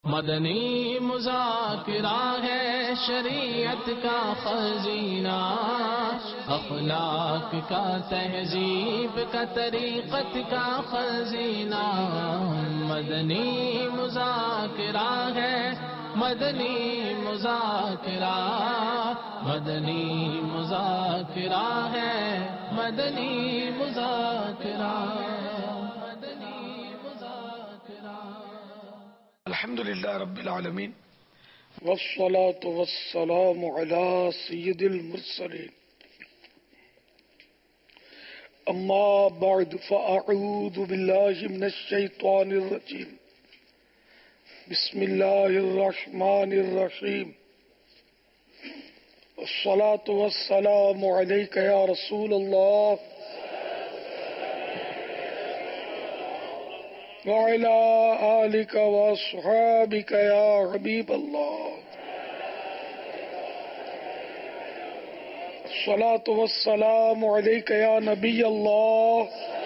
مدنی مذاکرہ ہے شریعت کا خزینہ، اخلاق کا تہذیب کا طریقت کا خزینہ، مدنی مذاکرہ ہے، مدنی مذاکرہ، مدنی مذاکرہ ہے، مدنی مذاکرہ، مدنی مذاکرہ۔ الحمدللہ رب العالمین والصلاة والسلام علی سید المرسلین، اما بعد فاعوذ باللہ من الشیطان الرجیم، بسم اللہ الرحمن الرحیم، الصلاة والسلام علیک یا رسول اللہ وعلى آلك وأصحابك يا حبيب الله، الصلاة والسلام عليك يا نبي الله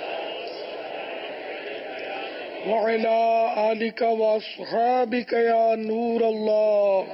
وعلى آلك وأصحابك يا نور الله،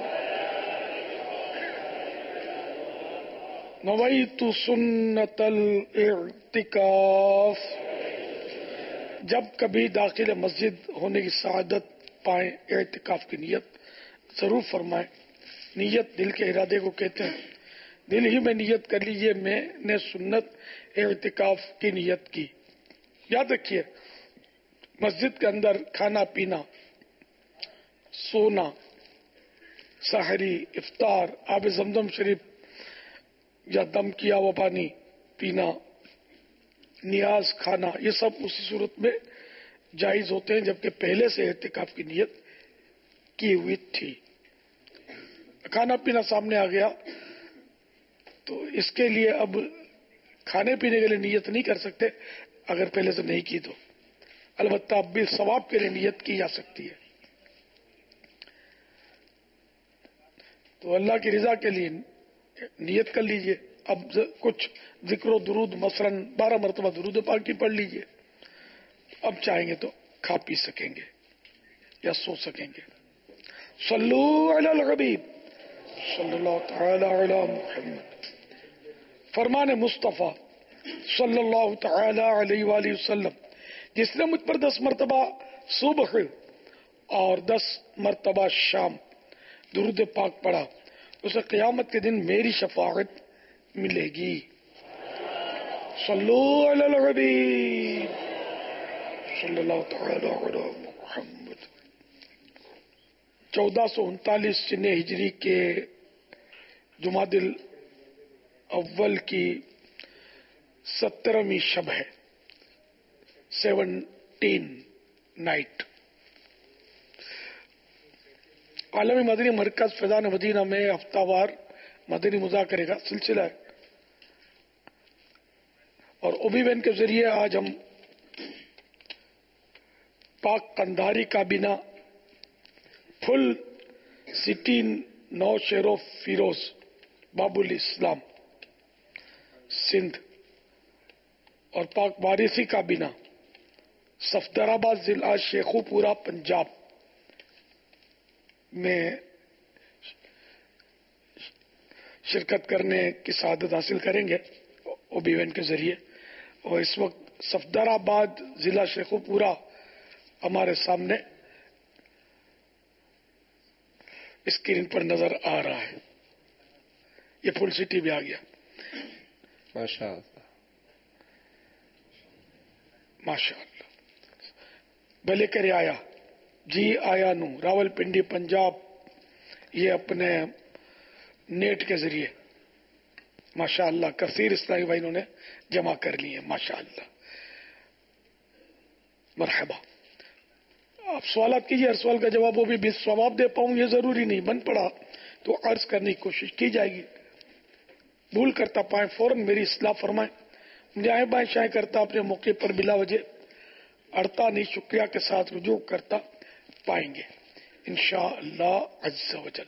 نويت سنة الاعتكاف۔ جب کبھی داخل مسجد ہونے کی سعادت پائیں، اعتکاف کی نیت ضرور فرمائیں۔ نیت دل کے ارادے کو کہتے ہیں۔ دل ہی میں نیت کر لیجئے میں نے سنت اعتکاف کی نیت کی۔ یاد رکھیے، مسجد کے اندر کھانا پینا، سونا، سحری، افطار، آب زمزم شریف یا دم کیا ہوا پانی پینا، نیاز کھانا، یہ سب اسی صورت میں جائز ہوتے ہیں جبکہ پہلے سے اعتکاف کی نیت کی ہوئی تھی۔ کھانا پینا سامنے آ گیا تو اس کے لیے اب کھانے پینے کے لیے نیت نہیں کر سکتے اگر پہلے سے نہیں کی تو، البتہ اب بھی ثواب کے لیے نیت کی جا سکتی ہے۔ تو اللہ کی رضا کے لیے نیت کر لیجئے۔ اب کچھ ذکر و درود، مثلا 12 مرتبہ درود پاک کی پڑھ لیجئے، اب چاہیں گے تو کھا پی سکیں گے یا سو سکیں گے۔ صلو علی الحبیب صلی اللہ تعالی علی محمد۔ فرمان مصطفیٰ صلی اللہ تعالی علیہ وآلہ وسلم، جس نے مجھ پر 10 مرتبہ صبح اور 10 مرتبہ شام درود پاک پڑھا، اسے قیامت کے دن میری شفاعت ملے گی۔ صلو علی الحبیب صلی اللہ تعالی علی محمد۔ 1439 سن ہجری کے جمادی الاول کی 17ویں شب ہے، 17 نائٹ۔ عالمی مدنی مرکز فیضان مدینہ میں ہفتہ وار مدنی مذاکرے کا سلسلہ ہے، اور اوبی وین کے ذریعے آج ہم پاک قندھاری کابینہ، فل سٹی نو شہر و فیروز باب الاسلام سندھ اور پاک وارثی کابینہ صفدرآباد ضلع شیخو پورہ پنجاب میں شرکت کرنے کی سعادت حاصل کریں گے اوبی وین کے ذریعے۔ اور اس وقت صفدرآباد ضلع شیخو پورہ ہمارے سامنے اسکرین پر نظر آ رہا ہے۔ یہ فل سٹی بھی آ گیا، ماشاء اللہ ماشاء اللہ۔ بھلے کرے آیا جی آیا نو راول پنڈی پنجاب، یہ اپنے نیٹ کے ذریعے ماشاء اللہ کثیر اسلامی بھائی انہوں نے جمع کر لی ہیں، ماشاء اللہ، مرحبا۔ آپ سوالات کیجیے، ہر سوال کا جواب وہ بھی ثواب دے پاؤں یہ ضروری نہیں، بن پڑا تو عرض کرنے کی کوشش کی جائے گی۔ بھول کرتا پائیں فوراً میری اصلاح فرمائیں، مجھے آئیں بائیں شائیں کرتا اپنے موقع پر بلا وجہ اڑتا نہیں، شکریہ کے ساتھ رجوع کرتا پائیں گے انشاءاللہ عز و جل۔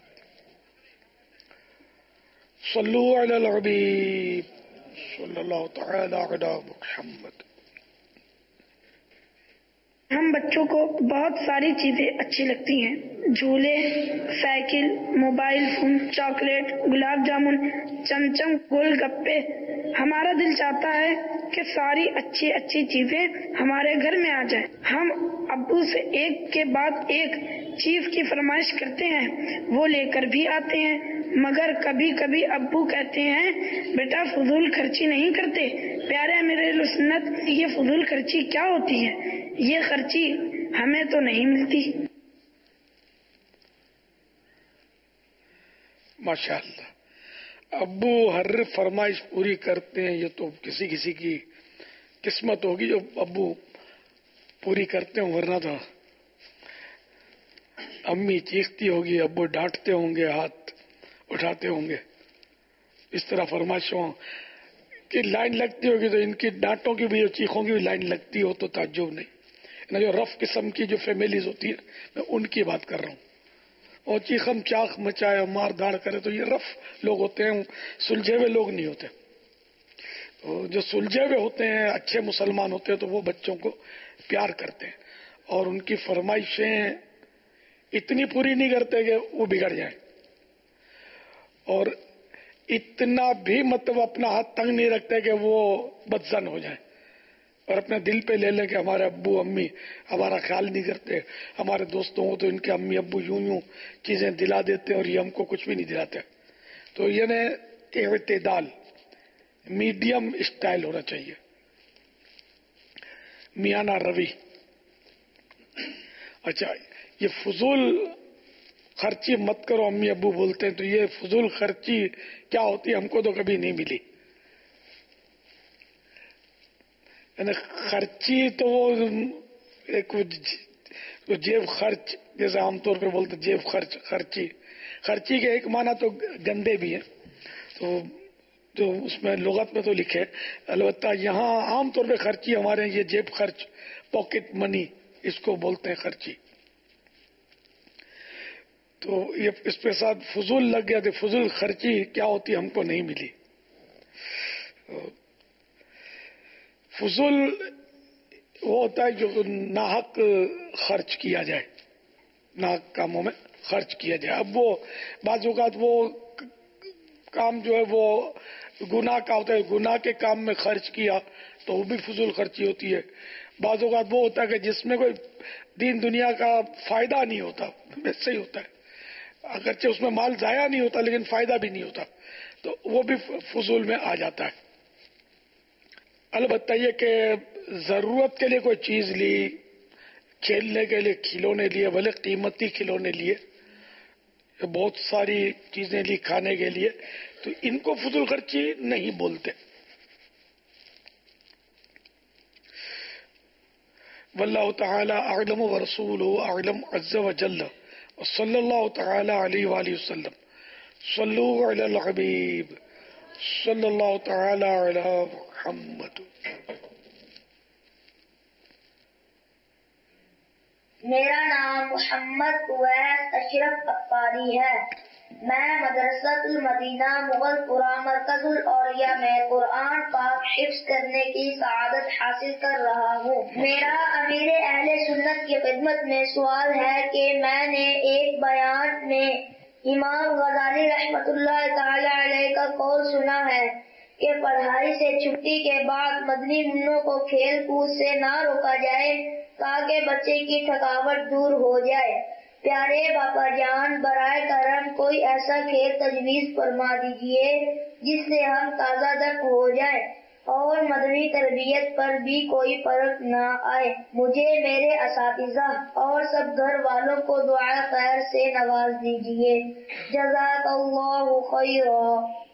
صلو علی الحبیب صلی اللہ تعالی علی محمد۔ ہم بچوں کو بہت ساری چیزیں اچھی لگتی ہیں، جھولے، cycle, mobile phone, chocolate, gulab jamun, chamcham, gol gappe. ہمارا دل چاہتا ہے کہ ساری اچھی اچھی چیزیں ہمارے گھر میں آ جائیں۔ ہم ابو سے ایک کے بعد ایک چیز کی فرمائش کرتے ہیں، وہ لے کر بھی آتے ہیں، مگر کبھی کبھی ابو کہتے ہیں بیٹا فضول خرچی نہیں کرتے۔ پیارے امیر اہل سنت، یہ فضول خرچی کیا ہوتی ہے؟ یہ خرچی ہمیں تو نہیں ملتی۔ ماشاء اللہ، ابو ہر فرمائش پوری کرتے ہیں۔ یہ تو کسی کسی کی قسمت ہوگی جو ابو پوری کرتے ہوں، ورنہ تو امی چیختی ہوگی، ابو ڈانٹتے ہوں گے، ہاتھ اٹھاتے ہوں گے۔ اس طرح فرمائشوں کی لائن لگتی ہوگی تو ان کی ڈانٹوں کی بھی اور چیخوں کی بھی لائن لگتی ہو تو تعجب نہیں۔ جو رف قسم کی جو فیملیز ہوتی ہیں، میں ان کی بات کر رہا ہوں، اور چیخم چاخ مچائے اور مار داڑ کرے تو یہ رف لوگ ہوتے ہیں، سلجھے ہوئے لوگ نہیں ہوتے۔ جو سلجھے ہوئے ہوتے ہیں، اچھے مسلمان ہوتے ہیں، تو وہ بچوں کو پیار کرتے ہیں اور ان کی فرمائشیں اتنی پوری نہیں کرتے کہ وہ بگڑ جائیں، اور اتنا بھی مطلب اپنا ہاتھ تنگ نہیں رکھتے کہ وہ بدزن ہو جائیں اور اپنے دل پہ لے لیں کہ ہمارے ابو امی ہمارا خیال نہیں کرتے۔ ہمارے دوستوں کو تو ان کے امی ابو یوں چیزیں دلا دیتے ہیں اور یہ ہم کو کچھ بھی نہیں دلاتے۔ تو یہ اعتدال، میڈیم اسٹائل ہونا چاہیے، میانہ روی۔ اچھا، یہ فضول خرچی مت کرو امی ابو بولتے ہیں، تو یہ فضول خرچی کیا ہوتی ہے؟ ہم کو تو کبھی نہیں ملی۔ یعنی خرچی تو وہ ایک جیب خرچ، جیسے عام طور پہ بولتے جیب خرچ، خرچی کے ایک معنی تو گندے بھی ہیں، تو جو اس میں لغت میں تو لکھے، البتہ یہاں عام طور پہ خرچی ہمارے یہ جیب خرچ، پاکٹ منی، اس کو بولتے ہیں خرچی۔ تو یہ اس پہ ساتھ فضول لگ گیا، تو فضول خرچی کیا ہوتی ہم کو نہیں ملی۔ فضول وہ ہوتا ہے جو ناحق خرچ کیا جائے، ناحق کاموں میں خرچ کیا جائے۔ اب وہ بعض اوقات وہ کام جو ہے وہ گناہ کا ہوتا ہے، گناہ کے کام میں خرچ کیا تو وہ بھی فضول خرچی ہوتی ہے۔ بعض اوقات وہ ہوتا ہے کہ جس میں کوئی دین دنیا کا فائدہ نہیں ہوتا، ویسے ہی ہوتا ہے، اگرچہ اس میں مال ضائع نہیں ہوتا لیکن فائدہ بھی نہیں ہوتا، تو وہ بھی فضول میں آ جاتا ہے۔ البتہ یہ کہ ضرورت کے لیے کوئی چیز لی، کھیلنے کے لیے کھلونے لیے، بھلے قیمتی کھلونے لیے، بہت ساری چیزیں لی کھانے کے لیے، تو ان کو فضول خرچی نہیں بولتے۔ واللہ تعالی اعلم ورسولہ اعلم عز وجل، صلی اللہ تعالی علیہ وآلہ وسلم۔ صلو علی الحبیب صلی اللہ تعالی علی محمد۔ میرا نام محمد اویس اشرف افاری ہے۔ میں مدرسۃ المدینہ مغل پورہ مرکز الاولیاء میں قرآن پاک حفظ کرنے کی سعادت حاصل کر رہا ہوں۔ میرا امیر اہل سنت کی خدمت میں سوال ہے کہ میں نے ایک بیان میں امام غزالی رحمۃ اللہ تعالی علیہ کا قول سنا ہے کہ پڑھائی سے چھٹی کے بعد مدنی منوں کو کھیل کود سے نہ روکا جائے تاکہ بچے کی تھکاوٹ دور ہو جائے۔ پیارے باپا جان، برائے کرم کوئی ایسا کھیل تجویز فرما دیجئے جس سے ہم تازہ دم ہو جائیں اور مدنی تربیت پر بھی کوئی فرق نہ آئے۔ مجھے، میرے اساتذہ اور سب گھر والوں کو دعا خیر سے نواز دیجئے۔ جزاک اللہ خیرا۔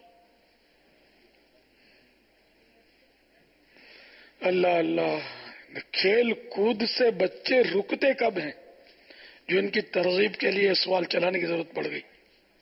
اللہ اللہ، کھیل کود سے بچے رکتے کب ہیں جو ان کی ترغیب کے لیے سوال چلانے کی ضرورت پڑ گئی؟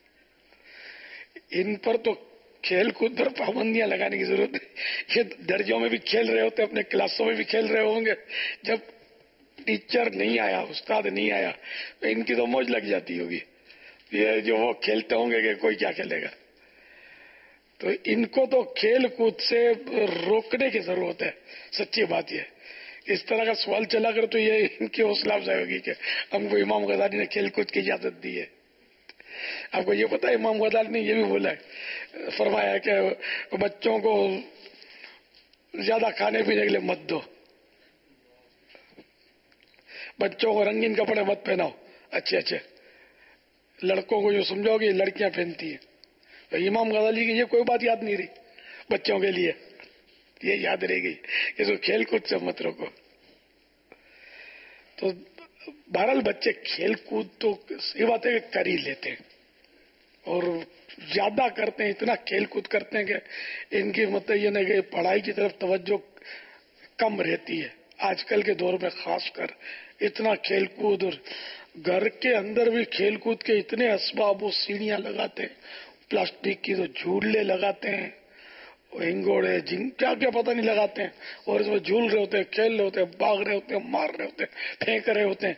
ان پر تو کھیل کود پر پابندیاں لگانے کی ضرورت ہے۔ یہ درجوں میں بھی کھیل رہے ہوتے، اپنے کلاسوں میں بھی کھیل رہے ہوں گے، جب ٹیچر نہیں آیا، استاد نہیں آیا تو ان کی تو موج لگ جاتی ہوگی، یہ جو وہ کھیلتے ہوں گے کہ کوئی کیا کھیلے گا۔ تو ان کو تو کھیل کود سے روکنے کی ضرورت ہے۔ سچی بات یہ اس طرح کا سوال چلا کر تو یہ ان کی حوصلہ افزائی ہوگی کہ ہم کو امام غزالی نے کھیل کود کی اجازت دی ہے. آپ کو یہ پتا ہے امام غزالی نے یہ بھی بولا ہے، فرمایا ہے کہ بچوں کو زیادہ کھانے پینے کے لیے مت دو، بچوں کو رنگین کپڑے مت پہناؤ، اچھے لڑکوں کو جو سمجھاؤ گے لڑکیاں پہنتی ہیں. تو امام غزالی کی یہ کوئی بات یاد نہیں رہی بچوں کے لیے، یہ یاد رہ گئی کہ جو کھیل کود سے مت روکو. تو بہرحال بچے کھیل کود تو یہ بات ہے کہ کر ہی لیتے ہیں اور زیادہ کرتے ہیں، اتنا کھیل کود کرتے ہیں کہ ان کی مطلب یہ نہیں کہ پڑھائی کی طرف توجہ کم رہتی ہے. آج کل کے دور میں خاص کر اتنا کھیل کود، اور گھر کے اندر بھی کھیل کود کے اتنے اسباب، وہ سیڑھیاں لگاتے ہیں، پلاسٹک کی تو جھولے لگاتے ہیں، ہنگوڑے جن کیا کیا پتہ نہیں لگاتے ہیں، اور اس میں جھول رہے ہوتے ہیں، کھیل رہے ہوتے ہیں، بھاگ رہے ہوتے ہیں، مار رہے ہوتے ہیں، پھینک رہے ہوتے ہیں.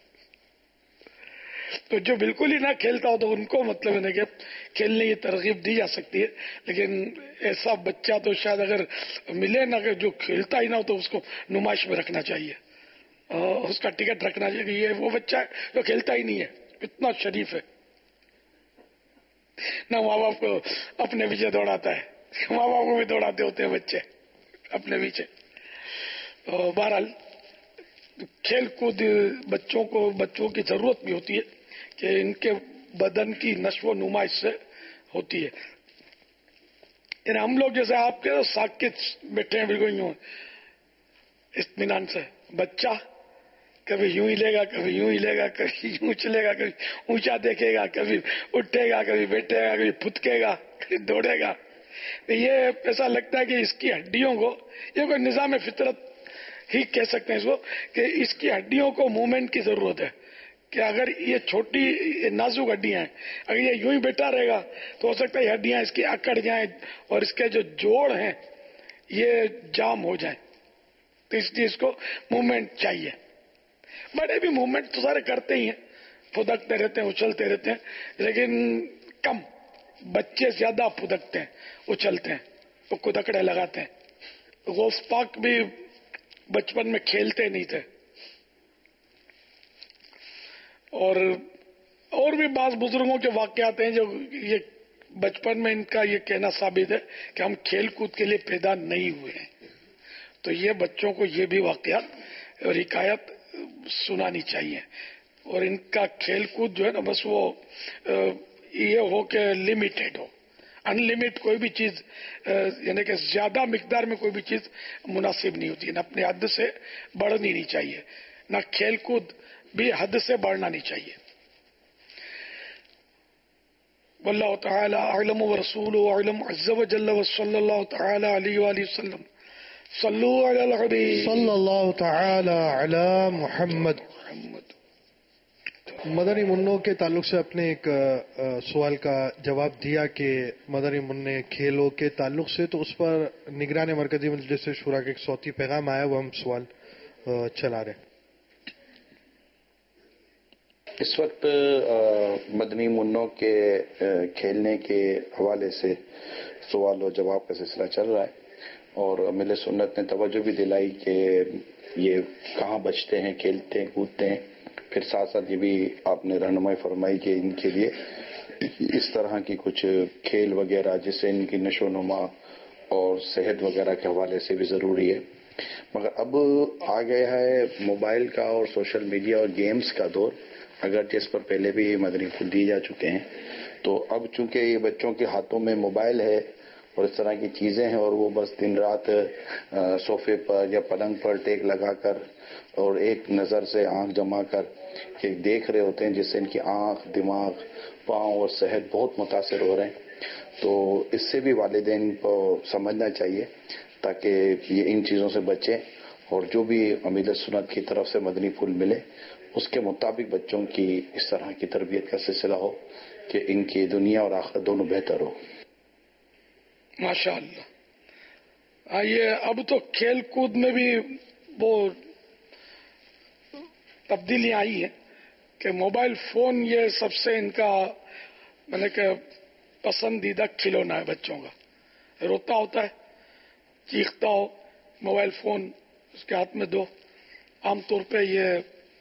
تو جو بالکل ہی نہ کھیلتا ہو تو ان کو مطلب ہے کہ کھیلنے کی ترغیب دی جا سکتی ہے، لیکن ایسا بچہ تو شاید اگر ملے نہ کہ جو کھیلتا ہی نہ ہو تو اس کو نمائش میں رکھنا چاہیے، اس کا ٹکٹ رکھنا چاہیے کہ یہ وہ بچہ ہے جو کھیلتا ہی نہیں ہے، اتنا شریف ہے، نہ ماں باپ کو اپنے پیچھے دوڑاتا ہے، ماں باپ کو بھی دوڑاتے ہوتے ہیں بچے اپنے پیچھے. بہرحال کھیل کود بچوں کی ضرورت بھی ہوتی ہے کہ ان کے بدن کی نشو و نمائش سے ہوتی ہے. یعنی ہم لوگ جیسے آپ کے ساکت بیٹھے ہیں بالکل یوں اطمینان سے، بچہ کبھی یوں ہی لے گا، کبھی یوں ہی لے گا، کبھی یوں چلے گا، کبھی اونچا دیکھے گا، کبھی اٹھے گا، کبھی بیٹھے گا، کبھی پھتکے گا، کبھی دوڑے گا. یہ ایسا لگتا ہے کہ اس کی ہڈیوں کو، یہ کوئی نظام فطرت ہی کہہ سکتے ہیں اس کو، کہ اس کی ہڈیوں کو موومنٹ کی ضرورت ہے. کہ اگر یہ چھوٹی نازک ہڈیاں ہیں، اگر یہ یوں ہی بیٹھا رہے گا تو ہو سکتا ہے یہ ہڈیاں اس کی اکڑ جائیں اور اس کے جو جوڑ ہیں یہ جام ہو جائیں. تو اس لیے اس کو موومنٹ چاہیے. بڑے بھی موومنٹ تو سارے کرتے ہی ہیں، پھدکتے رہتے ہیں، اچھلتے رہتے ہیں، لیکن کم. بچے زیادہ پھدکتے ہیں، اچھلتے ہیں، وہ کدکڑے لگاتے ہیں. غوث پاک بھی بچپن میں کھیلتے نہیں تھے. اور بھی بعض بزرگوں کے واقعات ہیں جو یہ بچپن میں ان کا یہ کہنا ثابت ہے کہ ہم کھیل کود کے لیے پیدا نہیں ہوئے ہیں. تو یہ بچوں کو یہ بھی واقعات اور حکایت سنانی چاہیے، اور ان کا کھیل کود جو ہے نا بس وہ یہ ہو کہ لمیٹڈ ہو. ان لمٹ کوئی بھی چیز یعنی کہ زیادہ مقدار میں کوئی بھی چیز مناسب نہیں ہوتی، نہ اپنے حد سے بڑھنی نہیں چاہیے، نہ کھیل کود بھی حد سے بڑھنا نہیں چاہیے. واللہ تعالی اعلم ورسولہ اعلم عز وجل وصلی اللہ تعالی علیہ وآلہ وسلم. صلو علی الحبیب صلی اللہ تعالی علی محمد. مدنی منوں کے تعلق سے اپنے ایک سوال کا جواب دیا کہ مدنی منع کھیلوں کے تعلق سے، تو اس پر نگران مرکزی مجلس شورا کا ایک صوتی پیغام آیا، وہ ہم سوال چلا رہے ہیں. اس وقت مدنی منوں کے کھیلنے کے حوالے سے سوال و جواب کا سلسلہ چل رہا ہے، اور مل سنت نے توجہ بھی دلائی کہ یہ کہاں بچتے ہیں، کھیلتے ہیں، کودتے ہیں. پھر ساتھ ساتھ یہ بھی آپ نے رہنمائی فرمائی کہ ان کے لیے اس طرح کی کچھ کھیل وغیرہ جس سے ان کی نشو و نما اور صحت وغیرہ کے حوالے سے بھی ضروری ہے. مگر اب آ گیا ہے موبائل کا اور سوشل میڈیا اور گیمز کا دور، اگرچہ اس پر پہلے بھی مدنی پھول دیے جا چکے ہیں. تو اب چونکہ یہ بچوں کے ہاتھوں میں موبائل ہے اور اس طرح کی چیزیں ہیں، اور وہ بس دن رات صوفے پر یا پلنگ پر ٹیک لگا کر اور ایک نظر سے آنکھ جما کر دیکھ رہے ہوتے ہیں، جس سے ان کی آنکھ، دماغ، پاؤں اور صحت بہت متاثر ہو رہے ہیں. تو اس سے بھی والدین کو سمجھنا چاہیے تاکہ یہ ان چیزوں سے بچیں، اور جو بھی امید سنت کی طرف سے مدنی پھول ملے اس کے مطابق بچوں کی اس طرح کی تربیت کا سلسلہ ہو کہ ان کی دنیا اور آخرت دونوں بہتر ہو. ماشاء اللہ. آئیے اب تو کھیل کود میں بھی وہ تبدیلیاں آئی ہیں کہ موبائل فون یہ سب سے ان کا میں نے کہ پسندیدہ کھلونا ہے بچوں کا. روتا ہوتا ہے، چیختا ہو، موبائل فون اس کے ہاتھ میں دو، عام طور پہ یہ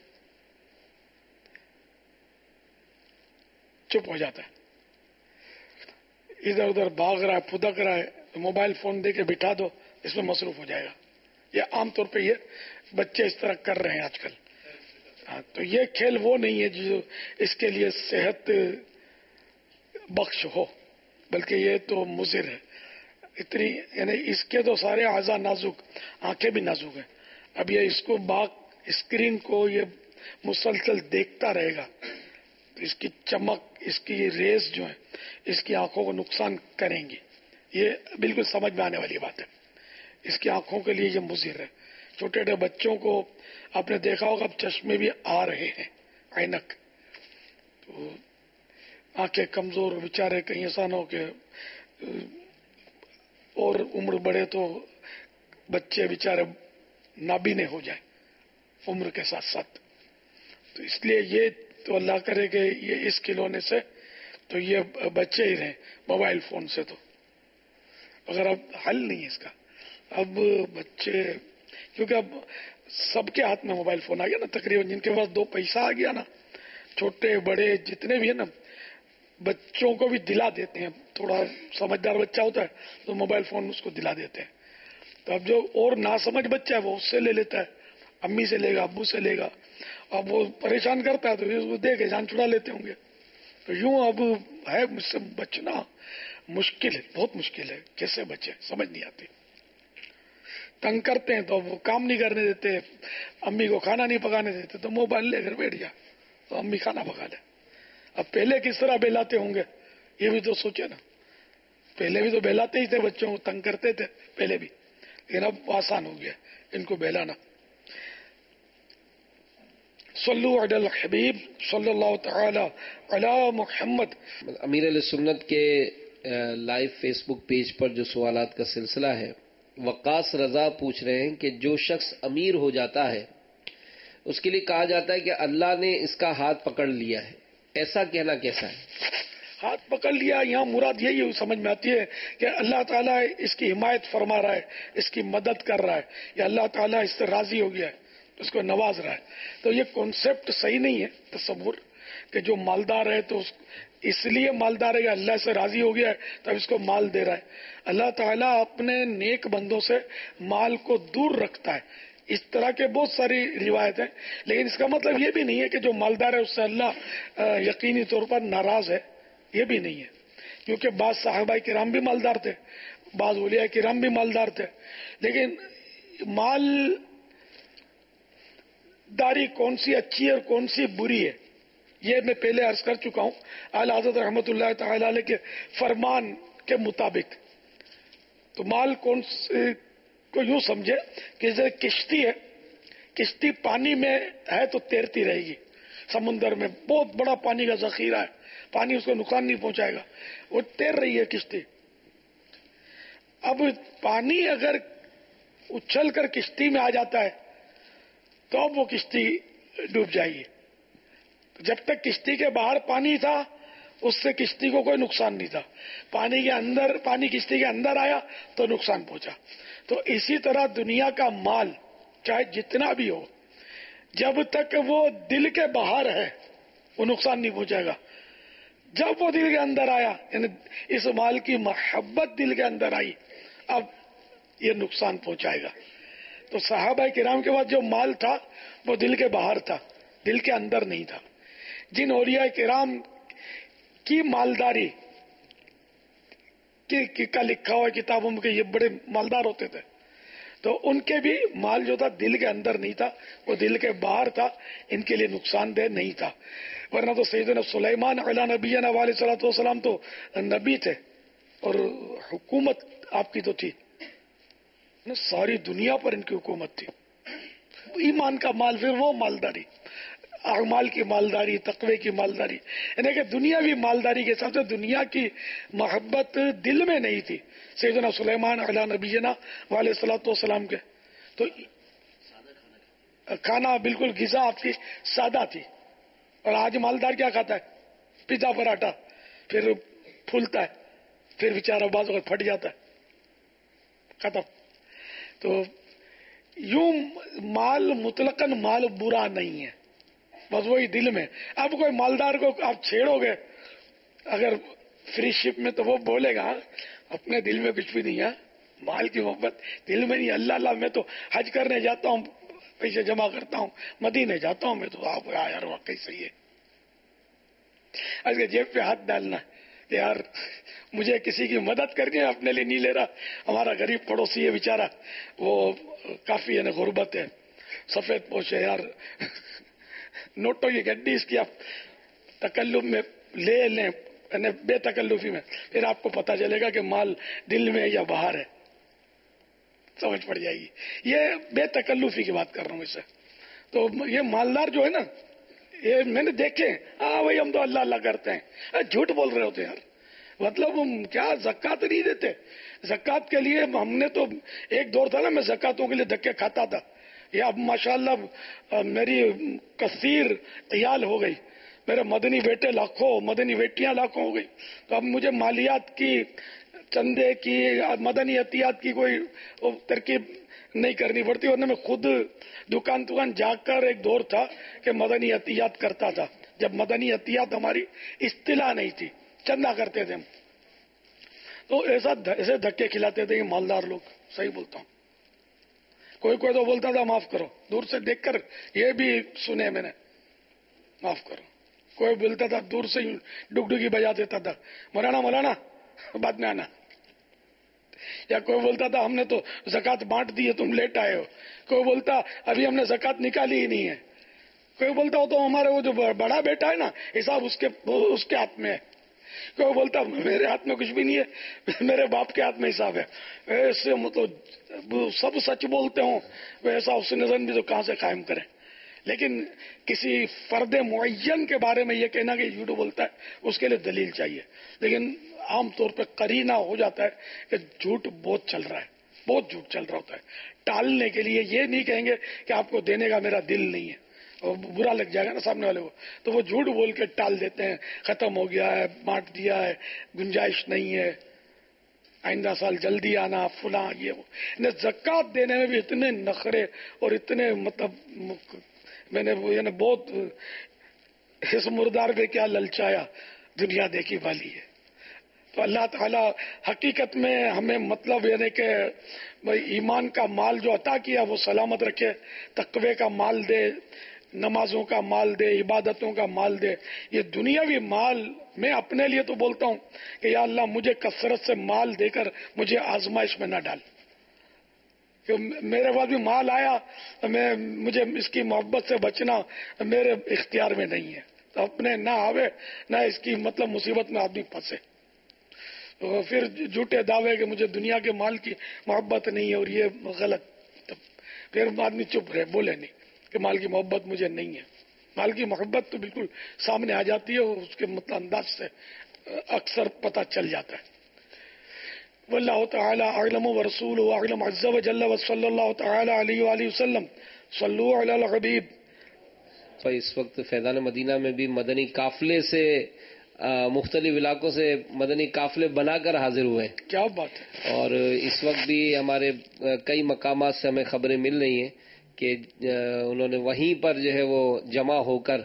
چپ ہو جاتا ہے، ادھر ادھر بھاگ رہا ہے، پھدک رہا ہے، موبائل فون دے کے بٹھا دو، اس میں مصروف ہو جائے گا. یہ عام طور پہ یہ بچے اس طرح کر رہے ہیں آج کل. تو یہ کھیل وہ نہیں ہے جو اس کے لیے صحت بخش ہو، بلکہ یہ تو مضر ہے. اتنی یعنی اس کے تو سارے اعضاء نازک، آنکھیں بھی نازک ہیں. اب یہ اس کو اسکرین کو یہ مسلسل دیکھتا رہے گا تو اس کی چمک، اس کی ریز جو ہے اس کی آنکھوں کو نقصان کریں گی. یہ بالکل سمجھ میں آنے والی بات ہے. اس کی آنکھوں کے لیے یہ مضر ہے. چھوٹے چھوٹے بچوں کو آپ نے دیکھا ہوگا اب چشمے بھی آ رہے ہیں، عینک. تو آنکھیں کمزور بیچارے کہیں ایسا نہ ہو کہ اور عمر بڑھے تو بچے بیچارے نابینے ہو جائیں عمر کے ساتھ ساتھ. تو اس لیے یہ تو اللہ کرے کہ یہ اس کھلونے سے تو یہ بچے ہی رہیں موبائل فون سے. تو اگر اب حل نہیں ہے اس کا. اب بچے کیونکہ اب سب کے ہاتھ میں موبائل فون آ گیا نا تقریباً، جن کے پاس 2 پیسہ آ گیا نا، چھوٹے بڑے جتنے بھی ہیں نا، بچوں کو بھی دلا دیتے ہیں. تھوڑا سمجھدار بچہ ہوتا ہے تو موبائل فون اس کو دلا دیتے ہیں. تو اب جو اور ناسمجھ بچہ ہے وہ اس سے لے لیتا ہے، امی سے لے گا، ابو سے لے گا. اب وہ پریشان کرتا ہے تو اس کو دے کے جان چھڑا لیتے ہوں گے. تو یوں اب ہے مجھ سے بچنا مشکل ہے، بہت مشکل ہے. کیسے بچے سمجھ نہیں آتی. تنگ کرتے ہیں تو وہ کام نہیں کرنے دیتے، امی کو کھانا نہیں پکانے دیتے تو موبائل لے کر بیٹھ جا تو امی کھانا پکا لے. اب پہلے کس طرح بہلاتے ہوں گے یہ بھی تو سوچے نا. پہلے بھی تو بہلاتے ہی تھے بچوں کو، تنگ کرتے تھے پہلے بھی، لیکن اب آسان ہو گیا ان کو بہلانا. صلو علی الحبیب صلی اللہ تعالی علی محمد. امیر علیہ سنت کے لائیو فیس بک پیج پر جو سوالات کا سلسلہ ہے، وقاص رضا پوچھ رہے ہیں کہ جو شخص امیر ہو جاتا ہے اس کے لیے کہا جاتا ہے کہ اللہ نے اس کا ہاتھ پکڑ لیا ہے، ایسا کہنا کیسا ہے؟ ہاتھ پکڑ لیا، یہاں مراد یہی سمجھ میں آتی ہے کہ اللہ تعالیٰ اس کی حمایت فرما رہا ہے، اس کی مدد کر رہا ہے، یا اللہ تعالیٰ اس سے راضی ہو گیا ہے، اس کو نواز رہا ہے. تو یہ کانسیپٹ صحیح نہیں ہے تصور کہ جو مالدار ہے تو اس لیے مالدار ہے کہ اللہ سے راضی ہو گیا ہے تو اب اس کو مال دے رہا ہے. اللہ تعالیٰ اپنے نیک بندوں سے مال کو دور رکھتا ہے. اس طرح کے بہت ساری روایت ہیں، لیکن اس کا مطلب یہ بھی نہیں ہے کہ جو مالدار ہے اس سے اللہ یقینی طور پر ناراض ہے، یہ بھی نہیں ہے. کیونکہ بعض صحابہ کرام بھی مالدار تھے، بعض اولیاء کرام بھی مالدار تھے. لیکن مال داری کون سی اچھی ہے اور کون سی بری ہے یہ میں پہلے عرض کر چکا ہوں. اعلی حضرت رحمۃ اللہ تعالی علیہ کے فرمان کے مطابق تو مال کون کو یوں سمجھے کہ جیسے کشتی ہے، کشتی پانی میں ہے تو تیرتی رہے گی. سمندر میں بہت بڑا پانی کا ذخیرہ ہے، پانی اس کو نقصان نہیں پہنچائے گا، وہ تیر رہی ہے کشتی. اب پانی اگر اچھل کر کشتی میں آ جاتا ہے تو اب وہ کشتی ڈوب جائے گی. جب تک کشتی کے باہر پانی تھا اس سے کشتی کو کوئی نقصان نہیں تھا، پانی کشتی کے اندر آیا تو نقصان پہنچا. تو اسی طرح دنیا کا مال چاہے جتنا بھی ہو، جب تک وہ دل کے باہر ہے وہ نقصان نہیں پہنچائے گا. جب وہ دل کے اندر آیا، یعنی اس مال کی محبت دل کے اندر آئی، اب یہ نقصان پہنچائے گا. تو صحابہ کرام کے بعد جو مال تھا وہ دل کے باہر تھا، دل کے اندر نہیں تھا. جن اولیاء کرام کی مالداری کا لکھا ہوا کتابوں میں کہ یہ بڑے مالدار ہوتے تھے، تو ان کے بھی مال جو تھا دل کے اندر نہیں تھا، وہ دل کے باہر تھا، ان کے لیے نقصان دہ نہیں تھا. ورنہ تو سیدنا سلیمان علیہ نبینا علیہ الصلوۃ والسلام تو نبی تھے اور حکومت آپ کی تو تھی، ساری دنیا پر ان کی حکومت تھی. ایمان کا مال، پھر وہ مالداری، اعمال کی مالداری، تقوی کی مالداری، یعنی کہ دنیاوی مالداری کے ساتھ دنیا کی محبت دل میں نہیں تھی سیدنا سلیمان علیہ نبینا علیہ الصلوۃ والسلام کے. تو کھانا بالکل غذا آپ کی سادہ تھی. اور آج مالدار کیا کھاتا ہے؟ پیزا پراٹھا، پھر پھولتا ہے، پھر بیچارہ بعض وقت پھٹ جاتا ہے، ختم. تو یوں مال مطلقاً مال برا نہیں ہے، بس وہی دل میں. اب کوئی مالدار کو آپ چھیڑو گے اگر فری شپ میں تو وہ بولے گا اپنے دل میں کچھ بھی نہیں ہے، مال کی محبت دل میں نہیں. اللہ اللہ میں تو حج کرنے جاتا ہوں، پیسے جمع کرتا ہوں، مدینے جاتا ہوں میں تو. آپ یار واقعی صحیح ہے. اس کے جیب پہ ہاتھ ڈالنا کہ یار مجھے کسی کی مدد کرنی ہے، اپنے لیے نہیں لے رہا. ہمارا غریب پڑوسی ہے بیچارہ، وہ کافی یعنی غربت ہے، سفید پوش ہے یار، نوٹوں کی گڈی اس کی آپ تکلف میں لے لیں، یعنی بے تکلفی میں، پھر آپ کو پتا چلے گا کہ مال دل میں ہے یا باہر ہے، سمجھ پڑ جائے گی. یہ بے تکلفی کی بات کر رہا ہوں اس سے. تو یہ مالدار جو ہے نا، یہ میں نے دیکھے، ہاں بھائی ہم تو اللہ اللہ کرتے ہیں، جھوٹ بول رہے ہوتے یار. مطلب ہم کیا زکات نہیں دیتے؟ زکات کے لیے ہم نے تو ایک دور تھا نا، میں زکاتوں کے لیے دھکے کھاتا تھا. یہ اب ماشاءاللہ میری کثیر عیال ہو گئی، میرے مدنی بیٹے لاکھوں، مدنی بیٹیاں لاکھوں ہو گئی. تو اب مجھے مالیات کی، چندے کی، مدنی عطیات کی کوئی ترکیب نہیں کرنی پڑتی. ورنہ میں خود دکان جا کر، ایک دور تھا کہ مدنی عطیات کرتا تھا، جب مدنی عطیات ہماری اصطلاح نہیں تھی، چندہ کرتے تھے ہم. تو ایسے دھکے کھلاتے تھے یہ مالدار لوگ. صحیح بولتا ہوں. کوئی تو بولتا تھا معاف کرو، دور سے دیکھ کر یہ بھی سنے میں نے، معاف کرو. کوئی بولتا تھا دور سے ڈگڈگی بجا دیتا تھا، مولانا بعد میں آنا. یا کوئی بولتا تھا ہم نے تو زکات بانٹ دی ہے، تم لیٹ آئے ہو. کوئی بولتا ابھی ہم نے زکات نکالی ہی نہیں ہے. کوئی بولتا ہو تو ہمارے وہ جو بڑا بیٹا ہے نا، حساب اس کے ہاتھ میں ہے. کوئی بولتا میرے ہاتھ میں کچھ بھی نہیں ہے، میرے باپ کے ہاتھ میں حساب ہے. ایسے مطلب سب سچ بولتے ہوں، ویسا اس نظر بھی تو کہاں سے قائم کریں. لیکن کسی فرد معین کے بارے میں یہ کہنا کہ جھوٹ بولتا ہے، اس کے لیے دلیل چاہیے. لیکن عام طور پہ قرینہ ہو جاتا ہے کہ جھوٹ بہت چل رہا ہے، بہت جھوٹ چل رہا ہوتا ہے. ٹالنے کے لیے یہ نہیں کہیں گے کہ آپ کو دینے کا میرا دل نہیں ہے، اور برا لگ جائے گا نا سامنے والے کو، تو وہ جھوٹ بول کے ٹال دیتے ہیں. ختم ہو گیا ہے، بانٹ دیا ہے، گنجائش نہیں ہے، آئندہ سال جلدی آنا، فلاں یہ وہ. زکات دینے میں بھی اتنے نخرے اور اتنے مطلب میں نے بہت اس مردار پہ کیا للچایا، دنیا دیکھی والی ہے. تو اللہ تعالی حقیقت میں ہمیں مطلب یعنی کہ ایمان کا مال جو عطا کیا وہ سلامت رکھے، تقوی کا مال دے، نمازوں کا مال دے، عبادتوں کا مال دے. یہ دنیاوی مال میں اپنے لیے تو بولتا ہوں کہ یا اللہ مجھے کثرت سے مال دے کر مجھے آزمائش میں نہ ڈال. کہ میرے پاس بھی مال آیا تو مجھے اس کی محبت سے بچنا میرے اختیار میں نہیں ہے. تو اپنے نہ آوے نہ اس کی مطلب مصیبت میں آدمی پھنسے. تو پھر جھوٹے دعوے کہ مجھے دنیا کے مال کی محبت نہیں ہے اور یہ غلط، پھر آدمی چپ رہے، بولے نہیں کہ مال کی محبت مجھے نہیں ہے. مال کی محبت تو بالکل سامنے آ جاتی ہے اور اس کے مطلب انداز سے اکثر پتہ چل جاتا ہے. واللہ تعالی اعلم ورسولہ اعلم عز وجل وصلی اللہ تعالی علیہ وآلہ وسلم. صلو علی الحبیب. اس وقت فیضان مدینہ میں بھی مدنی قافلے سے مختلف علاقوں سے مدنی قافلے بنا کر حاضر ہوئے ہیں. کیا بات ہے. اور اس وقت بھی ہمارے کئی مقامات سے ہمیں خبریں مل رہی ہیں کہ انہوں نے وہیں پر جو ہے وہ جمع ہو کر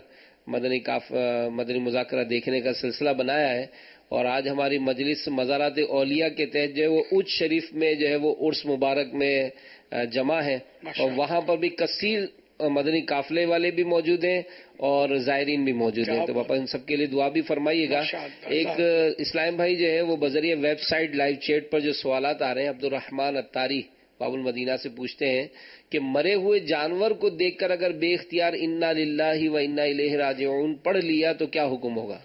مدنی مذاکرہ دیکھنے کا سلسلہ بنایا ہے. اور آج ہماری مجلس مزارات اولیاء کے تحت جو ہے وہ اونچ شریف میں جو ہے وہ عرس مبارک میں جمع ہے، اور وہاں پر بھی کثیر مدنی قافلے والے بھی موجود ہیں اور زائرین بھی موجود ہیں. تو باپا ان سب کے لیے دعا بھی فرمائیے گا. ایک اسلام بھائی جو ہے وہ بذریعہ ویب سائٹ لائیو چیٹ پر جو سوالات آ رہے ہیں، عبد الرحمن اتاری باب المدینہ سے پوچھتے ہیں کہ مرے ہوئے جانور کو دیکھ کر اگر بے اختیار انا للہ و انا الیہ راجعون پڑھ لیا تو کیا حکم ہوگا؟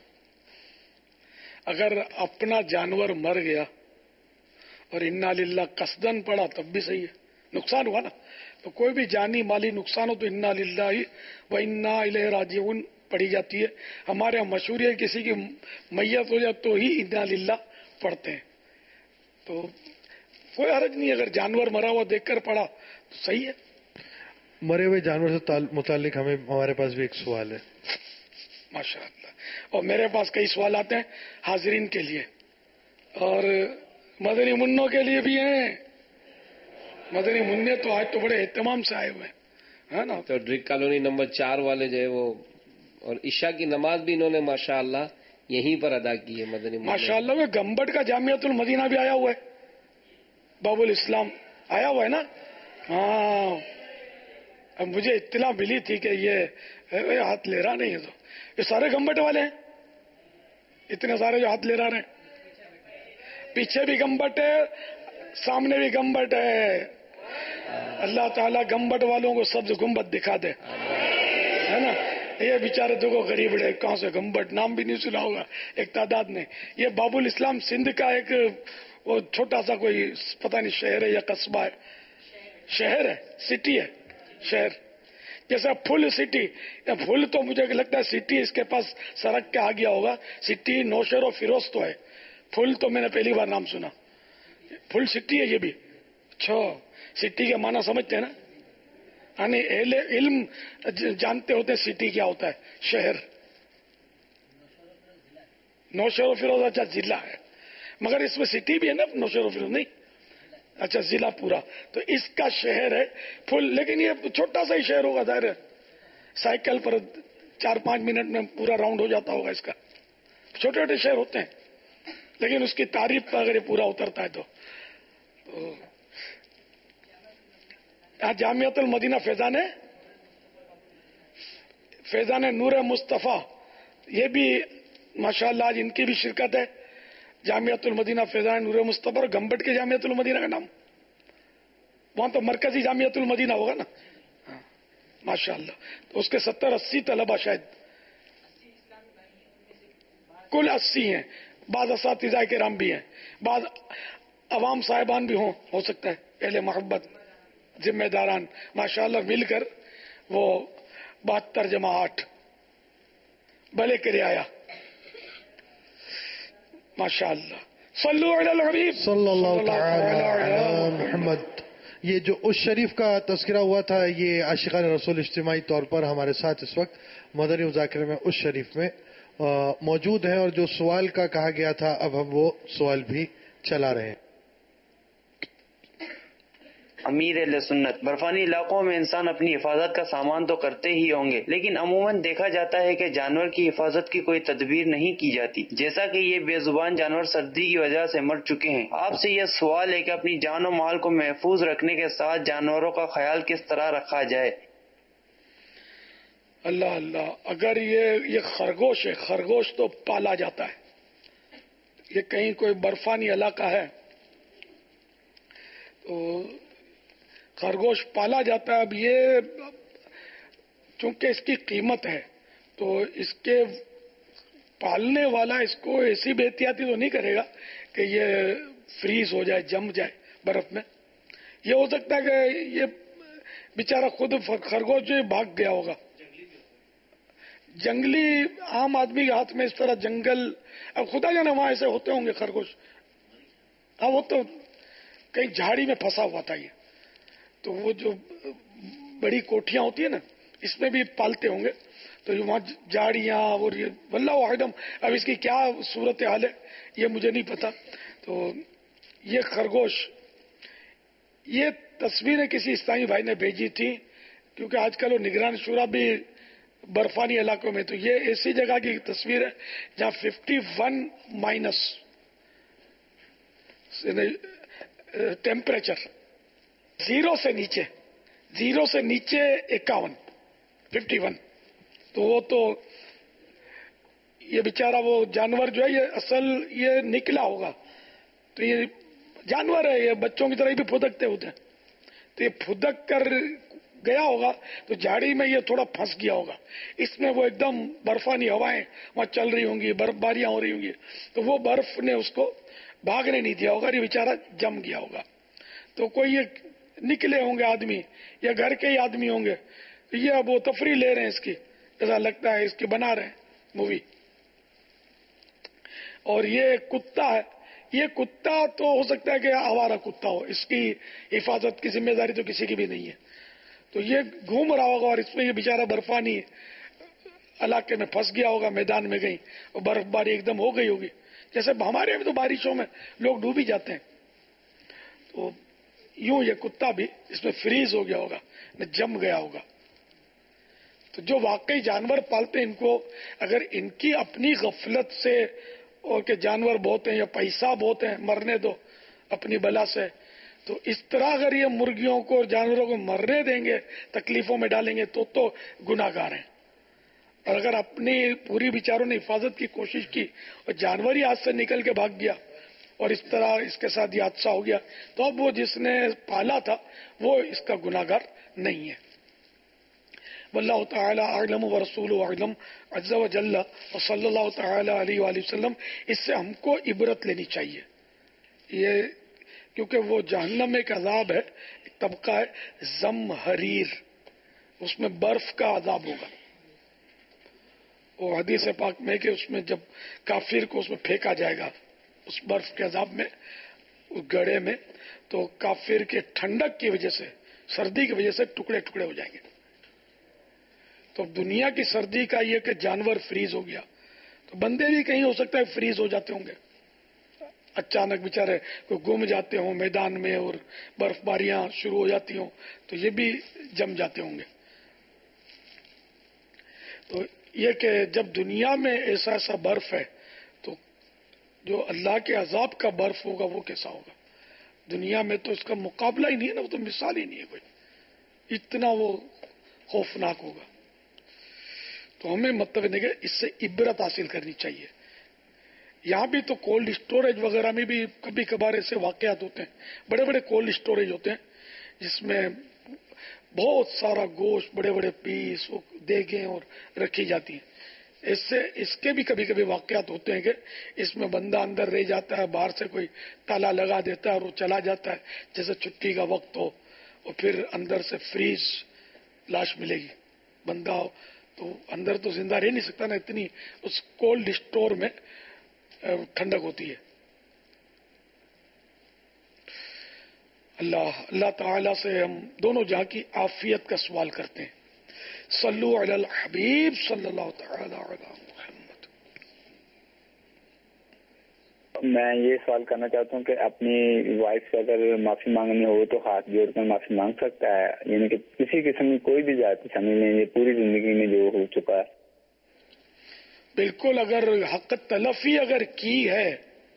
اگر اپنا جانور مر گیا اور انا للہ قصدن پڑا تب بھی صحیح ہے، نقصان ہوا نا. تو کوئی بھی جانی مالی نقصان ہو تو انا للہ و انا الیہ راجعون پڑھی جاتی ہے. ہمارے یہاں مشہور ہے کسی کی میت ہو جائے تو ہی انا للہ پڑھتے ہیں. تو کوئی حرج نہیں، اگر جانور مرا ہوا دیکھ کر پڑھا تو صحیح ہے. مرے ہوئے جانور سے متعلق ہمارے پاس بھی ایک سوال ہے. ماشاء اللہ. اور میرے پاس کئی سوالات ہیں حاضرین کے لیے اور مدنی منوں کے لیے بھی ہیں. مدنی منع تو آج تو بڑے اہتمام سے آئے ہوئے ہیں، ہے نا؟ تو ڈرگ کالونی نمبر 4 والے جو ہے وہ، اور عشاء کی نماز بھی انہوں نے ماشاءاللہ یہیں پر ادا کی ہے مدنی منع۔ ماشاءاللہ وہ گمبٹ کا جامعۃ المدینہ بھی آیا ہوا ہے، باب الاسلام آیا ہوا ہے نا؟ ہاں، اب مجھے اطلاع ملی تھی کہ یہ ہاتھ لے رہا نہیں ہے، تو یہ سارے گمبٹ والے ہیں، اتنے سارے جو ہاتھ لے رہے ہیں، پیچھے بھی گمبٹ ہے، سامنے بھی گمبٹ ہے۔ اللہ تعالیٰ گمبٹ والوں کو سبز گنبد دکھا دے، ہے نا؟ یہ بیچارے دیکھو غریب ہے، کہاں سے گمبٹ، نام بھی نہیں سنا ہوگا ایک تعداد نے۔ یہ باب الاسلام سندھ کا ایک وہ چھوٹا سا کوئی پتہ نہیں شہر ہے یا قصبہ ہے، شہر ہے، سٹی ہے، شہر جیسا پھل سٹی، یا پھل تو مجھے لگتا ہے سٹی اس کے پاس سڑک کے آ گیا ہوگا، سٹی نوشہر و فیروز تو ہے، پھل تو میں نے پہلی بار نام سنا، پھل سٹی ہے یہ بھی۔ اچھا، سٹی کے معنی سمجھتے ہیں نا؟ یعنی اہل علم جانتے ہوتے ہیں سٹی کیا ہوتا ہے، شہر۔ نوشہر و فیروز اچھا ضلع ہے، مگر اس میں سٹی بھی ہے نا، نوشہر و فیروز نہیں، اچھا ضلع پورا، تو اس کا شہر ہے پھل، لیکن یہ چھوٹا سا ہی شہر ہوگا، ظاہر ہے سائیکل پر 4-5 منٹ میں پورا راؤنڈ ہو جاتا ہوگا اس کا، چھوٹے چھوٹے شہر ہوتے ہیں، لیکن اس کی تعریف پر اگر یہ پورا اترتا ہے تو جامعۃ المدینہ فیضان نور مصطفیٰ، یہ بھی ماشاءاللہ آج ان کی بھی شرکت ہے، جامعۃ المدینہ فیضان نور مصطفیٰ، اور گمبٹ کے جامعۃ المدینہ کا نام، وہاں تو مرکزی جامعۃ المدینہ ہوگا نا، ماشاءاللہ، تو اس کے 70-80 طلبہ شاید، کل 80 ہیں، بعض اساتذہ کرام بھی ہیں، بعض عوام صاحبان بھی ہو سکتا ہے، اہل محبت، ذمہ داران، ماشاءاللہ مل کر وہ 72 بھلے کرے آیا، ماشاءاللہ۔ صلو علی الحبیب صلی اللہ تعالی علی محمد۔ یہ جو اس شریف کا تذکرہ ہوا تھا، یہ عاشقان رسول اجتماعی طور پر ہمارے ساتھ اس وقت مدنی مذاکرے میں اس شریف میں موجود ہیں، اور جو سوال کا کہا گیا تھا اب ہم وہ سوال بھی چلا رہے ہیں۔ امیر اہل سنت، برفانی علاقوں میں انسان اپنی حفاظت کا سامان تو کرتے ہی ہوں گے، لیکن عموماً دیکھا جاتا ہے کہ جانور کی حفاظت کی کوئی تدبیر نہیں کی جاتی، جیسا کہ یہ بے زبان جانور سردی کی وجہ سے مر چکے ہیں۔ آپ سے یہ سوال ہے کہ اپنی جان و مال کو محفوظ رکھنے کے ساتھ جانوروں کا خیال کس طرح رکھا جائے؟ اللہ اللہ، اگر یہ خرگوش ہے، خرگوش تو پالا جاتا ہے، یہ کہیں کوئی برفانی علاقہ ہے تو خرگوش پالا جاتا ہے۔ اب یہ چونکہ اس کی قیمت ہے تو اس کے پالنے والا اس کو ایسی بے احتیاطی تو نہیں کرے گا کہ یہ فریز ہو جائے، جم جائے برف میں۔ یہ ہو سکتا ہے کہ یہ بیچارہ خود خرگوش جو بھاگ گیا ہوگا، جنگلی عام آدمی کے ہاتھ میں اس طرح جنگل، اب خدا جانے وہاں ایسے ہوتے ہوں گے خرگوش، ہاں وہ تو کہیں جھاڑی میں پھنسا ہوا تھا، یہ تو وہ جو بڑی کوٹھیاں ہوتی ہیں نا اس میں بھی پالتے ہوں گے، تو وہاں جھاڑیاں اور یہ واللہ اعلم، اب اس کی کیا صورت حال ہے یہ مجھے نہیں پتا۔ تو یہ خرگوش، یہ تصویریں کسی اسلامی بھائی نے بھیجی تھی، کیونکہ آج کل وہ نگران شورا بھی برفانی علاقوں میں، تو یہ ایسی جگہ کی تصویر ہے جہاں 51- ٹیمپریچر، 0 سے نیچے 51، تو وہ تو یہ بیچارہ وہ جانور جو ہے یہ اصل یہ نکلا ہوگا، تو یہ جانور ہے، یہ بچوں کی طرح بھی پھدکتے ہوتے ہیں، تو یہ پھدک کر گیا ہوگا تو جھاڑی میں یہ تھوڑا پھنس گیا ہوگا، اس میں وہ ایک دم برفانی ہوائیں وہاں چل رہی ہوں گی، برف باریاں ہو رہی ہوں گی، تو وہ برف نے اس کو بھاگنے نہیں دیا ہوگا، یہ بیچارہ جم گیا ہوگا۔ تو کوئی یہ نکلے ہوں گے آدمی یا گھر کے ہی آدمی ہوں گے، یہ اب وہ تفریح لے رہے ہیں اس کی، ایسا لگتا ہے اس کی بنا رہے ہیں مووی۔ اور یہ کتا ہے، یہ کتا تو ہو سکتا ہے کہ آوارہ کتا ہو، اس کی حفاظت کی ذمہ داری تو کسی کی بھی نہیں ہے، تو یہ گھوم رہا ہوگا اور اس میں یہ بیچارہ برفانی علاقے میں پھنس گیا ہوگا، میدان میں گئی اور برف باری ایک دم ہو گئی ہوگی، جیسے ہمارے بھی تو بارشوں میں لوگ ڈوب ہی جاتے ہیں، تو یوں یہ کتا بھی اس میں فریز ہو گیا ہوگا نہ جم گیا ہوگا. تو جو واقعی جانور پالتے ہیں ان کو اگر ان کی اپنی غفلت سے اور کہ جانور بہت ہیں یا پیسہ بہت ہیں مرنے دو اپنی بلا سے، تو اس طرح اگر یہ مرغیوں کو اور جانوروں کو مرنے دیں گے تکلیفوں میں ڈالیں گے تو گناہ گار ہیں. اور اگر اپنی پوری بیچاروں نے حفاظت کی کوشش کی اور جانور ہی ہاتھ سے نکل کے بھاگ گیا اور اس طرح اس کے ساتھ یہ حادثہ ہو گیا تو اب وہ جس نے پالا تھا وہ اس کا گناہ گار نہیں ہے. واللہ تعالی اعلم ورسولہ اعلم عز وجل وصلی اللہ تعالی علیہ وآلہ وسلم. اس سے ہم کو عبرت لینی چاہیے یہ، کیونکہ وہ جہنم ایک عذاب ہے، ایک طبقہ ہے زمہریر، اس میں برف کا عذاب ہوگا. وہ حدیث پاک میں کہ اس میں جب کافر کو اس میں پھینکا جائے گا اس برف کے عذاب میں اس گڑھے میں، تو کافر کے ٹھنڈک کی وجہ سے سردی کی وجہ سے ٹکڑے ٹکڑے ہو جائیں گے. تو دنیا کی سردی کا یہ کہ جانور فریز ہو گیا تو بندے بھی کہیں ہو سکتا ہے فریز ہو جاتے ہوں گے، اچانک بیچارے کوئی گم جاتے ہوں میدان میں اور برف باریاں شروع ہو جاتی ہوں تو یہ بھی جم جاتے ہوں گے. تو یہ کہ جب دنیا میں ایسا ایسا برف ہے تو جو اللہ کے عذاب کا برف ہوگا وہ کیسا ہوگا. دنیا میں تو اس کا مقابلہ ہی نہیں ہے نا، وہ تو مثال ہی نہیں ہے کوئی، اتنا وہ خوفناک ہوگا. تو ہمیں مطلب نہیں کہ اس سے عبرت حاصل کرنی چاہیے. یہاں بھی تو کولڈ اسٹوریج وغیرہ میں بھی کبھی کبھار ایسے واقعات ہوتے ہیں، بڑے بڑے کولڈ اسٹوریج ہوتے ہیں جس میں بہت سارا گوشت بڑے بڑے پیس دیگیں اور رکھی جاتی ہیں. اس کے بھی کبھی کبھی واقعات ہوتے ہیں کہ اس میں بندہ اندر رہ جاتا ہے، باہر سے کوئی تالا لگا دیتا ہے اور وہ چلا جاتا ہے جیسے چھٹی کا وقت ہو، اور پھر اندر سے فریز لاش ملے گی. بندہ ہو تو اندر تو زندہ رہ نہیں سکتا نا، اتنی اس کولڈ اسٹور میں ٹھنڈک ہوتی ہے. اللہ تعالیٰ سے ہم دونوں جہاں کی عافیت کا سوال کرتے ہیں. صلو علی الحبیب صلی اللہ تعالی علی محمد. میں یہ سوال کرنا چاہتا ہوں کہ اپنی وائف سے اگر معافی مانگنی ہو تو ہاتھ جوڑ کر معافی مانگ سکتا ہے، یعنی کہ کسی قسم کی کوئی بھی ذاتی شامل نہیں، یہ پوری زندگی میں جو ہو چکا ہے. بالکل، اگر حق تلفی اگر کی ہے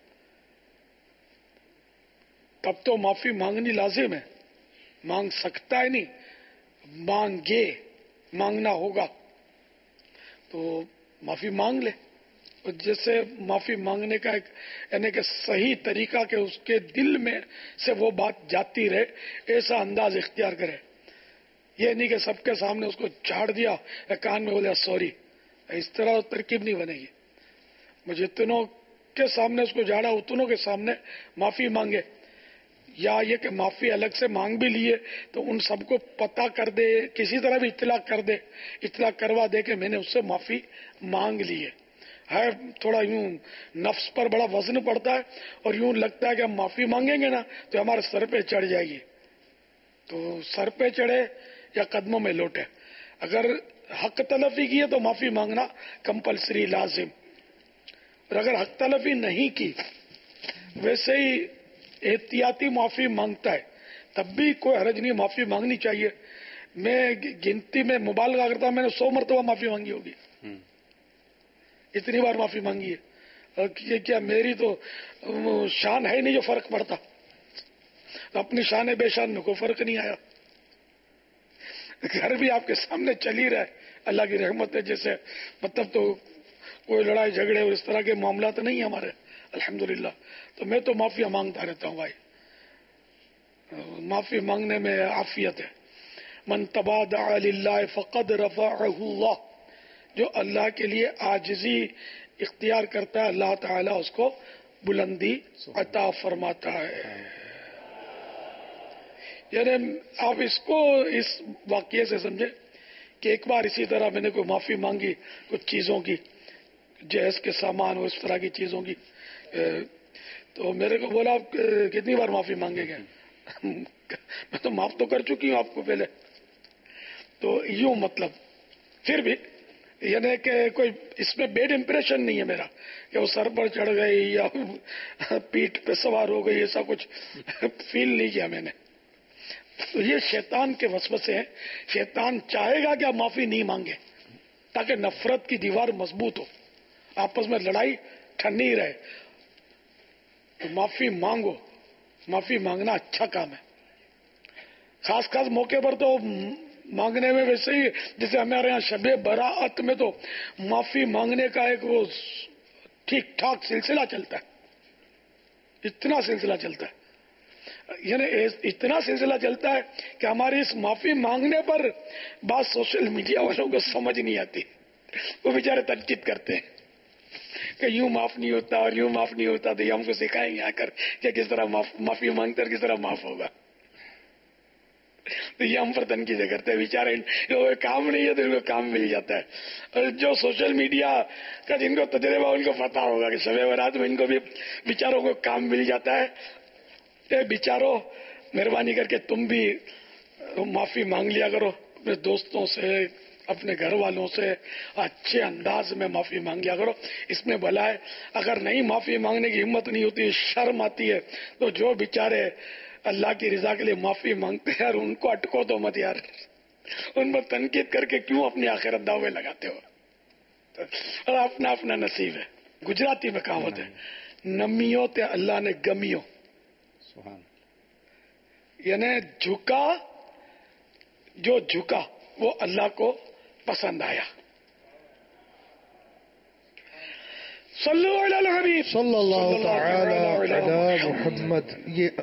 تب تو معافی مانگنی لازم ہے. مانگ سکتا ہے نہیں، مانگنا ہوگا تو معافی مانگ لے. اور جیسے معافی مانگنے کا ایک یعنی کہ صحیح طریقہ کہ اس کے دل میں سے وہ بات جاتی رہے، ایسا انداز اختیار کرے. یہ نہیں کہ سب کے سامنے اس کو جھاڑ دیا یا کان میں بولیا سوری، اس طرح ترکیب نہیں بنے گی. مجھے اتنوں کے سامنے اس کو جھاڑا، اتنوں کے سامنے معافی مانگے. یا یہ کہ معافی الگ سے مانگ بھی لیے تو ان سب کو پتہ کر دے، کسی طرح بھی اطلاع کر دے، اطلاع کروا دے کہ میں نے اس سے معافی مانگ لی ہے. تھوڑا یوں نفس پر بڑا وزن پڑتا ہے اور یوں لگتا ہے کہ ہم معافی مانگیں گے نا تو ہمارے سر پہ چڑھ جائے گی. تو سر پہ چڑھے یا قدموں میں لوٹے. اگر حق تلفی کی ہے تو معافی مانگنا کمپلسری لازم. اور اگر حق تلفی نہیں کی ویسے ہی احتیاطی معافی مانگتا ہے تب بھی کوئی حرج نہیں، معافی مانگنی چاہیے. میں گنتی میں مبالغہ کرتا ہوں، میں نے 100 مرتبہ معافی مانگی ہوگی، اتنی بار معافی مانگی ہے. اور کیا میری تو شان ہے نہیں جو فرق پڑتا، اپنی شان بے شان میں کوئی فرق نہیں آیا. گھر بھی آپ کے سامنے چل ہی رہا ہے، اللہ کی رحمت ہے. جیسے مطلب تو کوئی لڑائی جھگڑے اور اس طرح کے معاملات نہیں ہیں ہمارے الحمدللہ. تو میں تو معافی مانگتا رہتا ہوں بھائی، معافی مانگنے میں عافیت ہے. من تواضع للہ فقد رفعہ اللہ، جو اللہ کے لیے عاجزی اختیار کرتا ہے اللہ تعالیٰ اس کو بلندی عطا فرماتا ہے. یعنی آپ اس کو اس واقعے سے سمجھے کہ ایک بار اسی طرح میں نے کوئی معافی مانگی کچھ چیزوں کی، جہیز کے سامان اور اس طرح کی چیزوں کی، تو میرے کو بولا آپ کتنی بار معافی مانگے گے؟ میں تو معاف تو کر چکی ہوں آپ کو پہلے. تو یوں مطلب پھر بھی یعنی کہ کوئی اس میں بیڈ امپریشن نہیں ہے میرا کہ وہ سر پر چڑھ گئی یا پیٹھ پہ سوار ہو گئی، ایسا کچھ فیل نہیں کیا میں نے. تو یہ شیطان کے وسوسے ہیں. شیطان چاہے گا کہ آپ معافی نہیں مانگے تاکہ نفرت کی دیوار مضبوط ہو، آپس میں لڑائی ٹھنڈی رہے. تو معافی مانگو. معافی مانگنا اچھا کام ہے. خاص موقع پر تو مانگنے میں ویسے ہی جیسے ہمارے یہاں شب براعت میں تو معافی مانگنے کا ایک وہ ٹھیک ٹھاک سلسلہ چلتا ہے. اتنا سلسلہ چلتا ہے، یعنی اتنا سلسلہ چلتا ہے کہ ہماری اس معافی مانگنے پر بات سوشل میڈیا والوں کو سمجھ نہیں آتی. وہ بیچارے تنقید کرتے ہیں کہ یوں معاف نہیں ہوتا اور یوں معاف نہیں ہوتا. تو یہ ہم کو سکھائیں گے آ کر کہ کس طرح معافی مانگتے اور کس طرح معاف ہوگا. تو یہ ہم پر تنقیدیں کرتے ہیں. بیچارے کام نہیں ہے تو ان کو کام مل جاتا ہے. اور جو سوشل میڈیا کا جن کو تجربہ ان کو پتا ہوگا کہ شب برات میں ان کو بھی بیچاروں کو کام مل جاتا ہے. بیچاروں مہربانی کر کے تم بھی معافی مانگ لیا کرو اپنے دوستوں سے، اپنے گھر والوں سے اچھے انداز میں معافی مانگ لیا کرو. اس میں بھلا ہے. اگر نہیں معافی مانگنے کی ہمت نہیں ہوتی، شرم آتی ہے، تو جو بیچارے اللہ کی رضا کے لیے معافی مانگتے ہیں یار ان کو اٹکو تو مت یار. ان پر تنقید کر کے کیوں اپنی آخرت داؤ میں لگاتے ہو؟ اور اپنا اپنا نصیب ہے. گجراتی میں کہاوت ہے، نمیوں تے اللہ نے گمیوں، یعنی جھکا جو جھکا وہ اللہ کو پسند آیا. صلو علی الحبیب صلی اللہ تعالی علی محمد. یہ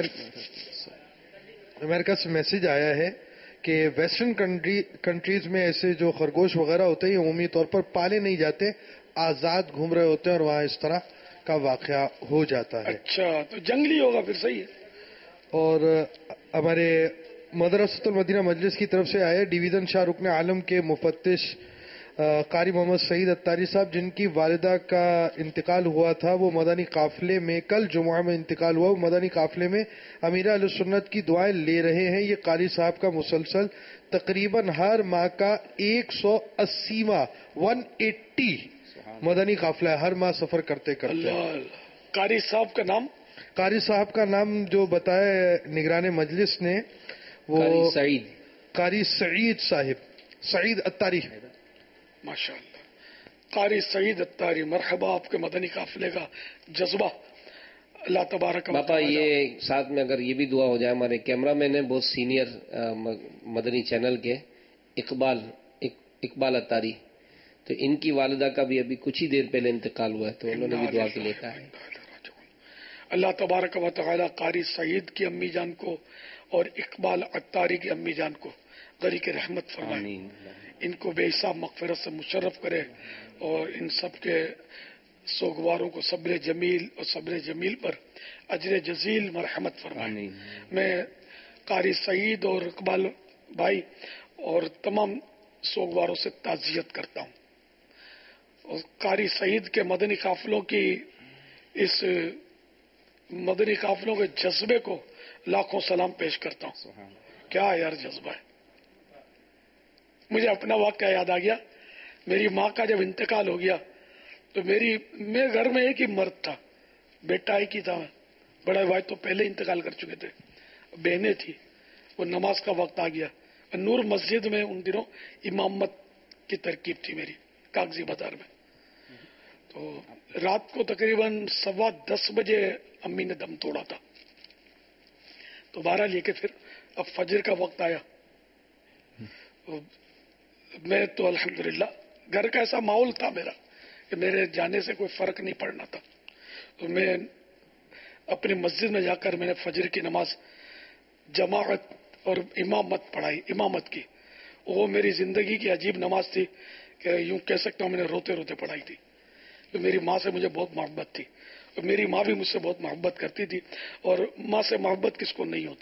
امریکہ سے میسج آیا ہے کہ ویسٹرن کنٹریز میں ایسے جو خرگوش وغیرہ ہوتے ہیں عمومی طور پر پالے نہیں جاتے، آزاد گھوم رہے ہوتے ہیں اور وہاں اس طرح کا واقعہ ہو جاتا ہے. اچھا تو جنگلی ہوگا پھر. صحیح ہے. اور ہمارے مدرسۃ المدینہ مجلس کی طرف سے آئے ڈویژن شاہ رکن عالم کے مفتش قاری محمد سعید اتاری صاحب، جن کی والدہ کا انتقال ہوا تھا، وہ مدنی قافلے میں کل جمعہ میں انتقال ہوا. وہ مدنی قافلے میں امیر اہل سنت کی دعائیں لے رہے ہیں. یہ قاری صاحب کا مسلسل تقریباً ہر ماہ کا 180واں 180 مدنی قافلہ ہے، ہر ماہ سفر کرتے کرتے. قاری صاحب کا نام؟ قاری صاحب کا نام جو بتایا نگران مجلس نے وہ قاری سعید صاحب، سعید اتاری. ماشاء اللہ. قاری سعید اتاری، مرحبا. آپ کے مدنی قافلے کا جذبہ اللہ تبارک و تعالی. باپا یہ ساتھ میں اگر یہ بھی دعا ہو جائے، ہمارے کیمرہ مین ہیں بہت سینئر مدنی چینل کے، اقبال اتاری، تو ان کی والدہ کا بھی ابھی کچھ ہی دیر پہلے انتقال ہوا ہے، تو انہوں نے بھی دعا کے لیے کہا ہے. اللہ تبارک و تعالی قاری سعید کی امی جان کو اور اقبال اتاری کی امی جان کو غریق رحمت فرمائے، ان کو بے حساب مغفرت سے مشرف کرے اور ان سب کے سوگواروں کو صبر جمیل اور صبر جمیل پر اجر جزیل مرحمت فرمائے. میں قاری سعید اور اقبال بھائی اور تمام سوگواروں سے تعزیت کرتا ہوں. اور قاری سعید کے مدنی قافلوں کی اس مدنی قافلوں کے جذبے کو لاکھوں سلام پیش کرتا ہوں. کیا یار جذبہ ہے. مجھے اپنا واقعہ یاد آ گیا. میری ماں کا جب انتقال ہو گیا تو میرے گھر میں ایک ہی مرد تھا، بیٹا ایک ہی تھا. بڑے بھائی تو پہلے انتقال کر چکے تھے، بہنیں تھی. وہ نماز کا وقت آ گیا. نور مسجد میں ان دنوں امامت کی ترکیب تھی میری، کاغذی بازار میں. تو رات کو تقریباً 10:15 بجے امی نے دم توڑا تھا. تو 12 لے کے پھر اب فجر کا وقت آیا. میں تو الحمدللہ گھر کا ایسا ماحول تھا میرا کہ میرے جانے سے کوئی فرق نہیں پڑنا تھا. تو میں اپنی مسجد میں جا کر میں نے فجر کی نماز جماعت اور امامت کی. وہ میری زندگی کی عجیب نماز تھی کہ یوں کہہ سکتا ہوں میں نے روتے روتے پڑھائی تھی. تو میری ماں سے مجھے بہت محبت تھی اور میری ماں بھی مجھ سے بہت محبت کرتی تھی. اور ماں سے محبت کس کو نہیں ہوتی.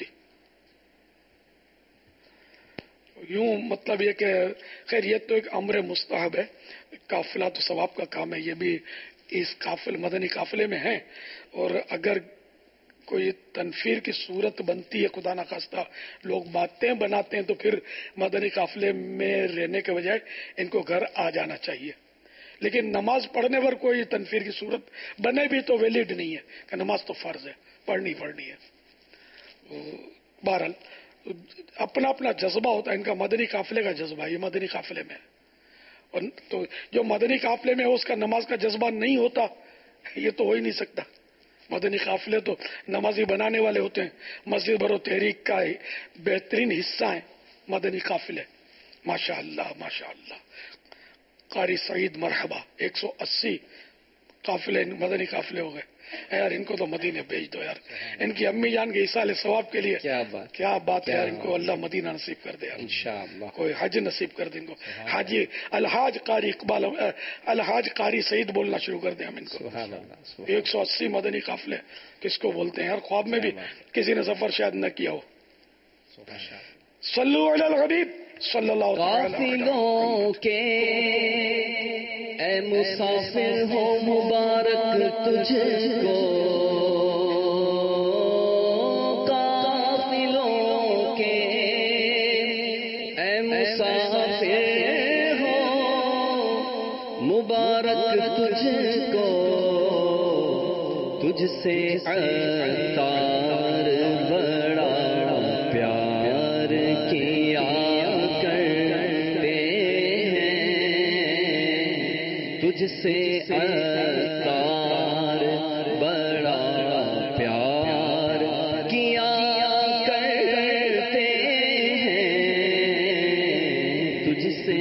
یوں مطلب یہ کہ خیر یہ تو ایک امر مستحب ہے. قافلہ تو ثواب کا کام ہے، یہ بھی اس مدنی قافلے میں ہے. اور اگر کوئی تنفیر کی صورت بنتی ہے، خدا نخواستہ لوگ باتیں بناتے ہیں، تو پھر مدنی قافلے میں رہنے کے بجائے ان کو گھر آ جانا چاہیے. لیکن نماز پڑھنے پر کوئی تنفیر کی صورت بنے بھی تو ویلڈ نہیں ہے کہ نماز تو فرض ہے، پڑھنی ہے. بہرحال अपना अपना जज्बा होता है, इनका मदनी काफिले का जज्बा, ये मदनी काफिले में, और तो जो मदनी काफिले में उसका नमाज का जज्बा नहीं होता, ये तो हो ही नहीं सकता। मदनी काफिले तो नमाजी बनाने वाले होते हैं। मस्जिद भरो तहरीक का बेहतरीन हिस्सा है मदनी काफिले। माशाअल्लाह माशाअल्लाह। कारी सईद मरहबा 180 काफिले मदनी काफिले हो गए यार। इनको तो मदीने भेज दो यार, इनकी अम्मी जान के इसाले सवाब के लिए। क्या बात है यार, इनको अल्लाह मदीना नसीब कर दे यार इंशाअल्लाह, कोई हज नसीब कर दे इनको। हाजी अलहाज कारी इकबाल, अलहाज कारी सईद बोलना शुरू कर दे हम इनको। 180 मदनी काफिले किसको बोलते हैं यार, ख्वाब में भी किसी ने सफर शायद न किया हो। सल्लु अलल हबीब सल्लल्लाहु अलैहि वसल्लम के ए मुसाफिर हो मुबारक तुझको, काफिलों के ए मुसाफिर हो मुबारक तुझको, तुझसे अतार बड़ा प्यार किया तुझसे अतार बड़ा प्यार किया करते हैं, तुझसे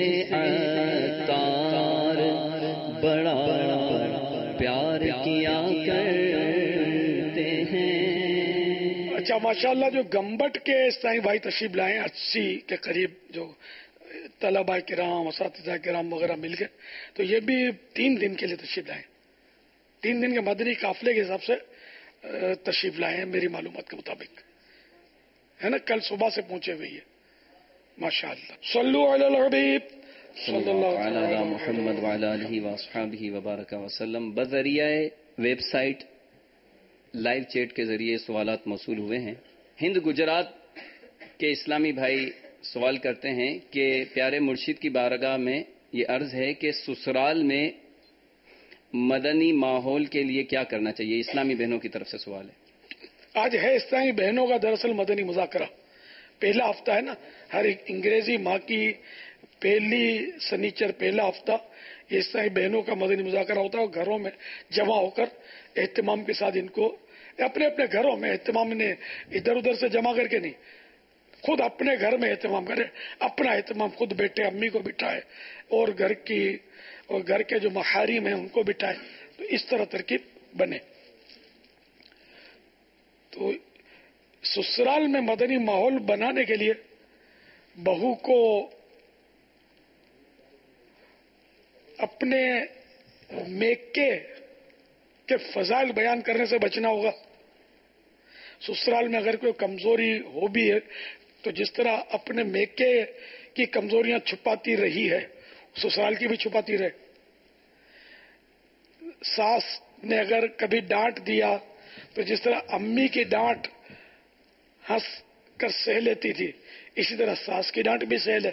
अतार बड़ा प्यार किया करते हैं। अच्छा माशाअल्लाह, जो गम्बट के साईं भाई तशरीफ लाए 80 के करीब जो तलबा किराम असातिज़ा किराम वगैरह मिल गए, तो ये भी 3 दिन के लिए तशरीफ लाए, 3 दिन के मदनी काफिले के हिसाब से तशरीफ लाए हैं मेरी मालूमात के मुताबिक, है ना। कल सुबह से पहुंचे हुए है माशाअल्लाह। सल्लु अलल हबीब सल्लल्लाहु अलैहि मुहम्मद व अला आलिहि व अस्हाबिहि व बारक वसल्लम। बज़रिया वेबसाइट लाइव चैट के जरिए सवालात मौसूल हुए हैं। हिंद गुजरात के इस्लामी भाई सवाल करते हैं कि प्यारे मुर्शिद की बारगाह में ये अर्ज है कि ससुराल में मदनी माहौल के लिए क्या करना चाहिए। इस्लामी बहनों की तरफ से सवाल है। आज है इस्लामी बहनों का दरअसल मदनी मुज़ाकरा, पहला हफ्ता है ना, हर एक अंग्रेजी माह की पहली सनीचर पहला हफ्ता ये इस्लामी बहनों का मदनी मुज़ाकरा होता है, और घरों में जमा होकर एहतमाम के साथ इनको अपने अपने घरों में एहतमाम ने इधर उधर से जमा करके नहीं, खुद अपने घर में एहतमाम करे, अपना एहतमाम खुद बैठे, अम्मी को बिठाए और घर के जो महारिम हैं उनको बिठाए, तो इस तरह तरकीब बने। तो ससुराल में मदनी माहौल बनाने के लिए बहू को अपने मेके के फजाइल बयान करने से बचना होगा। ससुराल में अगर कोई कमजोरी हो भी है तो जिस तरह अपने मेके की कमजोरियां छुपाती रही है, ससुराल की भी छुपाती रहे। सास ने अगर कभी डांट दिया तो जिस तरह अम्मी की डांट हंस कर सह लेती थी, इसी तरह सास की डांट भी सह ले।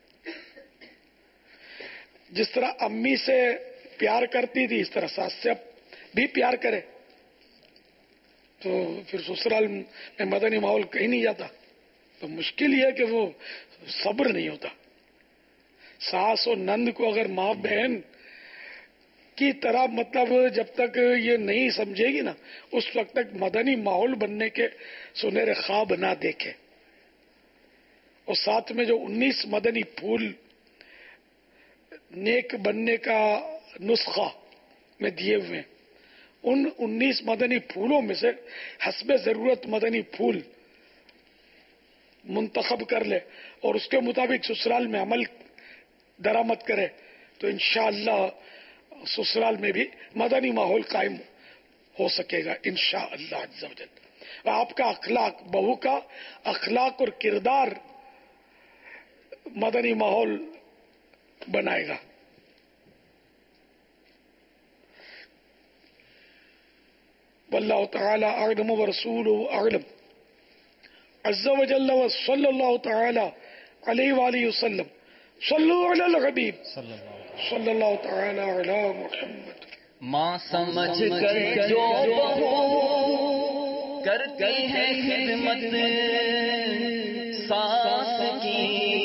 जिस तरह अम्मी से प्यार करती थी इस तरह सास से भी प्यार करे, तो फिर ससुराल में मदनी माहौल कहीं नहीं जाता। तो मुश्किल ये है कि वो सब्र नहीं होता। सास और नंद को अगर माँ बहन की तरह मतलब जब तक ये नहीं समझेगी ना, उस वक्त तक मदनी माहौल बनने के सुनहरे ख्वाब ना देखे। और साथ में जो 19 मदनी फूल नेक बनने का नुस्खा में दिए हुए हैं, उन 19 मदनी फूलों में से हस्बे जरूरत मदनी फूल मुंतखब कर ले और उसके मुताबिक ससुराल में अमल दरामद करे, तो इंशाअल्लाह ससुराल में भी मदनी माहौल कायम हो सकेगा इंशाअल्लाह अज़्ज़ा वजल। आपका अखलाक, बहू का अखलाक और किरदार मदनी माहौल बनाएगा। वल्लाहु तआला अअलम व रसूलुहु अअलम। अज़्ज़ा व जल्ल व सल्लल्लाहु तआला अलैहि व आलिहि वसल्लम। सल्लु अलल हबीब सल्लल्लाहु तआला अला मुहम्मद। माँ समझ कर जो बहू करती है खिदमत, ساس کی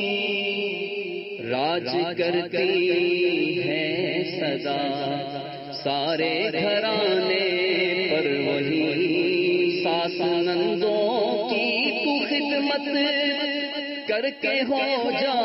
راج کرتی ہے سدا، سارے گھرانے پر وہی ساس نندوں کی تو خدمت کر کے ہو جا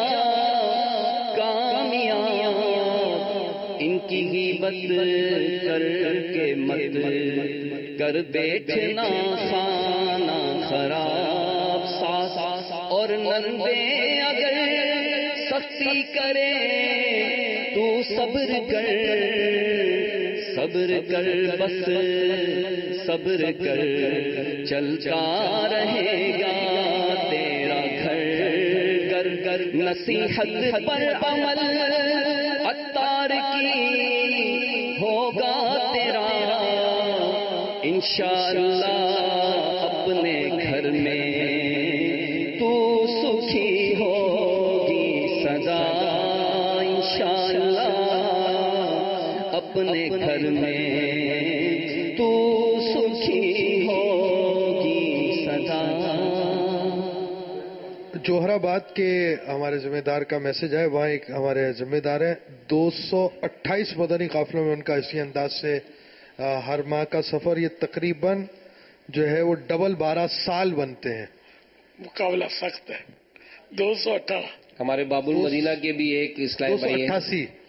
کامیاب، ان کی غیبت کر کے مت کر بیٹھنا خانہ خراب، ساس اور نندے اگر سختی کرے تو صبر کر، صبر کر بس صبر کر، چلتا رہے گا تیرا گھر گھر، نصیحت پر عمل عطار کی ہوگا تیرا انشاءاللہ، اپنے گھر میں تو سکھی ہوگی سدا، انشاءاللہ اپنے گھر میں تو سکھی ہوگی سدا۔ جوہر آباد کے ہمارے ذمہ دار کا میسج ہے، وہاں ایک ہمارے ذمہ دار ہیں 228 مدنی قافلوں میں ان کا اسی انداز سے ہر ماہ کا سفر، یہ تقریباً جو ہے وہ ڈبل 12 سال بنتے ہیں، مقابلہ سخت ہے۔ 218 ہمارے باب المدینہ کے بھی ایک اسلام بھائی ہیں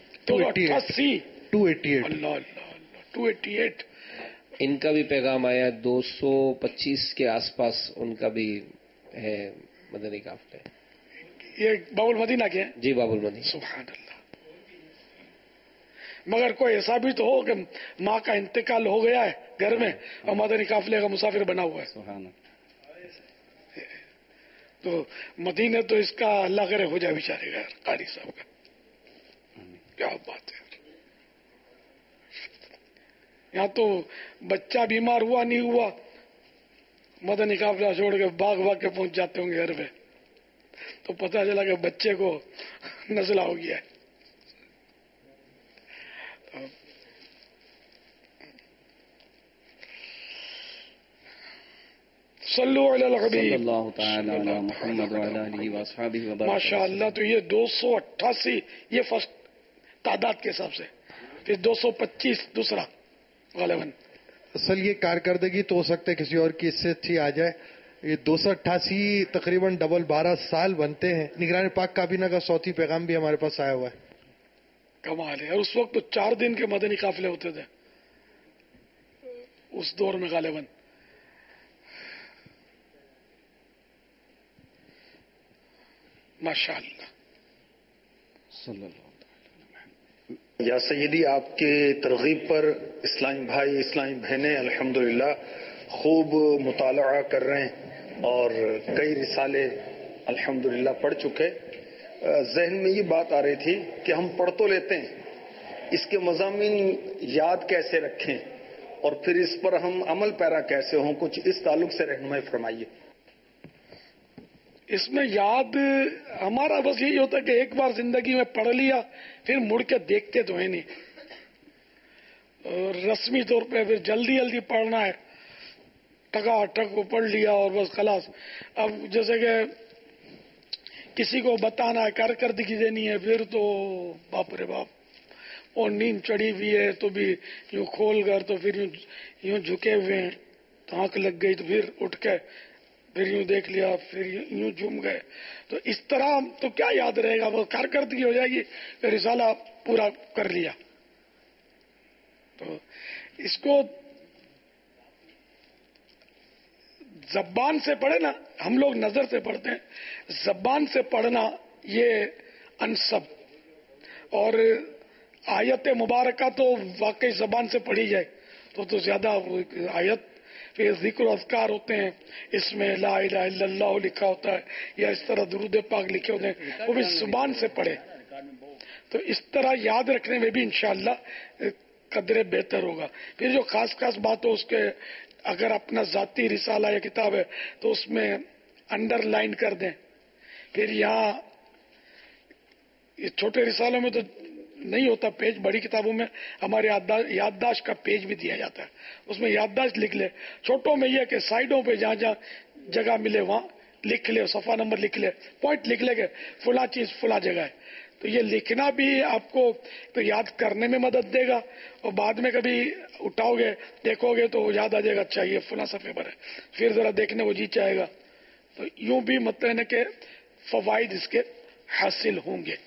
288 اللہ اللہ 288 ان کا بھی پیغام آیا، 225 کے آس پاس ان کا بھی ہے مدنی قافلے۔ یہ باب المدینہ کے ہیں؟ جی باب المدینہ۔ سبحان اللہ۔ مگر کوئی ایسا بھی تو ہو کہ ماں کا انتقال ہو گیا ہے گھر میں اور مدنی قافلے کا مسافر بنا ہوا ہے، سبحان اللہ۔ تو مدینے تو اس کا اللہ کرے ہو جائے بیچارے گا قاری صاحب کا، کیا بات ہے۔ یہاں تو بچہ بیمار ہوا نہیں ہوا مدنی قافلہ چھوڑ کے بھاگ کے پہنچ جاتے ہوں گے گھر پہ، تو پتہ چلا کہ بچے کو نزلہ ہو گیا ہے۔ صلو علی الحبیب صلی اللہ تعالی علی محمد وعلی آلہ واصحابہ وبارک۔ ماشاء اللہ، تو یہ 288 یہ فرسٹ تعداد کے حساب سے، پھر 225 دوسرا غالباً۔ اصل یہ کارکردگی تو ہو سکتا ہے کسی اور کی اس سے اچھی آ جائے، یہ 288 تقریباً ڈبل 12 سال بنتے ہیں۔ نگران پاک کابینہ کا صوتی پیغام بھی ہمارے پاس آیا ہوا ہے۔ کمال ہے، اور اس وقت تو 4 دن کے مدنی قافلے ہوتے تھے اس دور میں غالباً۔ ماشاء اللہ صلی اللہ۔ یا سیدی، آپ کے ترغیب پر اسلامی بھائی اسلامی بہنیں الحمدللہ خوب مطالعہ کر رہے ہیں اور کئی رسالے الحمدللہ پڑھ چکے۔ ذہن میں یہ بات آ رہی تھی کہ ہم پڑھ تو لیتے ہیں، اس کے مضامین یاد کیسے رکھیں اور پھر اس پر ہم عمل پیرا کیسے ہوں، کچھ اس تعلق سے رہنمائی فرمائیے۔ اس میں یاد ہمارا بس یہی ہوتا ہے کہ ایک بار زندگی میں پڑھ لیا پھر مڑ کے دیکھتے تو ہے نہیں، اور رسمی طور پہ پھر جلدی پڑھنا ہے، ٹکا ٹک کو پڑھ لیا اور بس خلاص۔ اب جیسے کہ کسی کو بتانا ہے، کارکردگی دینی ہے، پھر تو باپ رے باپ، اور نیند چڑھی ہوئی ہے تو بھی یوں کھول کر تو پھر یوں جھکے ہوئے ہیں تو آنکھ لگ گئی تو پھر اٹھ کے پھر یوں دیکھ لیا، پھر یوں جھوم گئے، تو اس طرح تو کیا یاد رہے گا، وہ کارکردگی ہو جائے گی کہ رسالہ پورا کر لیا۔ تو اس کو زبان سے پڑھے نا، ہم لوگ نظر سے پڑھتے ہیں، زبان سے پڑھنا یہ انسب، اور آیت مبارکہ تو واقعی زبان سے پڑھی جائے تو زیادہ آیت، پھر ذکر و اذکار ہوتے ہیں، اس میں لا الہ الا اللہ لکھا ہوتا ہے یا اس طرح درود پاک لکھے ہوتے ہیں، وہ بھی زبان سے پڑھے تو اس طرح یاد رکھنے میں بھی انشاءاللہ قدرے بہتر ہوگا۔ پھر جو خاص بات ہو، اس کے اگر اپنا ذاتی رسالہ یا کتاب ہے تو اس میں انڈر لائن کر دیں۔ پھر یہاں یہ چھوٹے رسالوں میں تو نہیں ہوتا پیج، بڑی کتابوں میں ہمارے یادداشت کا پیج بھی دیا جاتا ہے، اس میں یادداشت لکھ لے۔ چھوٹوں میں یہ کہ سائڈوں پہ جہاں جگہ ملے وہاں لکھ لے, صفحہ نمبر لکھ لے, پوائنٹ لکھ لے کہ فلاں چیز فلاں جگہ ہے. تو یہ لکھنا بھی آپ کو تو یاد کرنے میں مدد دے گا, اور بعد میں کبھی اٹھاؤ گے دیکھو گے تو یاد آ جائے گا, اچھا یہ فلاں صفحے پر ہے, پھر ذرا دیکھنے کو جی چاہے گا. تو یوں بھی مطلب ہے کہ فوائد اس کے حاصل ہوں گے.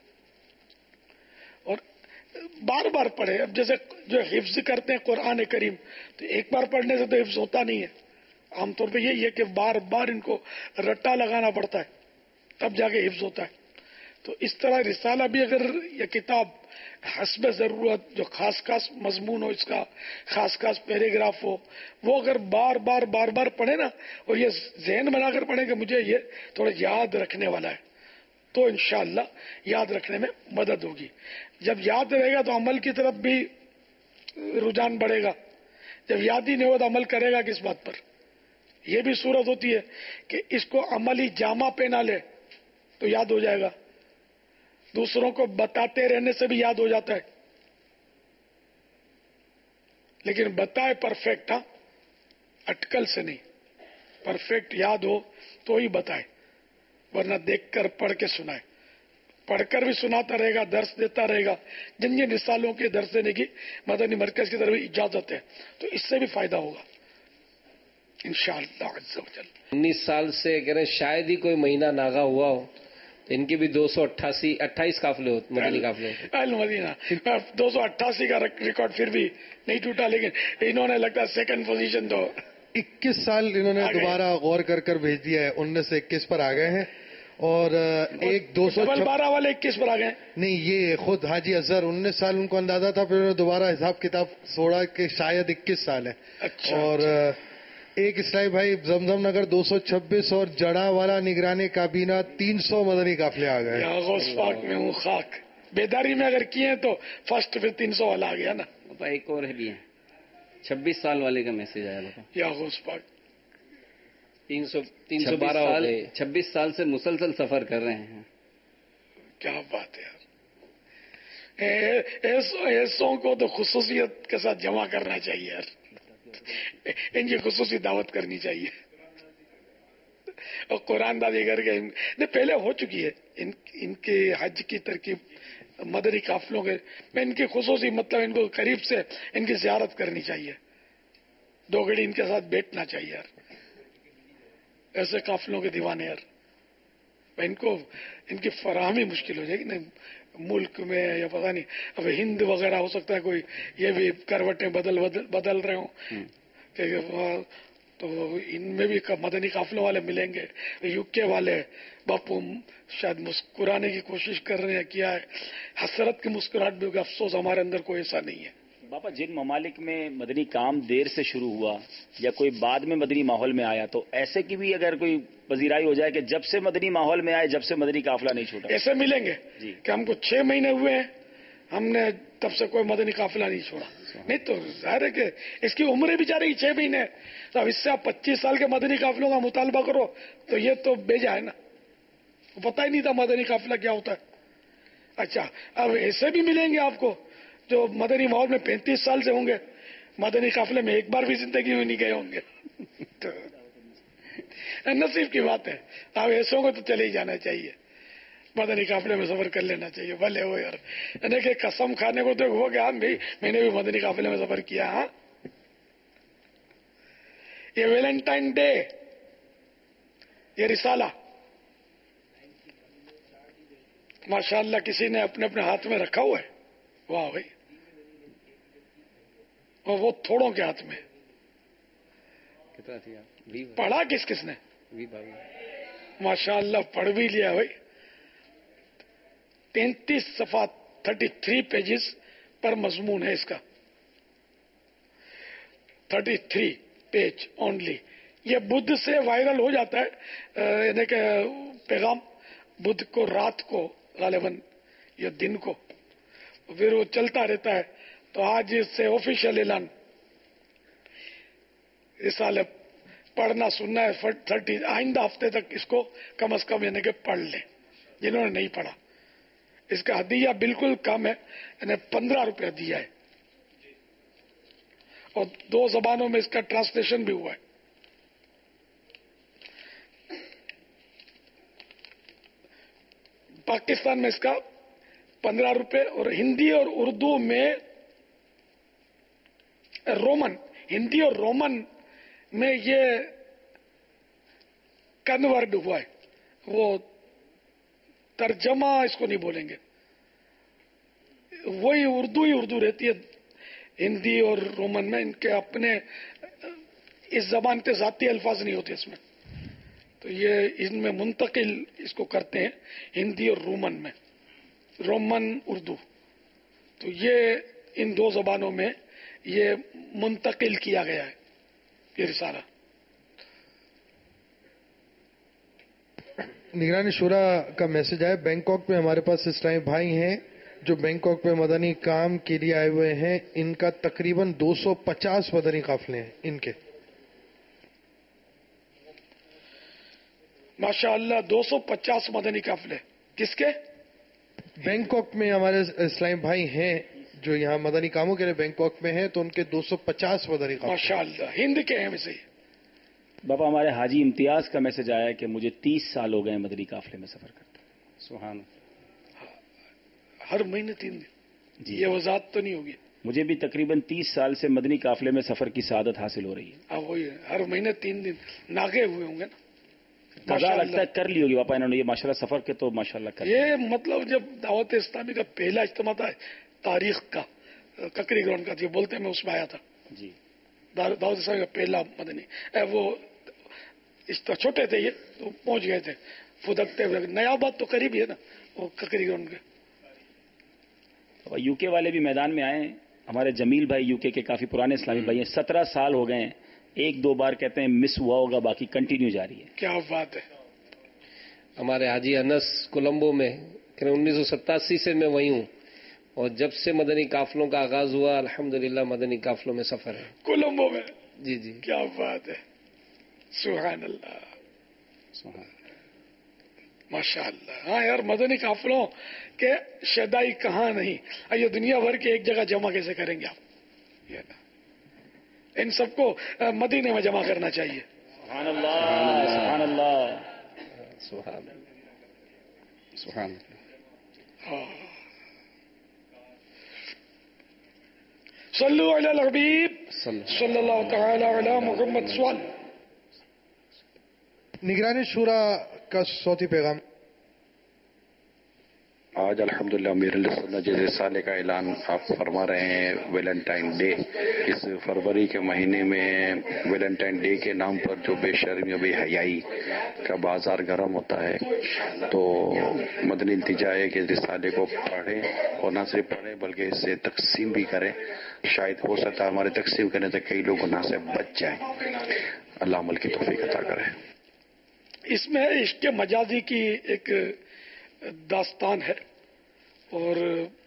اور بار بار پڑھے. اب جیسے جو حفظ کرتے ہیں قرآن کریم, تو ایک بار پڑھنے سے تو حفظ ہوتا نہیں ہے. عام طور پہ یہی ہے کہ بار بار ان کو رٹا لگانا پڑتا ہے, تب جا کے حفظ ہوتا ہے. تو اس طرح رسالہ بھی اگر یہ کتاب حسب ضرورت جو خاص خاص مضمون ہو, اس کا خاص خاص پیراگراف ہو, وہ اگر بار بار بار بار پڑھے نا, اور یہ ذہن بنا کر پڑھے کہ مجھے یہ تھوڑا یاد رکھنے والا ہے, تو انشاءاللہ یاد رکھنے میں مدد ہوگی. جب یاد رہے گا تو عمل کی طرف بھی رجحان بڑھے گا. جب یاد ہی نہیں ہو تو عمل کرے گا کس بات پر؟ یہ بھی صورت ہوتی ہے کہ اس کو عملی جامہ پہنا لے تو یاد ہو جائے گا, دوسروں کو بتاتے رہنے سے بھی یاد ہو جاتا ہے, لیکن بتائے پرفیکٹ, ہاں اٹکل سے نہیں, پرفیکٹ یاد ہو تو ہی بتائے, ورنہ دیکھ کر پڑھ کے سنائے. پڑھ کر بھی سناتا رہے گا, درس دیتا رہے گا. جن جن رسالوں کے درس دینے کی مدنی مرکز کی طرف اجازت ہے, تو اس سے بھی فائدہ ہوگا انشاءاللہ عز و جل. 19 سال سے کہہ رہے ہیں شاید ہی کوئی مہینہ ناغا ہوا ہو, تو ان کے بھی 228 قافلے ہوتے, مدنی قافلے ہوتے. المدینہ 288 کا ریکارڈ پھر بھی نہیں ٹوٹا, لیکن انہوں نے لگتا ہے سیکنڈ پوزیشن تو 21 سال انہوں نے دوبارہ غور کر بھیج دیا ہے, 19 سے 21 پر آ گئے ہیں. اور ایک 12 والے 21 پر آ گئے نہیں, یہ خود حاجی اظہر 19 سال ان کو اندازہ تھا, پھر انہوں نے دوبارہ حساب کتاب چھوڑا کہ شاید 21 سال ہے. اور ایک اسلائی بھائی زمزم نگر 226 اور جڑا والا نگرانی کابینہ 300 مدنی قافلے آ گئے. غوث پاک میں ہوں خاک, بیداری میں اگر کیے تو فرسٹ پھر 300 والا آ گیا نا. ایک اور بھی ہے 26 سال والے کا میسج آیا بابا. یا غوث پاک 312 ہو گئے. 26 سال سے مسلسل سفر کر رہے ہیں. کیا بات ہے یار, ایسوں کو تو خصوصیت کے ساتھ جمع کرنا چاہیے یار, ان کی خصوصی دعوت کرنی چاہیے. اور قرآن دادی کر کے پہلے ہو چکی ہے ان کے حج کی ترکیب مدنی قافلوں کے, میں ان کی خصوصی مطلب ان کو قریب سے ان کی زیارت کرنی چاہیے, 2 گھڑی ان کے ساتھ بیٹھنا چاہیے یار. ایسے قافلوں کے دیوانے یار, ان کو ان کی فراہمی مشکل ہو جائے گی نا ملک میں, یا پتہ نہیں اب ہند وغیرہ ہو سکتا ہے کوئی یہ بھی کروٹیں بدل رہے ہوں, تو ان میں بھی مدنی قافلوں والے ملیں گے. یو کے والے باپو شاید مسکرانے کی کوشش کر رہے ہیں, کیا ہے حسرت کی مسکراہٹ بھی ہوگی, افسوس ہمارے اندر کوئی ایسا نہیں ہے. باپا جن ممالک میں مدنی کام دیر سے شروع ہوا یا کوئی بعد میں مدنی ماحول میں آیا, تو ایسے کی بھی اگر کوئی پذیرائی ہو جائے کہ جب سے مدنی ماحول میں آئے جب سے مدنی قافلہ نہیں چھوٹا, ایسے ملیں گے کہ ہم کو 6 مہینے ہوئے ہیں, ہم نے تب سے کوئی مدنی قافلہ نہیں چھوڑا. نہیں تو ظاہر ہے کہ اس کی عمریں بیچارے کی 6 مہینے, تو اب اس سے آپ 25 سال کے مدنی قافلوں کا مطالبہ کرو تو یہ تو بیجا ہے نا, پتہ ہی نہیں تھا مدنی قافلہ کیا ہوتا ہے. اچھا اب ایسے بھی ملیں گے آپ کو جو مدنی ماحول میں 35 سال سے ہوں گے, مدنی قافلے میں ایک بار بھی زندگی میں نہیں گئے ہوں گے. تو نصیب کی بات ہے. اب ایسوں کو تو چلے ہی جانا چاہیے, مدنی قافلے میں سفر کر لینا چاہیے. بھلے ہو یار, یعنی کہ قسم کھانے کو تو ہو گیا بھائی میں نے بھی مدنی قافلے میں سفر کیا. ہاں یہ ویلنٹائن ڈے, یہ رسالہ ماشاءاللہ کسی نے اپنے اپنے ہاتھ میں رکھا ہوا ہے. واہ بھائی, اور وہ تھوڑوں کے ہاتھ میں. پڑھا کس نے؟ ماشاءاللہ پڑھ بھی لیا بھائی. 33 صفحہ 33 پیجز پر مضمون ہے اس کا, 33 پیج اونلی. یہ بدھ سے وائرل ہو جاتا ہے, یعنی کہ پیغام بدھ کو رات کو غالباً یا دن کو, پھر وہ چلتا رہتا ہے. تو آج سے آفیشیل اعلان, رسالہ پڑھنا سننا ہے 30, آئندہ ہفتے تک اس کو کم از کم یعنی کہ پڑھ لیں جنہوں نے نہیں پڑھا. اس کا ہدیہ بالکل کم ہے, یعنی 15 روپے ہدیہ ہے, اور 2 زبانوں میں اس کا ٹرانسلیشن بھی ہوا ہے. پاکستان میں اس کا 15 روپے، اور ہندی اور اردو میں ہندی اور رومن میں یہ کنورٹ ہوا ہے، وہ ترجمہ اس کو نہیں بولیں گے، وہی اردو ہی اردو رہتی ہے ہندی اور رومن میں، ان کے اپنے اس زبان کے ذاتی الفاظ نہیں ہوتے اس میں، تو یہ ان میں منتقل اس کو کرتے ہیں ہندی اور رومن اردو، تو یہ ان دو زبانوں میں یہ منتقل کیا گیا ہے یہ رسالہ۔ نگرانی شورا کا میسج آیا، بینکاک میں ہمارے پاس اسلامی بھائی ہیں جو بینکاک میں مدنی کام کے لیے آئے ہوئے ہیں، ان کا تقریباً 250 مدنی قافلے ہیں ان کے۔ ماشاء اللہ 250 مدنی قافلے کس کے؟ بینکاک میں ہمارے اسلامی بھائی ہیں جو یہاں مدنی کاموں کے لیے بینکاک میں ہیں، تو ان کے 250 مدنی قافلے۔ ماشاء اللہ ہند کے ہیں ویسے ہی۔ بابا ہمارے حاجی امتیاز کا میسج آیا کہ مجھے 30 سال ہو گئے مدنی قافلے میں سفر کرتے ہیں۔ سبحان ہر مہینے 3 دن جی، یہ وضاحت تو نہیں ہوگی۔ مجھے بھی تقریباً 30 سال سے مدنی قافلے میں سفر کی سعادت حاصل ہو رہی ہے۔ وہی ہے، ہر مہینے 3 دن ناگے ہوئے ہوں گے نا، مزہ لگتا ہے کر لی ہوگی باپا انہوں نے یہ ماشاءاللہ سفر کے، تو ماشاءاللہ کر یہ مطلب جب دعوت اسلامی کا پہلا اجتماع تھا تاریخ کا ککری گراؤنڈ کا، یہ بولتے ہیں میں اس میں آیا تھا جی، دعوت اسلامی کا پہلا مدنی، وہ اس طرح چھوٹے تھے یہ تو پہنچ گئے تھے فدکتے ہوئے، نیا بات تو قریب ہی ہے نا وہ ککری گراؤنڈ کے۔ یو کے والے بھی میدان میں آئے ہیں، ہمارے جمیل بھائی یو کے کافی پرانے اسلامی بھائی ہیں، 17 سال ہو گئے ہیں، 1-2 بار کہتے ہیں مس ہوا ہوگا، باقی کنٹینیو جاری ہے۔ کیا بات ہے۔ ہمارے حاجی انس کولمبو میں 1987 سے میں وہی ہوں، اور جب سے مدنی قافلوں کا آغاز ہوا الحمدللہ مدنی قافلوں میں سفر ہے کولمبو میں۔ جی جی، کیا بات ہے، سبحان اللہ ماشاء اللہ۔ ہاں یار مدنی قافلوں کے شیدائی کہاں نہیں، یہ دنیا بھر کے ایک جگہ جمع کیسے کریں گے آپ؟ ان سب کو مدینے میں جمع کرنا چاہیے۔ سبحان اللہ سبحان اللہ سبحان اللہ سبحان اللہ۔ صلو علی الحبیب صلی اللہ تعالی علی محمد۔ سوال نگرانی شورا کا صوتی پیغام۔ آج الحمدللہ میرے سنت جس رسالے کا اعلان آپ فرما رہے ہیں ویلنٹائن ڈے، اس فروری کے مہینے میں ویلنٹائن ڈے کے نام پر جو بے شرمی و بے حیائی کا بازار گرم ہوتا ہے، تو مدنی التجا ہے کہ رسالے کو پڑھیں، اور نہ صرف پڑھیں بلکہ اس سے تقسیم بھی کریں، شاید ہو سکتا ہے ہمارے تقسیم کرنے سے کئی لوگ گناہ سے بچ جائیں، اللہ عمل کی توفیق عطا کرے۔ اس میں عشق مجازی کی ایک داستان ہے، اور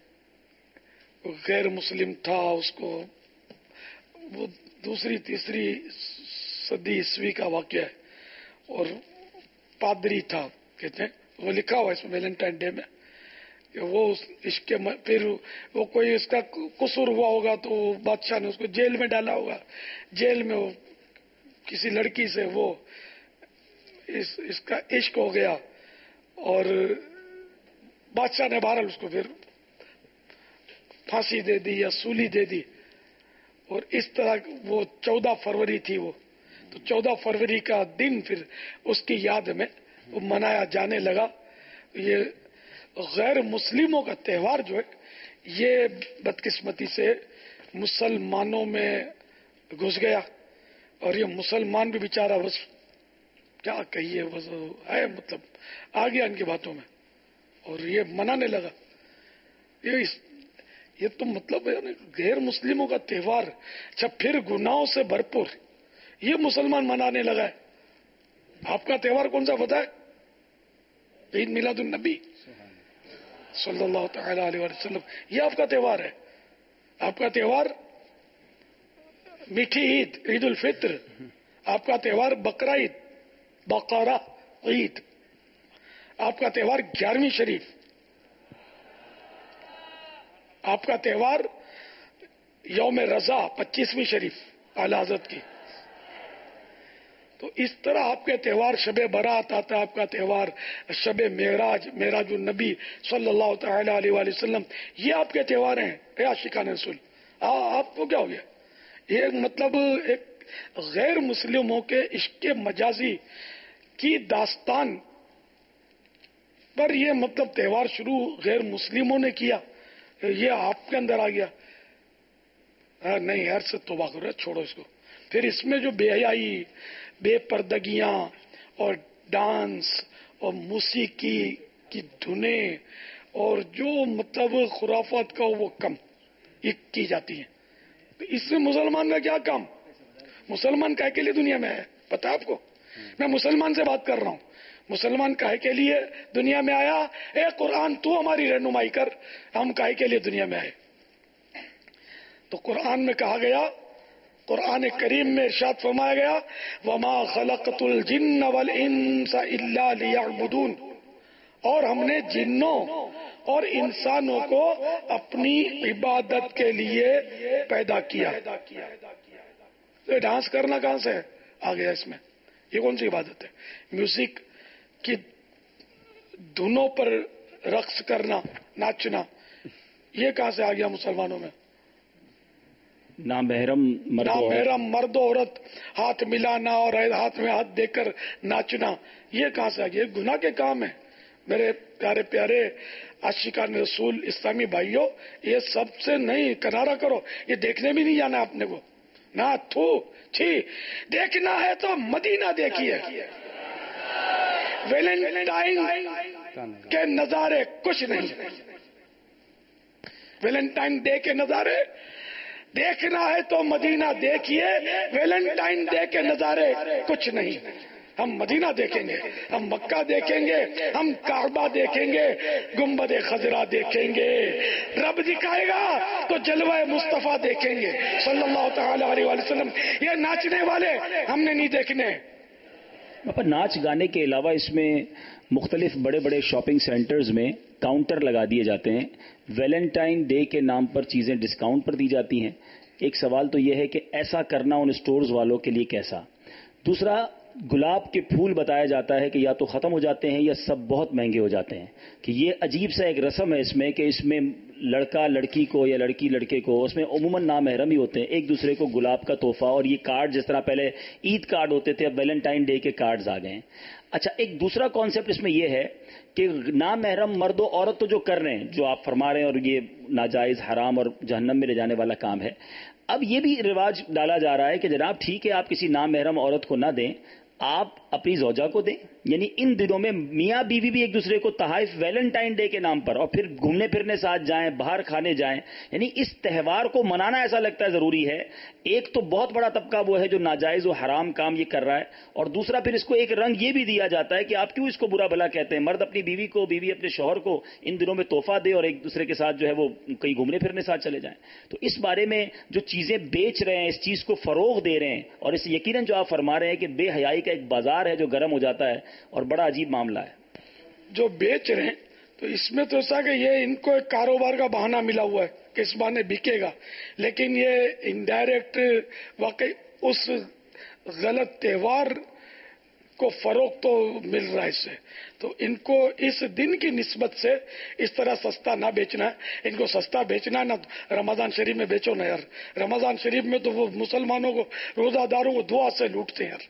غیر مسلم تھا، اس کو وہ 2ری-3ری صدی عیسوی کا واقعہ ہے، اور پادری تھا کہتے ہیں، وہ لکھا ہوا اس میں ویلنٹائن ڈے میں کہ وہ اس کے پھر وہ کوئی اس کا قصور ہوا ہوگا تو بادشاہ نے اس کو جیل میں ڈالا ہوگا، جیل میں وہ کسی لڑکی سے وہ اس کا عشق ہو گیا، اور بادشاہ نے بہرحال اس کو پھر پھانسی دے دی یا سولی دے دی، اور اس طرح وہ 14 فروری تھی وہ، تو 14 فروری کا دن پھر اس کی یاد میں وہ منایا جانے لگا۔ یہ غیر مسلموں کا تہوار جو ہے یہ بدقسمتی سے مسلمانوں میں گھس گیا، اور یہ مسلمان بھی بیچارہ بس کیا کہیے بس ہے، مطلب آ گیا ان کی باتوں میں، اور یہ منانے لگا۔ یہ تو مطلب ہے غیر مسلموں کا تہوار، اچھا پھر گناہوں سے بھرپور یہ مسلمان منانے لگا ہے۔ آپ کا تہوار کون سا پتہ ہے؟ عید میلاد النبی صلی اللہ تعالی علیہ وسلم، یہ آپ کا تہوار ہے۔ آپ کا تہوار میٹھی عید، عید الفطر، آپ کا تہوار بقرہ عید، بقرہ عید، آپ کا تہوار 11ویں شریف، آپ کا تہوار یوم رضا 25ویں شریف اعلی حضرت کی، تو اس طرح آپ کے تہوار شب برات آتا ہے، آپ کا تہوار شب معراج، معراج النبی صلی اللہ تعالی علیہ وآلہ وسلم، یہ آپ کے تہوار ہیں اے عاشقان رسول۔ آپ کو کیا ہو گیا؟ یہ مطلب ایک غیر مسلموں کے عشق مجازی کی داستان پر یہ مطلب تہوار شروع غیر مسلموں نے کیا، یہ آپ کے اندر آ گیا۔ نہیں یار، سے توبہ کرو، چھوڑو اس کو۔ پھر اس میں جو بے حیائی، بے پردگیاں اور ڈانس اور موسیقی کی دھنیں اور جو مطلب خرافات کا وہ کم یہ کی جاتی ہیں، تو اس سے مسلمان کا کیا کام؟ مسلمان کہے کے لیے دنیا میں ہے، پتہ ہے آپ کو؟ میں مسلمان سے بات کر رہا ہوں۔ مسلمان کہے کے لیے دنیا میں آیا؟ اے قرآن تو ہماری رہنمائی کر، ہم کہے کے لیے دنیا میں آئے؟ تو قرآن میں کہا گیا، قرآن کریم میں ارشاد فرمایا گیا، وما خلقت الجن والانس الا لیعبدون، اور ہم نے جنوں اور انسانوں کو اپنی عبادت کے لیے پیدا کیا۔ تو ڈانس کرنا کہاں سے آ گیا اس میں؟ یہ کون سی عبادت ہے؟ میوزک کی دھنوں پر رقص کرنا، ناچنا، یہ کہاں سے آ گیا مسلمانوں میں؟ نامحرم مرد و عورت ہاتھ ملانا اور ہاتھ میں ہاتھ دے کر ناچنا، یہ کہاں سے آ گیا؟ گناہ کے کام ہے میرے پیارے پیارے عاشقان رسول اسلامی بھائیوں۔ یہ سب سے نہیں، کنارہ کرو، یہ دیکھنے بھی نہیں جانا اپنے کو، نہ تھو چھی، دیکھنا ہے تو مدینہ دیکھیے۔ ویلنٹائن کے نظارے کچھ نہیں، ویلنٹائن ڈے کے نظارے دیکھنا ہے تو مدینہ دیکھیے، ویلنٹائن ڈے کے نظارے کچھ نہیں۔ ہم مدینہ دیکھیں گے، ہم مکہ دیکھیں گے، ہم کعبہ دیکھیں گے، گنبد خضرا دیکھیں گے، رب دکھائے گا تو جلوہ مصطفیٰ دیکھیں گے صلی اللہ تعالی علیہ وآلہ وسلم۔ یہ ناچنے والے ہم نے نہیں دیکھنے۔ ناچ گانے کے علاوہ اس میں مختلف بڑے بڑے شاپنگ سینٹرز میں کاؤنٹر لگا دیے جاتے ہیں، ویلنٹائن ڈے کے نام پر چیزیں ڈسکاؤنٹ پر دی جاتی ہیں۔ ایک سوال تو یہ ہے کہ ایسا کرنا ان سٹورز والوں کے لیے کیسا؟ دوسرا، گلاب کے پھول بتایا جاتا ہے کہ یا تو ختم ہو جاتے ہیں یا سب بہت مہنگے ہو جاتے ہیں، کہ یہ عجیب سا ایک رسم ہے اس میں کہ اس میں لڑکا لڑکی کو یا لڑکی لڑکے کو، اس میں عموماً نامحرم ہی ہوتے ہیں، ایک دوسرے کو گلاب کا تحفہ، اور یہ کارڈ جس طرح پہلے عید کارڈ ہوتے تھے اب ویلنٹائن ڈے کے کارڈز آ گئے ہیں۔ اچھا، ایک دوسرا کانسیپٹ اس میں یہ ہے کہ نامحرم مرد و عورت تو جو کر رہے ہیں، جو آپ فرما رہے ہیں، اور یہ ناجائز، حرام اور جہنم میں لے جانے والا کام ہے، اب یہ بھی رواج ڈالا جا رہا ہے کہ جناب ٹھیک ہے آپ کسی نامحرم عورت کو نہ دیں، آپ اپنی زوجہ کو دیں۔ یعنی ان دنوں میں میاں بیوی بھی ایک دوسرے کو تحائف ویلنٹائن ڈے کے نام پر، اور پھر گھومنے پھرنے ساتھ جائیں، باہر کھانے جائیں، یعنی اس تہوار کو منانا ایسا لگتا ہے ضروری ہے۔ ایک تو بہت بڑا طبقہ وہ ہے جو ناجائز و حرام کام یہ کر رہا ہے، اور دوسرا پھر اس کو ایک رنگ یہ بھی دیا جاتا ہے کہ آپ کیوں اس کو برا بھلا کہتے ہیں۔ مرد اپنی بیوی کو، بیوی اپنے شوہر کو ان دنوں میں تحفہ دے اور ایک دوسرے کے ساتھ جو ہے وہ کہیں گھومنے پھرنے ساتھ چلے جائیں۔ تو اس بارے میں جو چیزیں بیچ رہے ہیں، اس چیز کو فروغ دے رہے ہیں، اور اس یقیناً جو آپ فرما رہے ہیں کہ بے حیائی کا ایک بازار ہے جو گرم ہو جاتا ہے، اور بڑا عجیب معاملہ ہے جو بیچ رہے ہیں۔ تو اس میں تو ایسا کہ یہ ان کو ایک کاروبار کا بہانہ ملا ہوا ہے کہ اس بہانے بکے گا، لیکن یہ انڈائریکٹ واقعی اس غلط تہوار کو فروغ تو مل رہا ہے اس سے۔ تو ان کو اس دن کی نسبت سے اس طرح سستا نہ بیچنا ہے، ان کو سستا بیچنا نہ رمضان شریف میں بیچو نا یار۔ رمضان شریف میں تو وہ مسلمانوں کو، روزہ داروں کو دعا سے لوٹتے ہیں یار۔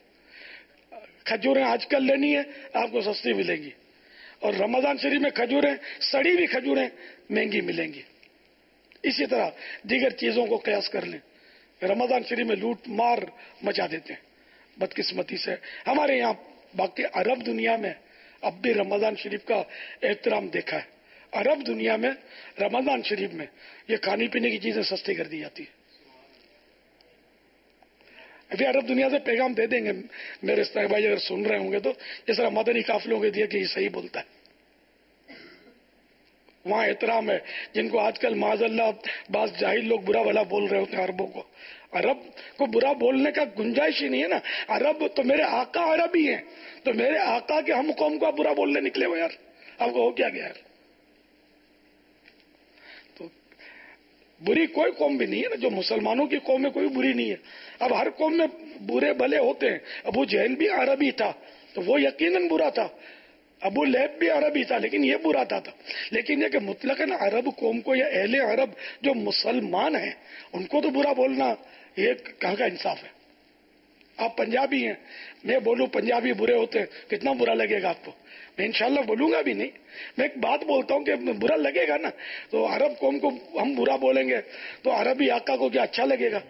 کھجوریں آج کل لینی ہے آپ کو سستی ملے گی، اور رمضان شریف میں کھجوریں، سڑی ہوئی کھجوریں مہنگی ملیں گی۔ اسی طرح دیگر چیزوں کو قیاس کر لیں، رمضان شریف میں لوٹ مار مچا دیتے ہیں بدقسمتی سے۔ ہمارے یہاں باقی عرب دنیا میں اب بھی رمضان شریف کا احترام دیکھا ہے۔ عرب دنیا میں رمضان شریف میں یہ کھانے پینے کی چیزیں سستی کر دی جاتی ہیں۔ ابھی عرب دنیا سے پیغام دے دیں گے میرے استاذ بھائی اگر سن رہے ہوں گے تو، جس طرح مدنی قافلوں کے دیا کہ یہ صحیح بولتا ہے، وہاں احترام ہے۔ جن کو آج کل معاذ اللہ بعض جاہل لوگ برا بھلا بول رہے ہوتے ہیں عربوں کو، عرب کو برا بولنے کا گنجائش ہی نہیں ہے نا۔ عرب تو میرے آقا عربی ہیں، تو میرے آقا کے ہم قوم کو برا بولنے نکلے ہو یار، آپ کو ہو کیا گیا یار؟ تو बुरी कोई कौम भी नहीं है ना, जो मुसलमानों की कौम है कोई बुरी नहीं है। अब हर कौम में बुरे भले होते हैं। अबू जहल भी अरबी था तो वो यकीनन बुरा था, अबू लहब भी अरबी था लेकिन ये बुरा था। लेकिन ये कि मुतलकन अरब कौम को या अहले अरब जो मुसलमान हैं उनको तो बुरा बोलना ये कहाँ का इंसाफ है। आप पंजाबी हैं, मैं बोलूं पंजाबी बुरे होते हैं, कितना बुरा लगेगा आपको। मैं इंशाल्लाह बोलूंगा भी नहीं, मैं एक बात बोलता हूं कि बुरा लगेगा ना, तो अरब कौम को हम बुरा बोलेंगे तो अरबी आका को क्या अच्छा लगेगा।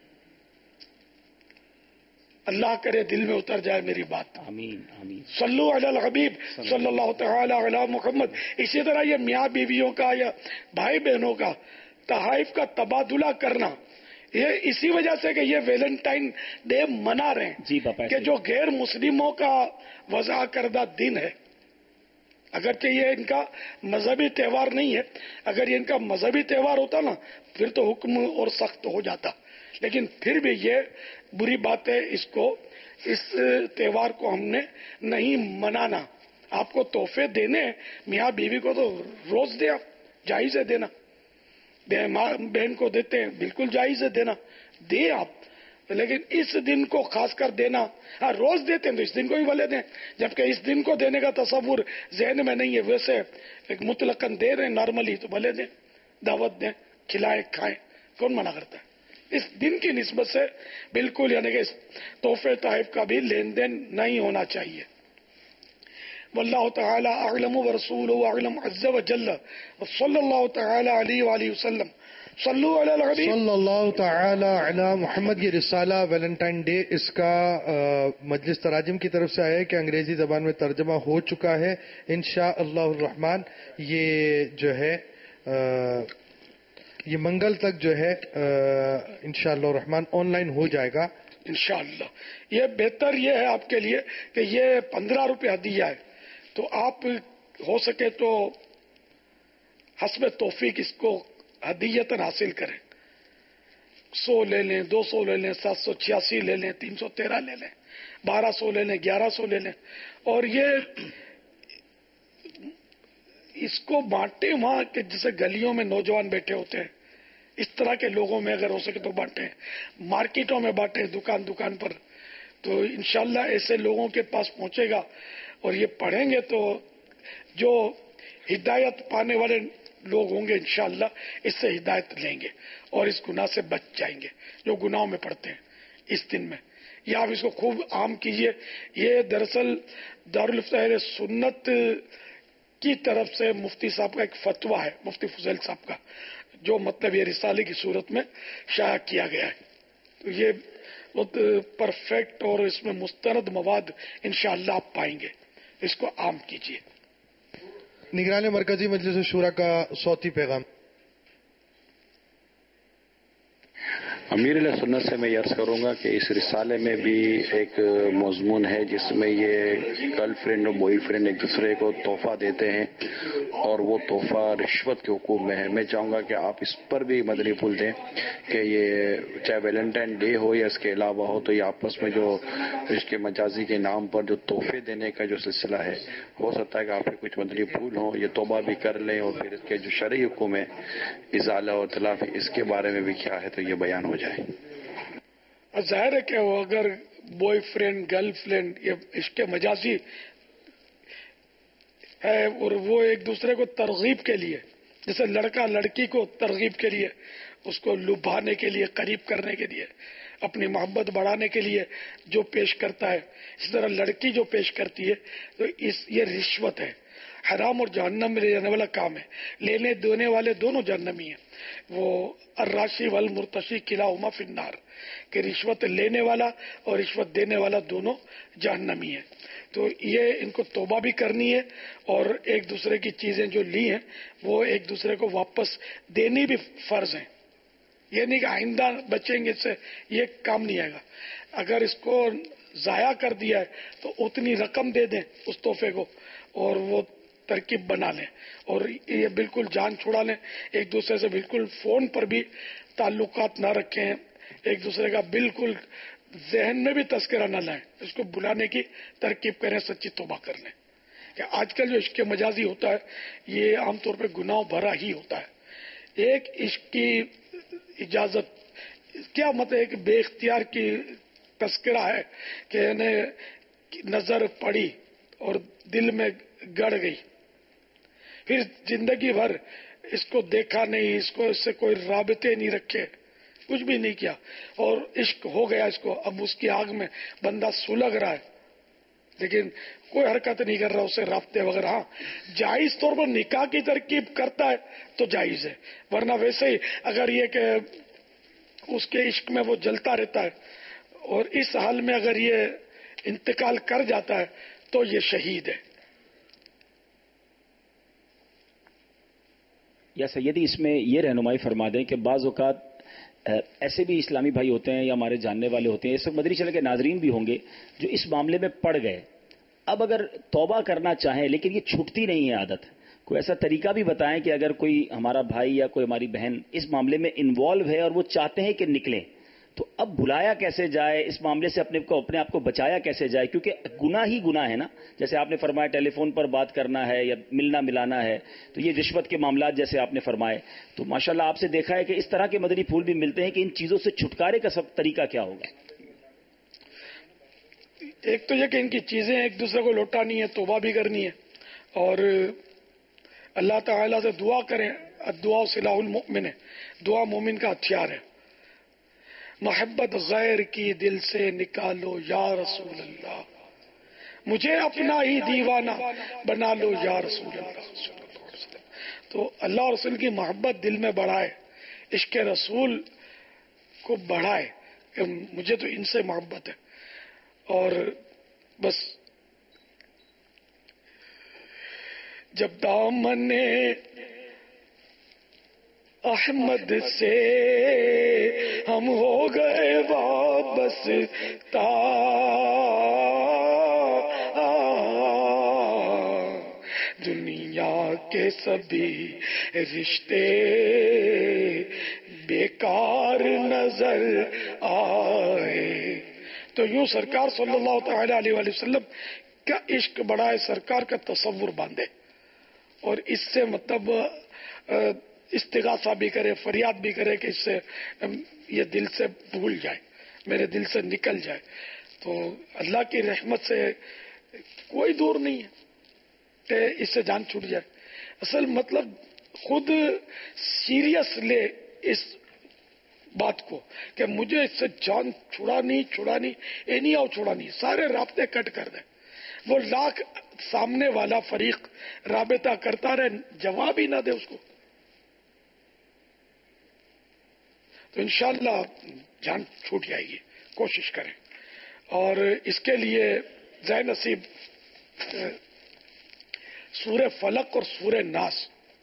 अल्लाह करे दिल में उतर जाए मेरी बात। आमीन आमीन। सल्लु अलल हबीब सल्लल्लाहु तआला अला मुहम्मद। इसी तरह ये मियाँ बीवियों का या भाई बहनों का तहाइफ का तबादुला करना, ये इसी वजह से कि ये वैलेंटाइन डे मना रहे हैं जी पापा, कि जो गैर मुस्लिमों का वज़ा करदा दिन है, अगरचे ये इनका मजहबी त्यौहार नहीं है, अगर ये इनका मजहबी त्यौहार होता ना फिर तो हुक्म और सख्त हो जाता, लेकिन फिर भी ये बुरी बात है। इसको इस त्यौहार को हमने नहीं मनाना। आपको तोहफे देने मियाँ बीवी को तो रोज दे, आप जायज है देना, बहन को देते हैं बिल्कुल जायज है देना, दे आप, लेकिन इस दिन को खास कर देना, हाँ रोज देते हैं तो इस दिन को ही भले दें, जबकि इस दिन को देने का तस्वुर जहन में नहीं है, वैसे एक मुतलकन दे रहे हैं नॉर्मली तो भले दें, दावत दें, खिलाएं खाएं, कौन मना करता है। इस दिन की निस्बत से बिल्कुल यानी कि तोहफे तहफ का भी लेन देन नहीं होना चाहिए। वल्लाहु तआला अअलम व रसूलुहु अअलम अज़्ज़ व जल्ल व सल्लल्लाहु तआला अलैहि व आलिहि वसल्लम। सल्लु अलल हबीब सल्लल्लाहु तआला अला मुहम्मद। ये रिसाला वैलेंटाइन डे इसका मजलिस तराजिम की तरफ से आया है कि अंग्रेजी जबान में तर्जमा हो चुका है। इंशाअल्लाहुर रहमान ये जो है ये मंगल तक जो है इंशाअल्लाह रहमान ऑनलाइन हो जाएगा इंशाअल्लाह। ये बेहतर ये है आपके लिए कि ये 15 रुपये हदिया है, तो आप हो सके तो हस्ब तौफीक इसको हदीयतन हासिल करें। 100 ले लें, 200 ले लें, 786 ले लें, 313 ले लें, 1200 ले लें, 1100 ले लें, और ये इसको बांटे वहां के जैसे गलियों में नौजवान बैठे होते हैं, इस तरह के लोगों में अगर हो सके तो बांटे, मार्केटों में बांटे, दुकान दुकान पर, तो इंशाल्लाह ऐसे लोगों के पास पहुंचेगा और ये पढ़ेंगे तो जो हिदायत पाने वाले लोग होंगे इंशाल्लाह इससे हिदायत लेंगे और इस गुनाह से बच जाएंगे जो गुनाहों में पड़ते हैं इस दिन में। या आप इसको खूब आम कीजिए। ये दरअसल दारुल इफ्ताह अहले सुन्नत की तरफ से मुफ्ती साहब का एक फतवा है, मुफ्ती फजल साहब का, जो मतलब ये रिसाले की सूरत में शाया किया गया है। तो ये बहुत परफेक्ट और इसमें मुस्तरद मवाद इंशाअल्लाह आप पाएंगे, इसको आम कीजिए। निगरान मरकजी मजलिस शूरा का सौती पैगाम। अमीर सुन्नत से मैं अर्ज करूंगा कि इस रिसाले में भी एक मौजून है जिसमें ये गर्लफ्रेंड और बॉयफ्रेंड एक दूसरे को तोहफा देते हैं और वो तोहफा रिश्वत के हुकूम में है। मैं चाहूंगा कि आप इस पर भी मदनी पुल दें कि ये चाहे वैलेंटाइन डे हो या इसके अलावा हो, तो ये आपस में जो इसके मजाजी के नाम पर जो तोहफे देने का जो सिलसिला है, हो सकता है कि आपके कुछ मदनी पुल हो, ये तोबा भी कर लें और फिर इसके जो शरई हुक्म है इजाला और तलाफी, इसके बारे में भी क्या है तो ये बयान हो जाए। जाहिर है कि वो अगर बॉयफ्रेंड गर्लफ्रेंड ये इसके मजाजी है और वो एक दूसरे को तरगीब के लिए, जैसे लड़का लड़की को तरगीब के लिए, उसको लुभाने के लिए, करीब करने के लिए, अपनी मोहब्बत बढ़ाने के लिए जो पेश करता है, इस तरह लड़की जो पेश करती है तो ये रिश्वत है, हराम और जहन्नम में ले जाने वाला काम है। लेने देने वाले दोनों जहन्नमी हैं। वो अर्राशी वल मुर्तशी किलाहुमा फिन्नार, कि रिश्वत लेने वाला और रिश्वत देने वाला दोनों जहन्नमी है। तो ये इनको तौबा भी करनी है और एक दूसरे की चीजें जो ली हैं वो एक दूसरे को वापस देनी भी फर्ज है। ये नहीं कि आइंदा बचेंगे इससे, ये काम नहीं आएगा। अगर इसको जाया कर दिया है तो उतनी रकम दे दें उस तोहफे को और वो तरकीब बना लें और ये बिल्कुल जान छुड़ा लें। एक दूसरे से बिल्कुल फोन पर भी ताल्लुकात ना रखें, एक दूसरे का बिल्कुल जहन में भी तस्करा न लाएं, इसको बुलाने की तरकीब करें, सच्ची तौबा कर लें। कि आजकल जो इश्क मजाजी होता है ये आमतौर पर गुनाह भरा ही होता है। एक इश्क की اجازت کیا مت ہے کہ بے اختیار کی تذکرہ ہے کہ انہیں نظر پڑی اور دل میں گڑ گئی، پھر زندگی بھر اس کو دیکھا نہیں، اس سے کوئی رابطے نہیں رکھے، کچھ بھی نہیں کیا اور عشق ہو گیا اس کو، اب اس کی آگ میں بندہ سلگ رہا ہے لیکن کوئی حرکت نہیں کر رہا اسے رابطے وغیرہ. ہاں جائز طور پر نکاح کی ترکیب کرتا ہے تو جائز ہے، ورنہ ویسے ہی اگر یہ کہ اس کے عشق میں وہ جلتا رہتا ہے اور اس حال میں اگر یہ انتقال کر جاتا ہے تو یہ شہید ہے. یا سیدی اس میں یہ رہنمائی فرما دیں کہ بعض اوقات ایسے بھی اسلامی بھائی ہوتے ہیں یا ہمارے جاننے والے ہوتے ہیں، اس وقت مدنی چینل کے ناظرین بھی ہوں گے جو اس معاملے میں پڑ گئے، اب اگر توبہ کرنا چاہیں لیکن یہ چھوٹتی نہیں ہے عادت، کوئی ایسا طریقہ بھی بتائیں کہ اگر کوئی ہمارا بھائی یا کوئی ہماری بہن اس معاملے میں انوالو ہے اور وہ چاہتے ہیں کہ نکلیں، تو اب بھلایا کیسے جائے اس معاملے سے، اپنے آپ کو بچایا کیسے جائے؟ کیونکہ گناہ ہی گناہ ہے نا، جیسے آپ نے فرمایا ٹیلی فون پر بات کرنا ہے یا ملنا ملانا ہے، تو یہ رشوت کے معاملات جیسے آپ نے فرمائے، تو ماشاءاللہ آپ سے دیکھا ہے کہ اس طرح کے مدنی پھول بھی ملتے ہیں کہ ان چیزوں سے چھٹکارے کا سب طریقہ کیا ہوگا؟ ایک تو یہ کہ ان کی چیزیں ایک دوسرے کو لوٹانی ہے، توبہ بھی کرنی ہے اور اللہ تعالیٰ سے دعا کریں. الدعاء سلاح المؤمن ہے، دعا مومن کا ہتھیار ہے. محبت غیر کی دل سے نکالو یا رسول اللہ، مجھے اپنا ہی دیوانہ بنا لو یا رسول اللہ. تو اللہ اور رسول کی محبت دل میں بڑھائے، عشق رسول کو بڑھائے کہ مجھے تو ان سے محبت ہے. اور بس جب دامن احمد سے ہم ہو گئے وابستہ، دنیا کے سبھی رشتے بیکار نظر آئے. تو یوں سرکار صلی اللہ تعالی علیہ وآلہ وسلم کا عشق بڑھائے، سرکار کا تصور باندھے اور اس سے مطلب استغاثہ بھی کرے، فریاد بھی کرے کہ اس سے یہ دل سے بھول جائے، میرے دل سے نکل جائے. تو اللہ کی رحمت سے کوئی دور نہیں ہے کہ اس سے جان چھوٹ جائے. اصل مطلب خود سیریس لے اس بات کو کہ مجھے اس سے جان چھڑانی اینی آؤ چھڑانی، سارے رابطے کٹ کر دیں. وہ لاکھ سامنے والا فریق رابطہ کرتا رہے، جواب ہی نہ دے اس کو، تو انشاءاللہ جان چھوٹ جائے گی. کوشش کریں. اور اس کے لیے ذہن نصیب سورہ فلق اور سورہ ناس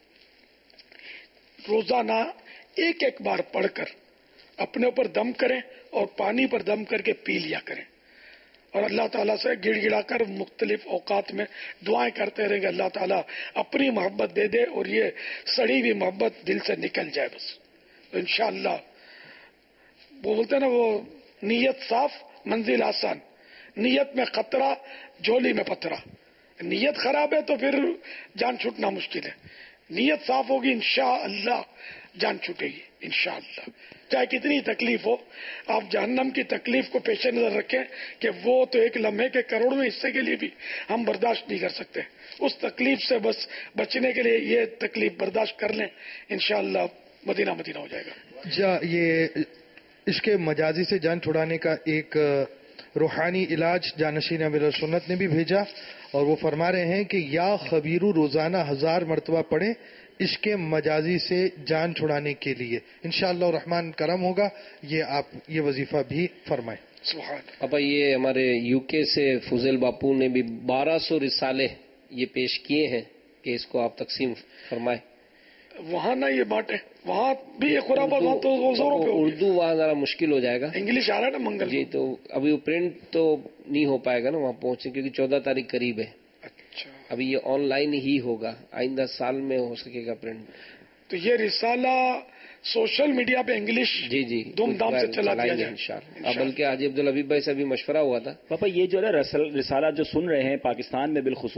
روزانہ ایک بار پڑھ کر اپنے اوپر دم کریں اور پانی پر دم کر کے پی لیا کریں اور اللہ تعالیٰ سے گڑ گڑا کر مختلف اوقات میں دعائیں کرتے رہیں گے. اللہ تعالیٰ اپنی محبت دے دے اور یہ سڑی ہوئی محبت دل سے نکل جائے بس. تو انشاءاللہ وہ بولتے ہیں نا، وہ نیت صاف منزل آسان، نیت میں خطرہ جھولی میں پتھرا. نیت خراب ہے تو پھر جان چھوٹنا مشکل ہے، نیت صاف ہوگی انشاءاللہ جان چھوٹے گی انشاءاللہ. چاہے کتنی تکلیف ہو، آپ جہنم کی تکلیف کو پیش نظر رکھیں کہ وہ تو ایک لمحے کے کروڑویں حصے کے لیے بھی ہم برداشت نہیں کر سکتے. اس تکلیف سے بس بچنے کے لیے یہ تکلیف برداشت کر لیں، انشاءاللہ مدینہ ہو جائے گا. یہ عشق مجازی سے جان چھڑانے کا ایک روحانی علاج جانشین امیر سنت نے بھی بھیجا اور وہ فرما رہے ہیں کہ یا خبیرو روزانہ 1000 مرتبہ پڑھیں عشق مجازی سے جان چھڑانے کے لیے، انشاءاللہ الرحمن کرم ہوگا. یہ آپ یہ وظیفہ بھی فرمائیں. ابا یہ ہمارے یو کے سے فضل باپو نے بھی 1200 رسالے یہ پیش کیے ہیں کہ اس کو آپ تقسیم فرمائیں. وہاں نہ یہ باتیں، وہاں بھی یہ خرابات، وہاں تو زوروں پہ اردو وہاں ذرا مشکل ہو جائے گا، انگلش آ رہا ہے نا منگل جی، تو ابھی وہ پرنٹ تو نہیں ہو پائے گا نا وہاں پہنچے، کیونکہ 14 تاریخ قریب ہے. اچھا، ابھی یہ آن لائن ہی ہوگا، آئندہ سال میں ہو سکے گا پرنٹ. تو یہ رسالہ سوشل میڈیا پہ انگلش جی دھوم دھام سے چلا دیا جائے انشاءاللہ. بلکہ آج عبدالحبیب بھائی سے بھی مشورہ ہوا تھا. پاپا یہ جو ہے رسالہ جو سن رہے ہیں پاکستان میں بالخصوص،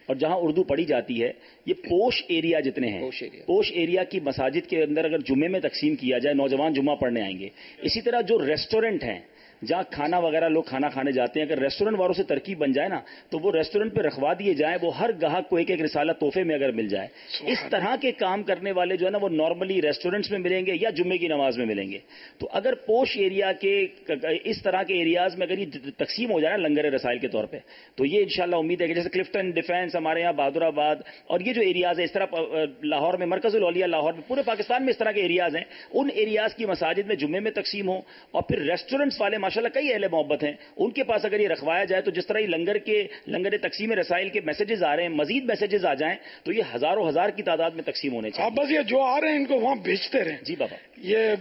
اور جہاں اردو پڑھی جاتی ہے یہ پوش ایریا جتنے ہیں، پوش ایریا کی مساجد کے اندر اگر جمعے میں تقسیم کیا جائے، نوجوان جمعہ پڑھنے آئیں گے. اسی طرح جو ریسٹورنٹ ہیں جہاں کھانا وغیرہ لوگ کھانا کھانے جاتے ہیں، اگر ریسٹورنٹ والوں سے ترکیب بن جائے نا تو وہ ریسٹورنٹ پہ رکھوا دیے جائیں، وہ ہر گاہک کو ایک ایک رسالہ تحفے میں اگر مل جائے. اس طرح کے کام کرنے والے جو ہے نا وہ نارملی ریسٹورنٹس میں ملیں گے یا جمعے کی نماز میں ملیں گے. تو اگر پوش ایریا کے اس طرح کے ایریاز میں اگر یہ تقسیم ہو جائے نا لنگر رسائل کے طور پہ، تو یہ انشاءاللہ امید ہے کہ جیسے کلفٹن ڈیفینس ہمارے یہاں بہادر آباد اور یہ جو ایریاز ہیں، اس طرح لاہور میں مرکز الاولیاء لاہور میں، پورے پاکستان میں اس طرح کے ایریاز ہیں، ان ایریاز کی مساجد میں جمعے میں تقسیم ہو. اور پھر ریسٹورنٹس والے ماشاءاللہ کئی اہل محبت ہیں، ان کے پاس اگر یہ رکھوایا جائے تو جس طرح یہ لنگر تقسیم رسائل کے میسیجز آ رہے ہیں، مزید میسیجز آ جائیں تو یہ ہزاروں ہزار کی تعداد میں تقسیم ہونے چاہیے. آپ بس یہ جو آ رہے ہیں ان کو وہاں بھیجتے رہیں. جی بابا، یہ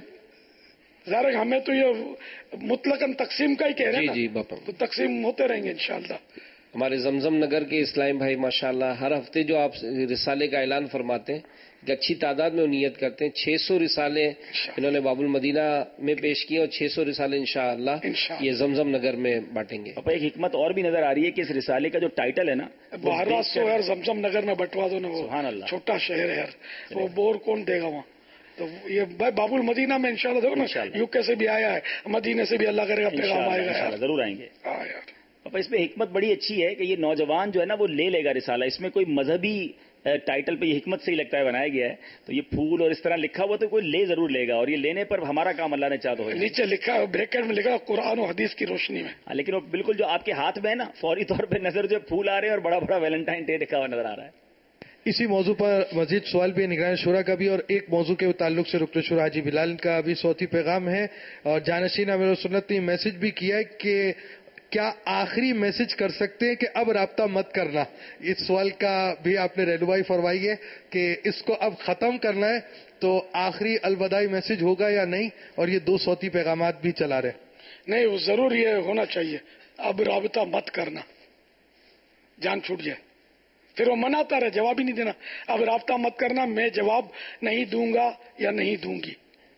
ظاہر ہمیں تو یہ مطلقاً تقسیم کا ہی کہہ رہے ہیں. جی بابا، تو تقسیم ہوتے رہیں گے انشاءاللہ. ہمارے زمزم نگر کے اسلام بھائی ماشاءاللہ ہر ہفتے جو آپ رسالے کا اعلان فرماتے ہیں کہ اچھی تعداد میں نیت کرتے ہیں. 600 رسالے انہوں نے باب المدینہ میں پیش کیے اور 600 رسالے انشاءاللہ یہ زمزم نگر میں بانٹیں گے. ایک حکمت اور بھی نظر آ رہی ہے کہ اس رسالے کا جو ٹائٹل ہے نا 1200 یار زمزم نگر میں بٹوا دو نا، وہ سبحان اللہ چھوٹا شہر ہے یار، وہ بور کون دے گا وہاں. تو یہ بھائی باب المدینہ میں انشاءاللہ دیکھو نا، یو کے سے بھی آیا ہے، مدینے سے بھی اللہ کرے گا پیغام آئے گا یار. ضرور آئیں گے. ہاں یار پاپا اس میں حکمت بڑی اچھی ہے کہ یہ نوجوان جو ہے نا وہ لے لے گا رسالہ. اس میں کوئی مذہبی ٹائٹل پہ یہ حکمت سے ہی لگتا ہے بنایا گیا ہے، تو یہ پھول اور اس طرح لکھا ہوا تو کوئی لے ضرور لے گا، اور یہ لینے پر ہمارا کام اللہ نے چاہ تو نیچے لکھا ہے بریکٹ میں لکھا قرآن و حدیث کی روشنی میں. لیکن وہ بالکل جو آپ کے ہاتھ میں ہے نا فوری طور پہ نظر جو پھول آ رہے ہیں اور بڑا بڑا ویلنٹائن ڈے لکھا ہوا نظر آ رہا ہے. اسی موضوع پر مزید سوال بھی نگران شورا کا بھی، اور ایک موضوع کے تعلق سے رکن شورا حاجی بلال کا بھی صوتی پیغام ہے، اور جانشین امیر سنت نے میسج بھی کیا ہے کہ کیا آخری میسج کر سکتے ہیں کہ اب رابطہ مت کرنا. اس سوال کا بھی آپ نے رہنمائی فرمائی ہے کہ اس کو اب ختم کرنا ہے، تو آخری الوداعی میسج ہوگا یا نہیں؟ اور یہ 2 صوتی پیغامات بھی چلا رہے. نہیں، وہ ضرور یہ ہونا چاہیے اب رابطہ مت کرنا، جان چھوٹ جائے. پھر وہ مناتا رہے، جواب ہی نہیں دینا. اب رابطہ مت کرنا، میں جواب نہیں دوں گا یا نہیں دوں گی.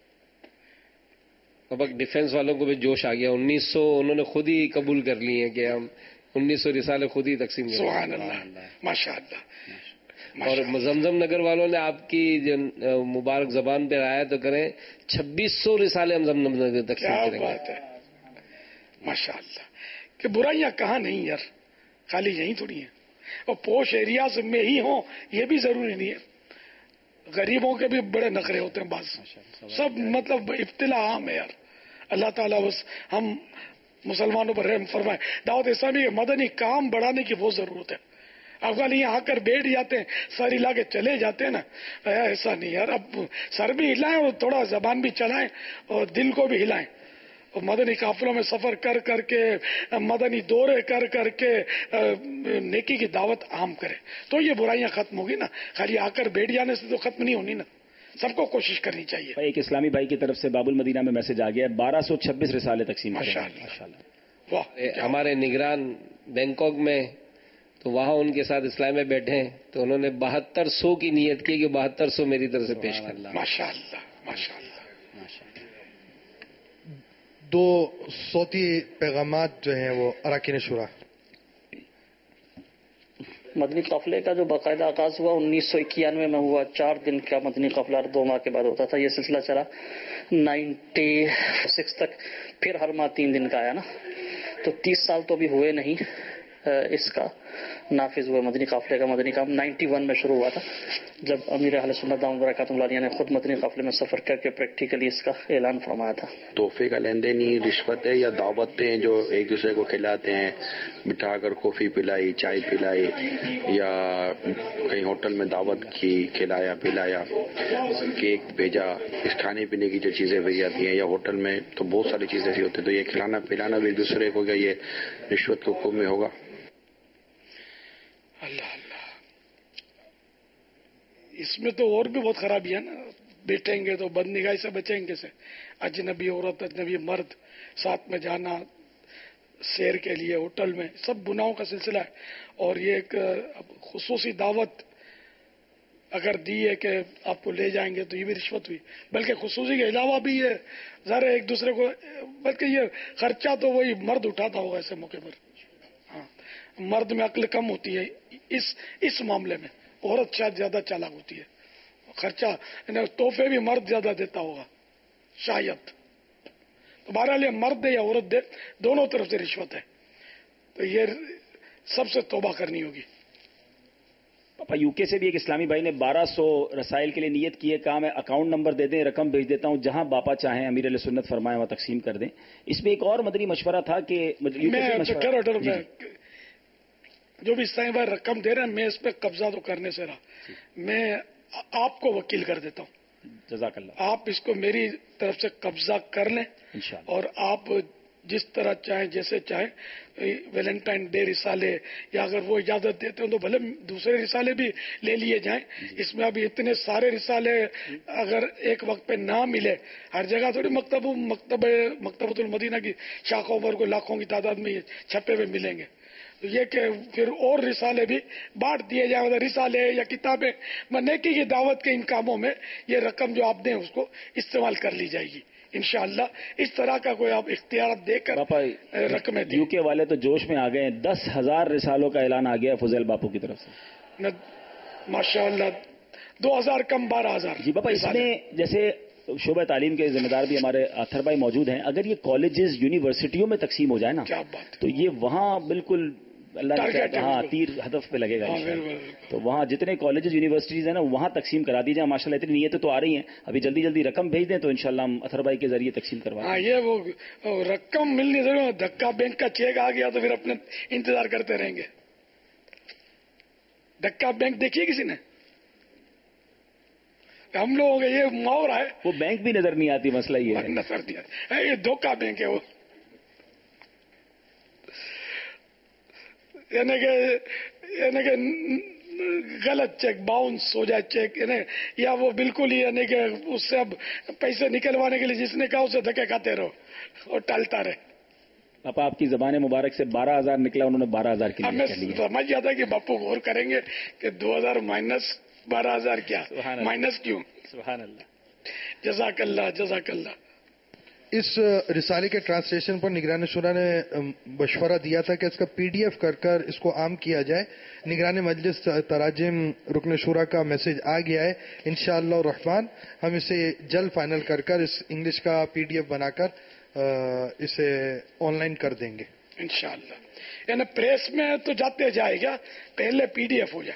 اب ڈیفینس والوں کو بھی جوش آ گیا، 1900 انہوں نے خود ہی قبول کر لی ہیں کہ ہم 1900 رسالے خود ہی تقسیم کریں. سبحان اللہ، ماشاء اللہ. اور زمزم نگر والوں نے آپ کی جو مبارک زبان پہ آیا تو کریں 2600 رسالے ہم زمزم نگر تقسیم کریں گے. کیا بات ہے، ماشاء اللہ. کہ برائیاں کہاں نہیں یار، خالی یہی تھوڑی ہیں. اور پوش ایریاز میں ہی ہوں یہ بھی ضروری نہیں ہے. غریبوں کے بھی بڑے نخرے ہوتے ہیں بعض، سب مطلب ابتلا عام ہے یار. اللہ تعالیٰ بس ہم مسلمانوں پر رحم فرمائے. دعوت اسلامی مدنی کام بڑھانے کی بہت ضرورت ہے. افغان یہاں آ کر بیٹھ جاتے ہیں، سر ہلا کے چلے جاتے ہیں نا، ایسا نہیں یار. اب سر بھی ہلائیں اور تھوڑا زبان بھی چلائیں اور دل کو بھی ہلائیں. اور مدنی قافلوں میں سفر کر کر کے، مدنی دورے کر کر کے نیکی کی دعوت عام کرے تو یہ برائیاں ختم ہوگی نا. خالی آ کر بیٹھ جانے سے تو ختم نہیں ہونی نا، سب کو کوشش کرنی چاہیے. ایک اسلامی بھائی کی طرف سے باب المدینہ میں میسج آ گیا ہے، 1226 رسالے تقسیم کریں. ماشاءاللہ. ہمارے نگران بینکاک میں تو وہاں ان کے ساتھ اسلام میں بیٹھے ہیں تو انہوں نے 7200 کی نیت کی کہ 7200 میری طرف سے پیش کرنا. ماشاءاللہ، ماشاءاللہ. 2 صوتی پیغامات جو ہیں وہ اراکین شورا. مدنی قافلے کا جو باقاعدہ آغاز ہوا 1991 میں ہوا. 4 دن کا مدنی قافلہ 2 ماہ کے بعد ہوتا تھا. یہ سلسلہ چلا 96 تک، پھر ہر ماہ 3 دن کا آیا نا. تو 30 سال تو ابھی ہوئے نہیں اس کا نافذ ہوئے مدنی قافلے کا. مدنی کام 91 میں شروع ہوا تھا جب امیر اہل سنت دامت برکاتہم العالیہ نے خود مدنی قافلے میں سفر کر کے پریکٹیکلی اس کا اعلان فرمایا تھا. تحفے کا لین دین ہی رشوت ہے یا دعوتیں جو ایک دوسرے کو کھلاتے ہیں، بٹھا کر کافی پلائی، چائے پلائی، یا کہیں ہوٹل میں دعوت کی، کھلایا پلایا، کیک بھیجا، اس کھانے پینے کی جو چیزیں بھیج جاتی ہیں، یا ہوٹل میں تو بہت ساری چیزیں ایسی ہوتی ہیں. تو یہ کھلانا پلانا بھی ایک دوسرے کو، کیا یہ رشوت کے حکم میں ہوگا؟ اللہ اللہ، اس میں تو اور بھی بہت خرابی ہے نا. بیٹھیں گے تو بد نگاہی سے بچیں گے سے، اجنبی عورت اجنبی مرد ساتھ میں جانا سیر کے لیے ہوٹل میں، سب گناہوں کا سلسلہ ہے. اور یہ ایک خصوصی دعوت اگر دی ہے کہ آپ کو لے جائیں گے تو یہ بھی رشوت ہوئی. بلکہ خصوصی کے علاوہ بھی یہ ذرا ایک دوسرے کو، بلکہ یہ خرچہ تو وہی مرد اٹھاتا ہوگا ایسے موقع پر. ہاں، مرد میں عقل کم ہوتی ہے، اس معاملے میں عورت شاید زیادہ چالاک ہوتی ہے. خرچہ تحفے بھی مرد زیادہ دیتا ہوگا شاید. تو بہرحال یہ مرد دے یا عورت دے دونوں طرف سے رشوت ہے. تو یہ سب سے توبہ کرنی ہوگی. پاپا یو کے سے بھی ایک اسلامی بھائی نے 1200 رسائل کے لیے نیت کی ہے. کہا میں اکاؤنٹ نمبر دے دیں رقم بھیج دیتا ہوں جہاں باپا چاہیں امیر علیہ سنت فرمائیں وہاں تقسیم کر دیں. اس میں ایک اور مدنی مشورہ تھا کہ میں جو بھی اسلامی بھائی رقم دے رہے ہیں میں اس پہ قبضہ تو کرنے سے رہا. میں آپ کو وکیل کر دیتا ہوں. جزاک اللہ. آپ اس کو میری طرف سے قبضہ کر لیں اور آپ جس طرح چاہیں جیسے چاہیں ویلنٹائن ڈے رسالے یا اگر وہ اجازت دیتے ہوں تو بھلے دوسرے رسالے بھی لے لیے جائیں. اس میں ابھی اتنے سارے رسالے اگر ایک وقت پہ نہ ملے ہر جگہ تھوڑی مکتبۃ المدینہ کی شاخوں پر کو لاکھوں کی تعداد میں چھپے ہوئے ملیں گے. یہ کہ پھر اور رسالے بھی بانٹ دیے جائیں. رسالے یا کتابیں نیکی کی دعوت کے ان کاموں میں یہ رقم جو آپ دیں اس کو استعمال کر لی جائے گی انشاءاللہ. اس طرح کا کوئی آپ اختیارات دے کر رقمیں دیں. یو کے والے تو جوش میں آ گئے ہیں. 10,000 رسالوں کا اعلان آ گیا فضیل باپو کی طرف سے. ماشاءاللہ 2,000 کم 12,000. جی باپا اس میں جیسے شعبہ تعلیم کے ذمہ دار بھی ہمارے آتھر بھائی موجود ہیں. اگر یہ کالجز یونیورسٹیوں میں تقسیم ہو جائے نا تو یہ وہاں بالکل اللہ ہاں تیر ہدف پہ لگے گا. تو وہاں جتنے کالجز یونیورسٹیز ہیں نا وہاں تقسیم کرا دی جائے. ماشاءاللہ اتنی نیتیں تو آ رہی ہیں. ابھی جلدی جلدی رقم بھیج دیں تو انشاءاللہ ہم اطہر بھائی کے ذریعے تقسیم کروا دیں. یہ وہ رقم ملنی ضرور. دھکا بینک کا چیک آ گیا تو پھر اپنے انتظار کرتے رہیں گے. دھکا بینک دیکھیے کسی نے؟ ہم لوگوں کا یہ محاورہ ہے. وہ بینک بھی نظر نہیں آتی. مسئلہ یہ ہے نظر دیا یہ دھوکہ بینک ہے وہ. یعنی کہ غلط چیک باؤنس ہو جائے چیک یا وہ بالکل ہی یعنی کہ اس سے اب پیسے نکلوانے کے لیے جس نے کہا اسے دھکے کھاتے رہو اور ٹالتا رہے. پاپا آپ کی زبان مبارک سے 12,000 نکلا انہوں نے 12,000 کے لیے کر لیا. سمجھ جاتا کہ باپو غور کریں گے کہ 2,000 مائنس 12,000 کیا مائنس کیوں. سبحان اللہ. جزاک اللہ جزاک اللہ. اس رسالے کے ٹرانسلیشن پر نگران شورا نے مشورہ دیا تھا کہ اس کا PDF کر اس کو عام کیا جائے. نگران مجلس تراجم رکن شورا کا میسج آ گیا ہے. انشاءاللہ الرحمن ہم اسے جلد فائنل کر اس انگلش کا PDF بنا کر اسے آن لائن کر دیں گے انشاءاللہ. یعنی پریس میں تو جاتے جائے گا پہلے PDF ہو جائے.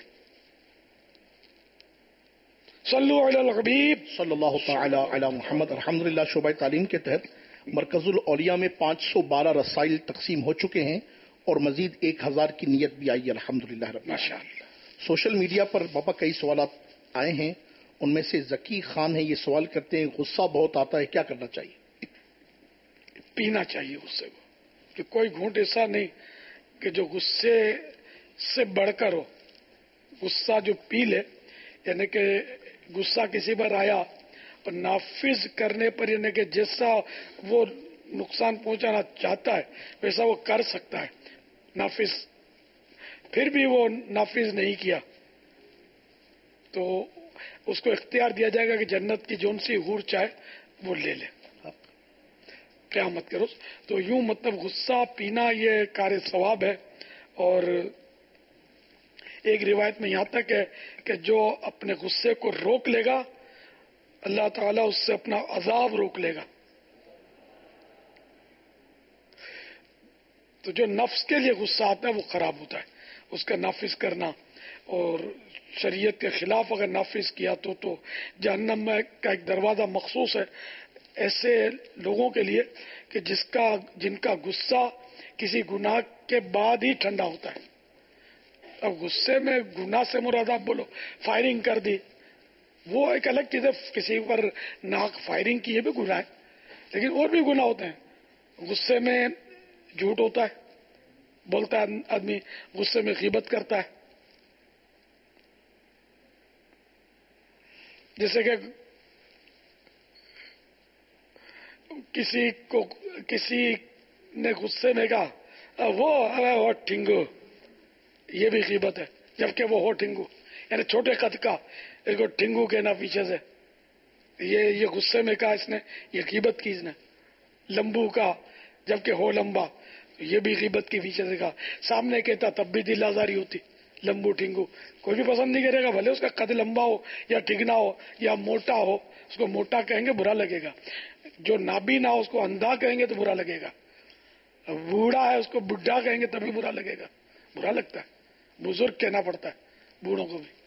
صلو علی الحبیب صلی اللہ تعالی علی محمد. الحمدللہ شعبہ تعلیم کے تحت مرکز الاولیاء میں 512 رسائل تقسیم ہو چکے ہیں اور مزید 1,000 کی نیت بھی آئی الحمدللہ رب العالمین. سوشل میڈیا پر باپا کئی سوالات آئے ہیں. ان میں سے ذکی خان ہے, یہ سوال کرتے ہیں غصہ بہت آتا ہے, کیا کرنا چاہیے؟ پینا چاہیے غصے کو. کہ کوئی گھونٹ ایسا نہیں کہ جو غصے سے بڑھ کر ہو. غصہ جو پی لے یعنی کہ غصہ کسی پر آیا اور نافذ کرنے پر یعنی کہ جیسا وہ نقصان پہنچانا چاہتا ہے ویسا وہ کر سکتا ہے نافذ, پھر بھی وہ نافذ نہیں کیا تو اس کو اختیار دیا جائے گا کہ جنت کی جون سی حور چاہے وہ لے لے قیامت کے روز. تو یوں مطلب غصہ پینا یہ کار ثواب ہے. اور ایک روایت میں یہاں تک ہے کہ جو اپنے غصے کو روک لے گا اللہ تعالیٰ اس سے اپنا عذاب روک لے گا. تو جو نفس کے لیے غصہ آتا ہے وہ خراب ہوتا ہے. اس کا نافذ کرنا اور شریعت کے خلاف اگر نافذ کیا تو جہنم میں کا ایک دروازہ مخصوص ہے ایسے لوگوں کے لیے کہ جن کا غصہ کسی گناہ کے بعد ہی ٹھنڈا ہوتا ہے. اب غصے میں گناہ سے مراد آپ بولو فائرنگ کر دی وہ ایک الگ چیز ہے. کسی پر ناک فائرنگ کی یہ بھی گناہ ہے, لیکن اور بھی گناہ ہوتے ہیں. غصے میں جھوٹ ہوتا ہے, بولتا ہے آدمی, غصے میں غیبت کرتا ہے. جیسے کہ کسی نے غصے میں کہا وہ ٹھنگو, یہ بھی غیبت ہے جبکہ وہ ہو ٹھنگو یعنی چھوٹے قد کا اس کو ٹھنگو کہنا پیچھے سے یہ غصے میں کہا اس نے, یہ غیبت کی اس نے. لمبو کا جبکہ ہو لمبا, یہ بھی غیبت کی پیچھے سے کہا. سامنے کہتا تب بھی دل آزاری ہوتی, लंबू ठिंगू, कोई भी पसंद नहीं करेगा, भले उसका कद लंबा हो या ठिगना हो या मोटा हो, उसको मोटा कहेंगे बुरा लगेगा। जो नाबीना हो उसको अंधा कहेंगे तो बुरा लगेगा, बूढ़ा है उसको बुढ़ा कहेंगे तभी बुरा लगेगा, बुरा लगता है, बुजुर्ग कहना पड़ता है बूढ़ों को भी।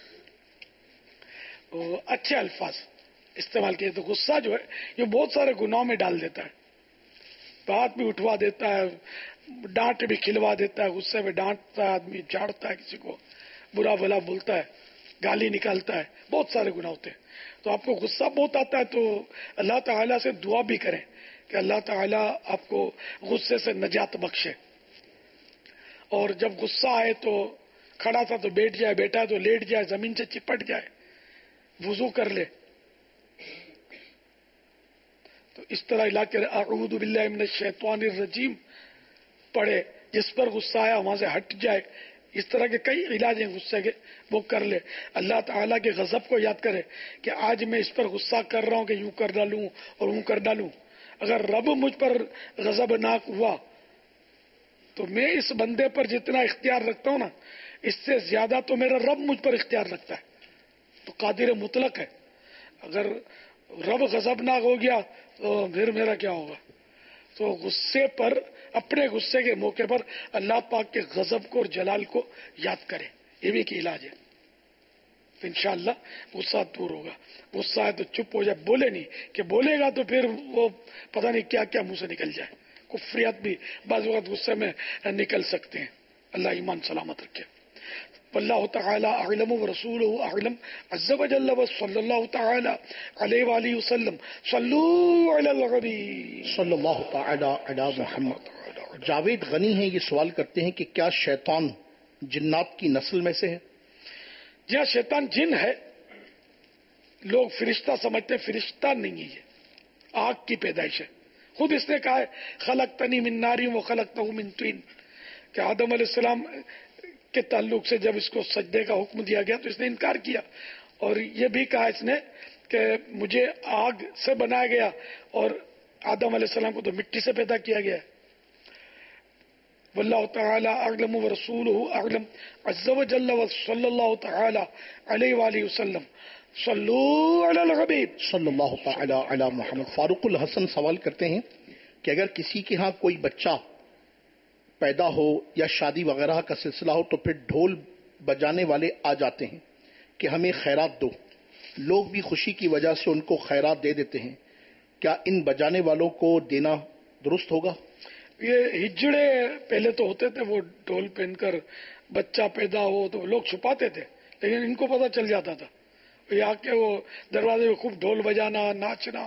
तो अच्छे अल्फाज इस्तेमाल किए। तो गुस्सा जो है ये बहुत सारे गुनाहों में डाल देता है, बात भी उठवा देता है, डांट भी खिलवा देता है, गुस्से में डांटता है आदमी, झाड़ता है किसी को, बुरा भला बोलता है, गाली निकालता है, बहुत सारे गुनाह होते हैं। तो आपको गुस्सा बहुत आता है तो अल्लाह ताला से दुआ भी करें कि अल्लाह ताला आपको गुस्से से नजात बख्शे। और जब गुस्सा आए तो खड़ा था तो बैठ जाए, बैठा है तो लेट जाए, जमीन से चिपट जाए, वुजू कर ले। तो इस तरह इलाके अऊज़ु बिल्लाहि मिनश शैतानिर रजीम पढ़े, जिस पर गुस्सा आया वहां से हट जाए। इस तरह के कई इलाज हैं गुस्से के, वो कर ले। अल्लाह ताला के गजब को याद करे कि आज मैं इस पर गुस्सा कर रहा हूं कि यूं कर डालूं और यूं कर डालूं। अगर रब मुझ पर गजबनाक हुआ तो मैं इस बंदे पर जितना इख्तियार रखता हूं ना, इससे ज्यादा तो मेरा रब मुझ पर इख्तियार रखता है। तो कादिर मुतलक है। अगर रब गजबनाक हो गया तो फिर मेरा क्या होगा। तो गुस्से पर, अपने गुस्से के मौके पर अल्लाह पाक के गजब को और जलाल को याद करें, ये भी एक इलाज है। तो इंशाअल्लाह गुस्सा दूर होगा। गुस्सा है तो चुप हो जाए, बोले नहीं, कि बोलेगा तो फिर वो पता नहीं क्या क्या मुंह से निकल जाए। कुफ्रियत भी बाज़ वक़्त गुस्से में निकल सकते हैं। अल्लाह ईमान सलामत रखे। वल्लाहु तआला अअलम व रसूलुहु अअलम अज़्ज़ व जल्ल व सल्लल्लाहु तआला अलैहि व आलिहि वसल्लम सल्लू अलल नबी सल्लल्लाहु तआला अला मुहम्मद। जावेद गनी हैं, ये सवाल करते हैं कि क्या शैतान जिन्नात की नस्ल में से है? जी हाँ, शैतान जिन है। लोग फरिश्ता समझते हैं, फरिश्ता नहीं है, आग की पैदाइश है। खुद इसने कहा है खलक़तनी मिन नारी व खलक़तहु मिन तीन, कि आदम अलैहिस्सलाम के ताल्लुक से जब इसको सजदे का हुक्म दिया गया तो इसने इनकार किया। और ये भी कहा इसने कि मुझे आग से बनाया गया और आदम अलैहिस्सलाम को तो मिट्टी से पैदा किया गया है। वल्लाहु तआला अअलम व रसूलुहु अअलम अज़्ज़ व जल्ल व सल्लल्लाहु तआला अलैहि व आलिहि वसल्लम सल्लू अलल हबीब सल्लल्लाहु तआला अला मुहम्मद। फारूकुल हसन सवाल करते हैं कि अगर किसी के यहाँ कोई बच्चा पैदा हो या शादी वगैरह का सिलसिला हो तो फिर ढोल बजाने वाले आ जाते हैं कि हमें खैरात दो, लोग भी खुशी की वजह से उनको खैरात दे देते हैं, क्या इन बजाने वालों को देना दुरुस्त होगा? ये हिजड़े पहले तो होते थे, वो ढोल पहनकर बच्चा पैदा हो तो लोग छुपाते थे, लेकिन इनको पता चल जाता था। यहाँ के वो दरवाजे में खूब ढोल बजाना, नाचना,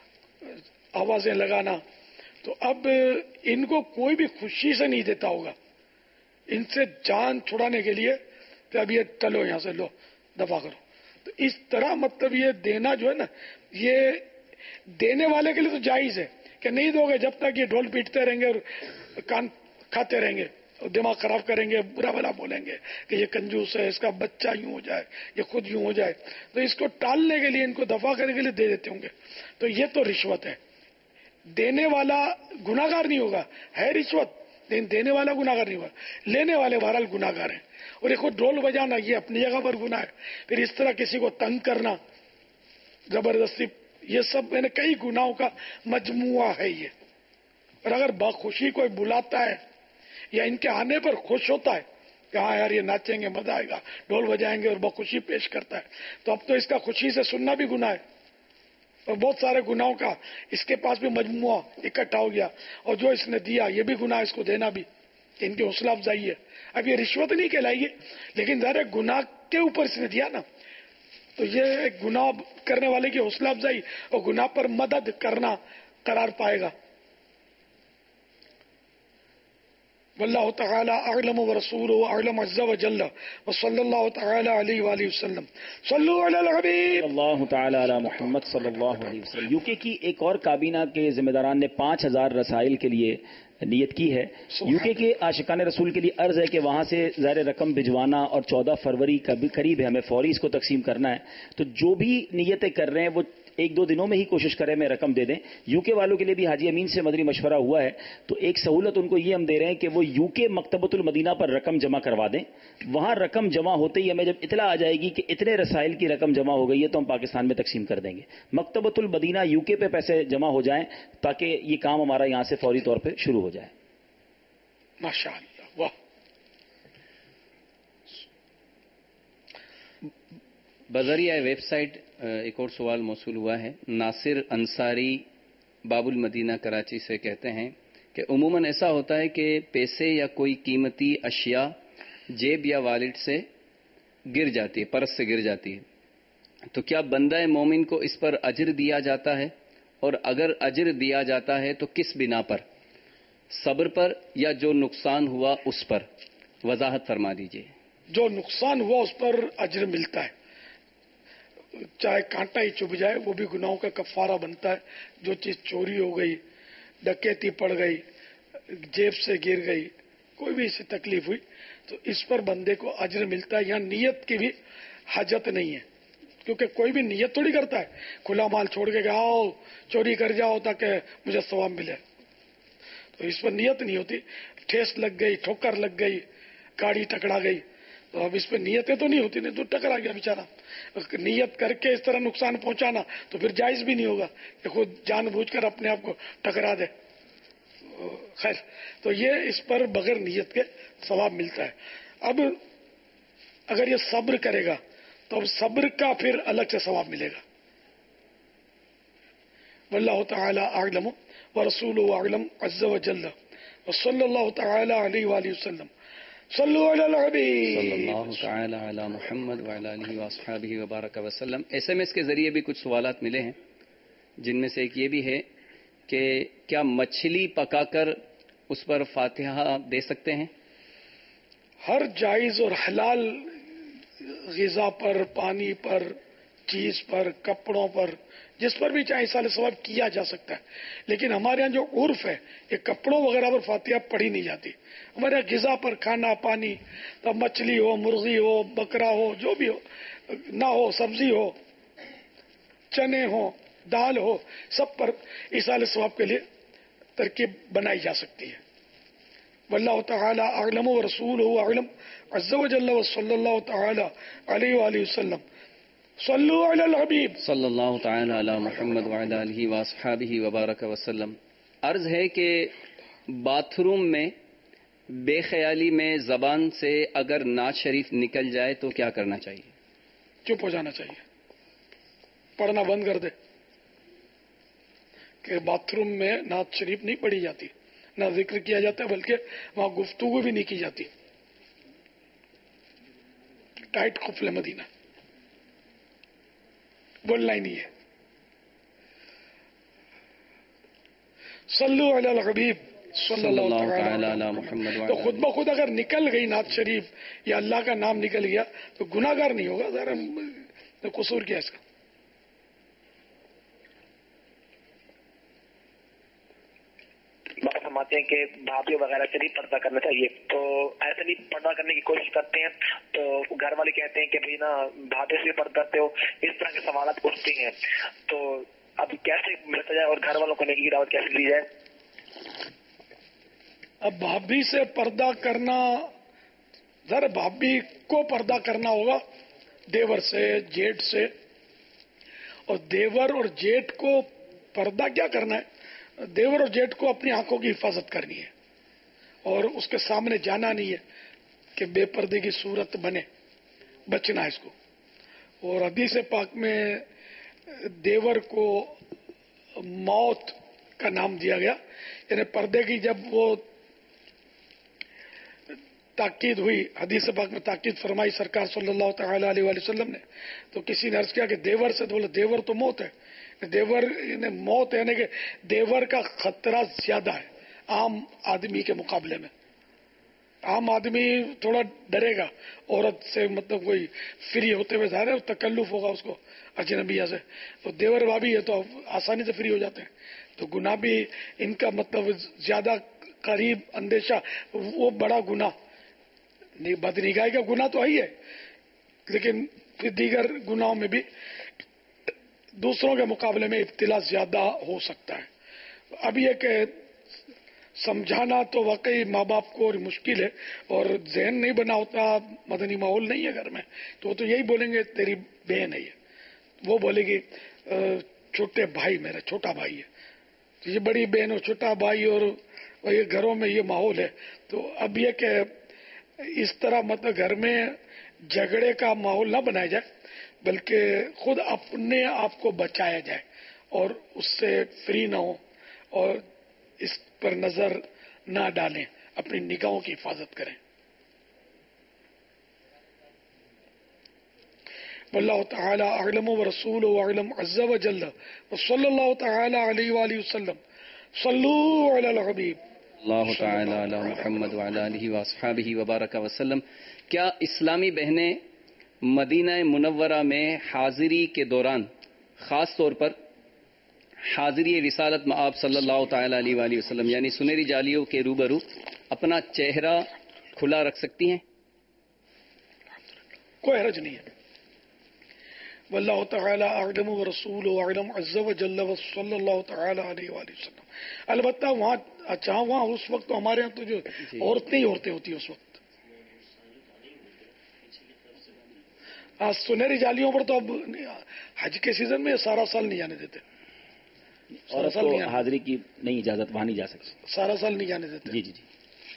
आवाजें लगाना। तो अब इनको कोई भी खुशी से नहीं देता होगा, इनसे जान छुड़ाने के लिए तो अब ये चलो यहाँ से, लो दफा करो। तो इस तरह मतलब ये देना जो है ना, ये देने वाले के लिए तो जायज है कि नहीं दोगे जब तक ये ढोल पीटते रहेंगे और कान खाते रहेंगे और दिमाग खराब करेंगे, बुरा भला बोलेंगे कि ये कंजूस है, इसका बच्चा यूं हो जाए, ये खुद यूं हो जाए। तो इसको टालने के लिए, इनको दफा करने के लिए दे देते होंगे। तो ये तो रिश्वत है। देने वाला गुनाहगार नहीं होगा, है रिश्वत, लेकिन देने वाला गुनाहगार नहीं होगा, लेने वाले बहरहाल गुनाहगार हैं। और एक खुद ढोल बजाना ये अपनी जगह पर गुनाह है। फिर इस तरह किसी को तंग करना जबरदस्ती, ये सब मैंने कई गुनाहों का मजमुआ है ये। और अगर बखुशी कोई बुलाता है या इनके आने पर खुश होता है कि हाँ यार ये नाचेंगे, मजा आएगा, ढोल बजाएंगे और बखुशी पेश करता है, तो अब तो इसका खुशी से सुनना भी गुनाह है। और बहुत सारे गुनाहों का इसके पास भी मजमुआ इकट्ठा हो गया, और जो इसने दिया ये भी गुनाह, इसको देना भी, इनकी हौसला अफजाई है। अब ये रिश्वत नहीं कहलाएगी, लेकिन ज़रा गुनाह के ऊपर इसने दिया ना, तो ये गुनाह करने वाले की हौसला अफजाई और गुनाह पर मदद करना करार पाएगा। वल्लाहु तआला अअलम व रसूलुहु अअलम अज़्ज़ व जल्ल व सल्लल्लाहु तआला अलैहि व आलिहि वसल्लम सल्लू अलल हबीब सल्लल्लाहु तआला अला मुहम्मद सल्लल्लाहु अलैहि वसल्लम। यूके की एक और काबीना के जिम्मेदारान ने 5000 रसाइल के लिए नियत की है। यूके के आशिकान रसूल के लिए अर्ज है कि वहां से ज़ाहिर रकम भिजवाना और 14 फरवरी का भी करीब है, हमें फौरी इसको तकसीम करना है। तो जो भी नियतें कर रहे हैं वो 1-2 दिनों में ही कोशिश करें में रकम दे दें। यूके वालों के लिए भी हाजी अमीन से मदनी मशवरा हुआ है, तो एक सहूलत उनको ये हम दे रहे हैं कि वो यूके मकतबतुल मदीना पर रकम जमा करवा दें। वहां रकम जमा होते ही हमें जब इतला आ जाएगी कि इतने रसाइल की रकम जमा हो गई है, तो हम पाकिस्तान में तकसीम कर देंगे। मकतबतुल मदीना यूके पे पैसे जमा हो जाएं ताकि ये काम हमारा यहां से फौरी तौर पर शुरू हो जाए। माशाअल्लाह, वाह। बजरिया वेबसाइट एक और सवाल मौसूल हुआ है। नासिर अंसारी बाबुल मदीना कराची से कहते हैं कि उमूमन ऐसा होता है कि पैसे या कोई कीमती अशिया जेब या वॉलेट से गिर जाती है, पर्स से गिर जाती है, तो क्या बंदा मोमिन को इस पर अजर दिया जाता है? और अगर अजर दिया जाता है तो किस बिना पर, सब्र पर या जो नुकसान हुआ उस पर? वजाहत फरमा दीजिए। जो नुकसान हुआ उस पर अजर मिलता है, चाहे कांटा ही चुभ जाए वो भी गुनाहों का कफारा बनता है। जो चीज चोरी हो गई, डकैती पड़ गई, जेब से गिर गई, कोई भी इससे तकलीफ हुई, तो इस पर बंदे को अजर मिलता है। यहाँ नियत की भी हाजत नहीं है, क्योंकि कोई भी नियत थोड़ी करता है खुला माल छोड़ के आओ चोरी कर जाओ ताकि मुझे सवाब मिले। तो इस पर नियत नहीं होती। ठेस लग गई, ठोकर लग गई, गाड़ी टकरा गई, तो अब इस पर नियतें तो नहीं होती, नहीं तो टकरा गया बेचारा। नियत करके इस तरह नुकसान पहुंचाना तो फिर जायज भी नहीं होगा कि खुद जानबूझकर अपने आप को टकरा दे। खैर, तो ये इस पर बगैर नियत के सवाब मिलता है। अब अगर ये सब्र करेगा तो अब सब्र का फिर अलग से सवाब मिलेगा। वल्लाहु तआला अअलम व रसूलुहु अअलम अज़्ज़ व जल्ल व सल्लल्लाहु तआला अलैहि व आलिहि वसल्लम। सल्लु अलल हबीब सल्लल्लाहु तआला अला मुहम्मद व अला आलिहि व अस्हाबिहि व बारक वसल्लम। एसएमएस के जरिए भी कुछ सवालात मिले हैं, जिनमें से एक ये भी है कि क्या मछली पकाकर उस पर फातिहा दे सकते हैं? हर जायज और हलाल ग़िज़ा पर, पानी पर, चीज पर, कपड़ों पर, जिस पर भी चाहे साल सवाब किया जा सकता है। लेकिन हमारे यहाँ जो उर्फ है, ये कपड़ों वगैरह पर फातिहा पढ़ी नहीं जाती। हमारे यहाँ ग़िज़ा पर, खाना पानी, तो मछली हो, मुर्गी हो, बकरा हो, जो भी हो, ना हो, सब्जी हो, चने हो, दाल हो, सब पर इसाले सवाब के लिए तरकीब बनाई जा सकती है। वल्लाहु तआला अअलम व रसूलुहु अअलम अज़्ज़ व जल्ल व सल्लल्लाहु तआला अलैहि व आलिहि वसल्लम। सल्लु अलल हबीब सल्लल्लाहु तआला अला मुहम्मद व अला आलिहि व अस्हाबिहि व बारक वसल्लम। अर्ज है कि बाथरूम में बेख्याली में जबान से अगर नात शरीफ निकल जाए तो क्या करना चाहिए? चुप हो जाना चाहिए, पढ़ना बंद कर दे। कि बाथरूम में नात शरीफ नहीं पढ़ी जाती, ना जिक्र किया जाता, बल्कि वहां गुफ्तगू भी नहीं की जाती। टाइट कुफले मदीना, बोलना ही नहीं है। सल्लु अलल हबीब सल्लल्लाहु तआला अला मुहम्मद। तो खुद ब खुद अगर निकल गई नात शरीफ या अल्लाह का नाम निकल गया तो गुनाहगार नहीं होगा, जरा तो कसूर क्या इसका? फरमाते हैं कि भाभी वगैरह से नहीं पर्दा करना चाहिए, तो ऐसे नहीं पर्दा करने की कोशिश करते हैं, तो घर वाले कहते हैं कि भाई ना भाभी से पर्दा करते हो, इस तरह के सवाल पूछते हैं। तो अब कैसे मिलता जाए और घर वालों को नेकी की दावत कैसे दी जाए? अब भाभी से पर्दा करना, जरा भाभी को पर्दा करना होगा देवर से, जेठ से। और देवर और जेठ को पर्दा क्या करना है? देवर और जेठ को अपनी आंखों की हिफाजत करनी है और उसके सामने जाना नहीं है कि बेपर्दे की सूरत बने, बचना है इसको। और हदीस पाक में देवर को मौत का नाम दिया गया, यानी पर्दे की जब वो ताकीद हुई, हदीस पाक में ताकीद फरमाई सरकार सल्लल्लाहु तआला अलैहि वसल्लम ने, तो किसी ने अर्ज किया कि देवर से, तो बोला देवर तो मौत है। देवर मौत यानी कि देवर का खतरा ज्यादा है आम आदमी के मुकाबले में। आम आदमी थोड़ा डरेगा औरत से, मतलब कोई फ्री होते हुए जा रहे, तकल्लुफ होगा उसको अजनबिया से। तो देवर भाभी है तो आसानी से फ्री हो जाते हैं। तो गुनाह भी इनका मतलब ज्यादा करीब अंदेशा, वो बड़ा गुनाह, बदनिगाही का गुनाह तो है ही है, लेकिन फिर दीगर गुनाहों में भी दूसरों के मुकाबले में इब्तिला ज्यादा हो सकता है। अब ये कि समझाना तो वाकई माँ बाप को मुश्किल है और जहन नहीं बना होता, मदनी माहौल नहीं है घर में, तो वो तो यही बोलेंगे तेरी बहन है, वो बोलेगी छोटे भाई, मेरा छोटा भाई है, तो ये बड़ी बहन और छोटा भाई और ये घरों में ये माहौल है। तो अब ये कि इस तरह मतलब घर में झगड़े का माहौल ना बनाया जाए, बल्कि खुद अपने आप को बचाया जाए और उससे फ्री ना हो और इस पर नजर ना डालें, अपनी निगाहों की हिफाजत करें। वल्लाहु तआला अअलम व रसूलुहु अअलम अज़्ज़ा व जल्ल व सल्लल्लाहु तआला अलैहि व आलिहि वसल्लम सल्लू अलल हबीब अल्लाहु तआला अला मुहम्मद व अला आलिहि व अस्हाबिहि व बारक वसल्लम। क्या इस्लामी बहनें मदीना मुनव्वरा में हाजिरी के दौरान खास तौर पर हाजिरी रिसालत में आप सल्लल्लाहु तआला अलैहि वसल्लम यानी सुनहरी जालियों के रूबरू अपना चेहरा खुला रख सकती हैं? कोई हर्ज नहीं है। वल्लाहु तआला अअलम व रसूलुहु अअलम अज़्ज़ा व जल्ल व सल्लल्लाहु तआला अलैहि वसल्लम। अलबत्ता वहाँ अच्छा वहाँ उस वक्त तो हमारे यहाँ तो जो औरतें ही औरतें होती है उस वक्त। सुनहरी जालियों पर तो अब हज के सीजन में सारा साल नहीं जाने देते, औरत को हाजिरी की नहीं इजाजत, वहां नहीं जा सकती, सारा साल नहीं जाने देते। जी जी जी।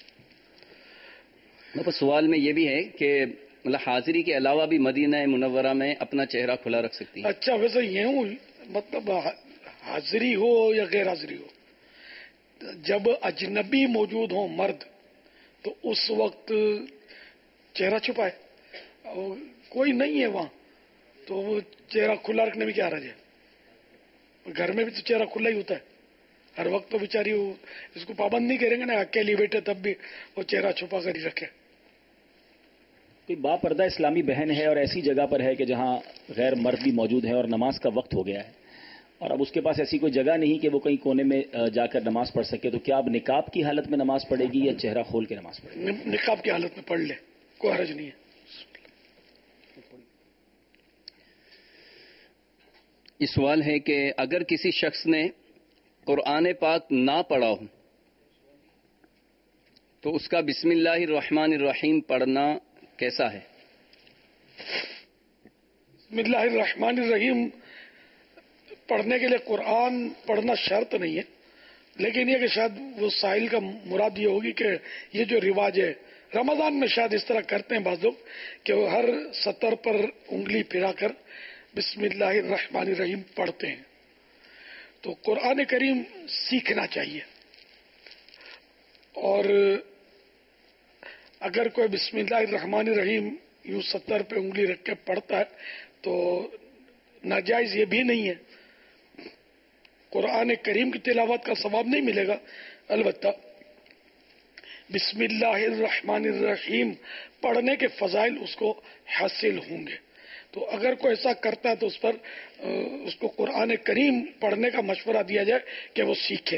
मतलब सवाल में ये भी है कि मतलब हाजिरी के अलावा भी मदीना मुनव्वरा में अपना चेहरा खुला रख सकती है। अच्छा, वैसे यूं मतलब हाजिरी हो या गैर हाजिरी हो, जब अजनबी मौजूद हो मर्द, तो उस वक्त चेहरा छुपाए, कोई नहीं है वहां तो वो चेहरा खुला रखने में क्या हर्ज है? घर में भी तो चेहरा खुला ही होता है हर वक्त, तो बेचारी इसको पाबंद नहीं करेंगे ना, अकेली बैठे तब भी वो चेहरा छुपा कर ही रखे। कोई बापर्दा इस्लामी बहन है और ऐसी जगह पर है कि जहां गैर मर्द भी मौजूद है और नमाज का वक्त हो गया है और अब उसके पास ऐसी कोई जगह नहीं कि वो कहीं कोने में जाकर नमाज पढ़ सके, तो क्या अब निकाब की हालत में नमाज पढ़ेगी या चेहरा खोल के नमाज पढ़ेगी? निकाब की हालत में पढ़ ले, कोई हर्ज नहीं है। ये सवाल है कि अगर किसी शख्स ने कुरान पाक ना पढ़ा हो तो उसका बिस्मिल्लाहिर्रहमानिर्रहीम पढ़ना कैसा है? बिस्मिल्लाहिर्रहमानिर्रहीम पढ़ने के लिए कुरान पढ़ना शर्त नहीं है, लेकिन ये कि शायद वो साहिल का मुराद ये होगी कि ये जो रिवाज है रमजान में शायद इस तरह करते हैं बाज़ लोग कि वो हर सतर पर उंगली फिराकर बिस्मिल्लाहिर्रहमानिर्रहीम पढ़ते हैं। तो कुरान करीम सीखना चाहिए और अगर कोई बिस्मिल्लाहिर्रहमानिर्रहीम यूं सतर पे उंगली रख के पढ़ता है तो नाजायज ये भी नहीं है, कुरान करीम की तिलावत का सवाब नहीं मिलेगा, अलबत्ता बिस्मिल्लाहिर्रहमानिर्रहीम पढ़ने के फजाइल उसको हासिल होंगे। तो अगर कोई ऐसा करता है तो उस पर उसको कुरान करीम पढ़ने का मशवरा दिया जाए कि वो सीखे,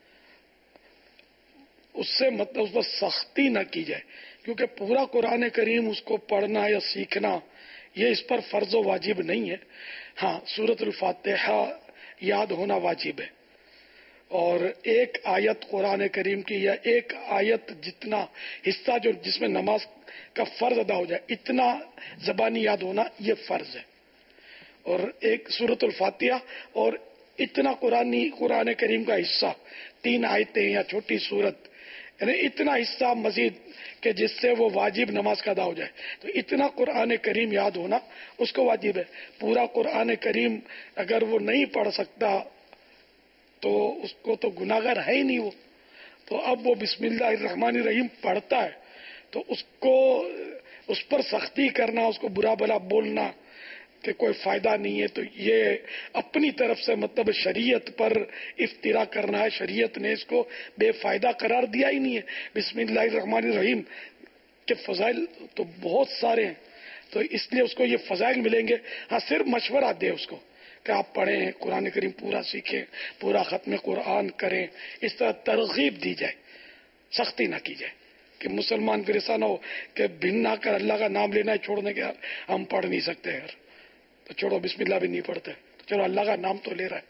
उससे मतलब उस पर सख्ती न की जाए, क्योंकि पूरा कुरान करीम उसको पढ़ना या सीखना ये इस पर फर्ज व वाजिब नहीं है। हाँ, सूरतुल फातिहा याद होना वाजिब है और एक आयत कुरान करीम की या एक आयत जितना हिस्सा जो जिसमें नमाज का फर्ज अदा हो जाए इतना जबानी याद होना ये फर्ज है। और एक सूरतुल फातिहा और इतना कुरान करीम का हिस्सा 3 आयतें या छोटी सूरत, यानी इतना हिस्सा मजीद कि जिससे वो वाजिब नमाज का अदा हो जाए, तो इतना कुरान करीम याद होना उसको वाजिब है। पूरा कुरान करीम अगर वो नहीं पढ़ सकता तो उसको तो गुनाहगार है ही नहीं वो। तो अब वो बिस्मिल्लाहिर्रहमानिर्रहीम पढ़ता है तो उसको उस पर सख्ती करना, उसको बुरा भला बोलना कि कोई फायदा नहीं है, तो ये अपनी तरफ से मतलब शरीयत पर इफ्तिरा करना है। शरीयत ने इसको बेफायदा करार दिया ही नहीं है। बिस्मिल्लाहिर्रहमानिर्रहीम के फजाइल तो बहुत सारे हैं, तो इसलिए उसको ये फजाइल मिलेंगे। हाँ, सिर्फ मशवरा दे उसको कि आप पढ़ें, कुरान करीम पूरा सीखें, पूरा खत्म कुरान करें, इस तरह तरगीब दी जाए, सख्ती ना की जाए कि मुसलमान फिर ऐसा ना हो कि भिन्न आकर अल्लाह का नाम लेना है छोड़ने के, यार हम पढ़ नहीं सकते यार, तो छोड़ो, बिस्मिल्लाह भी नहीं पढ़ते तो चलो अल्लाह का नाम तो ले रहा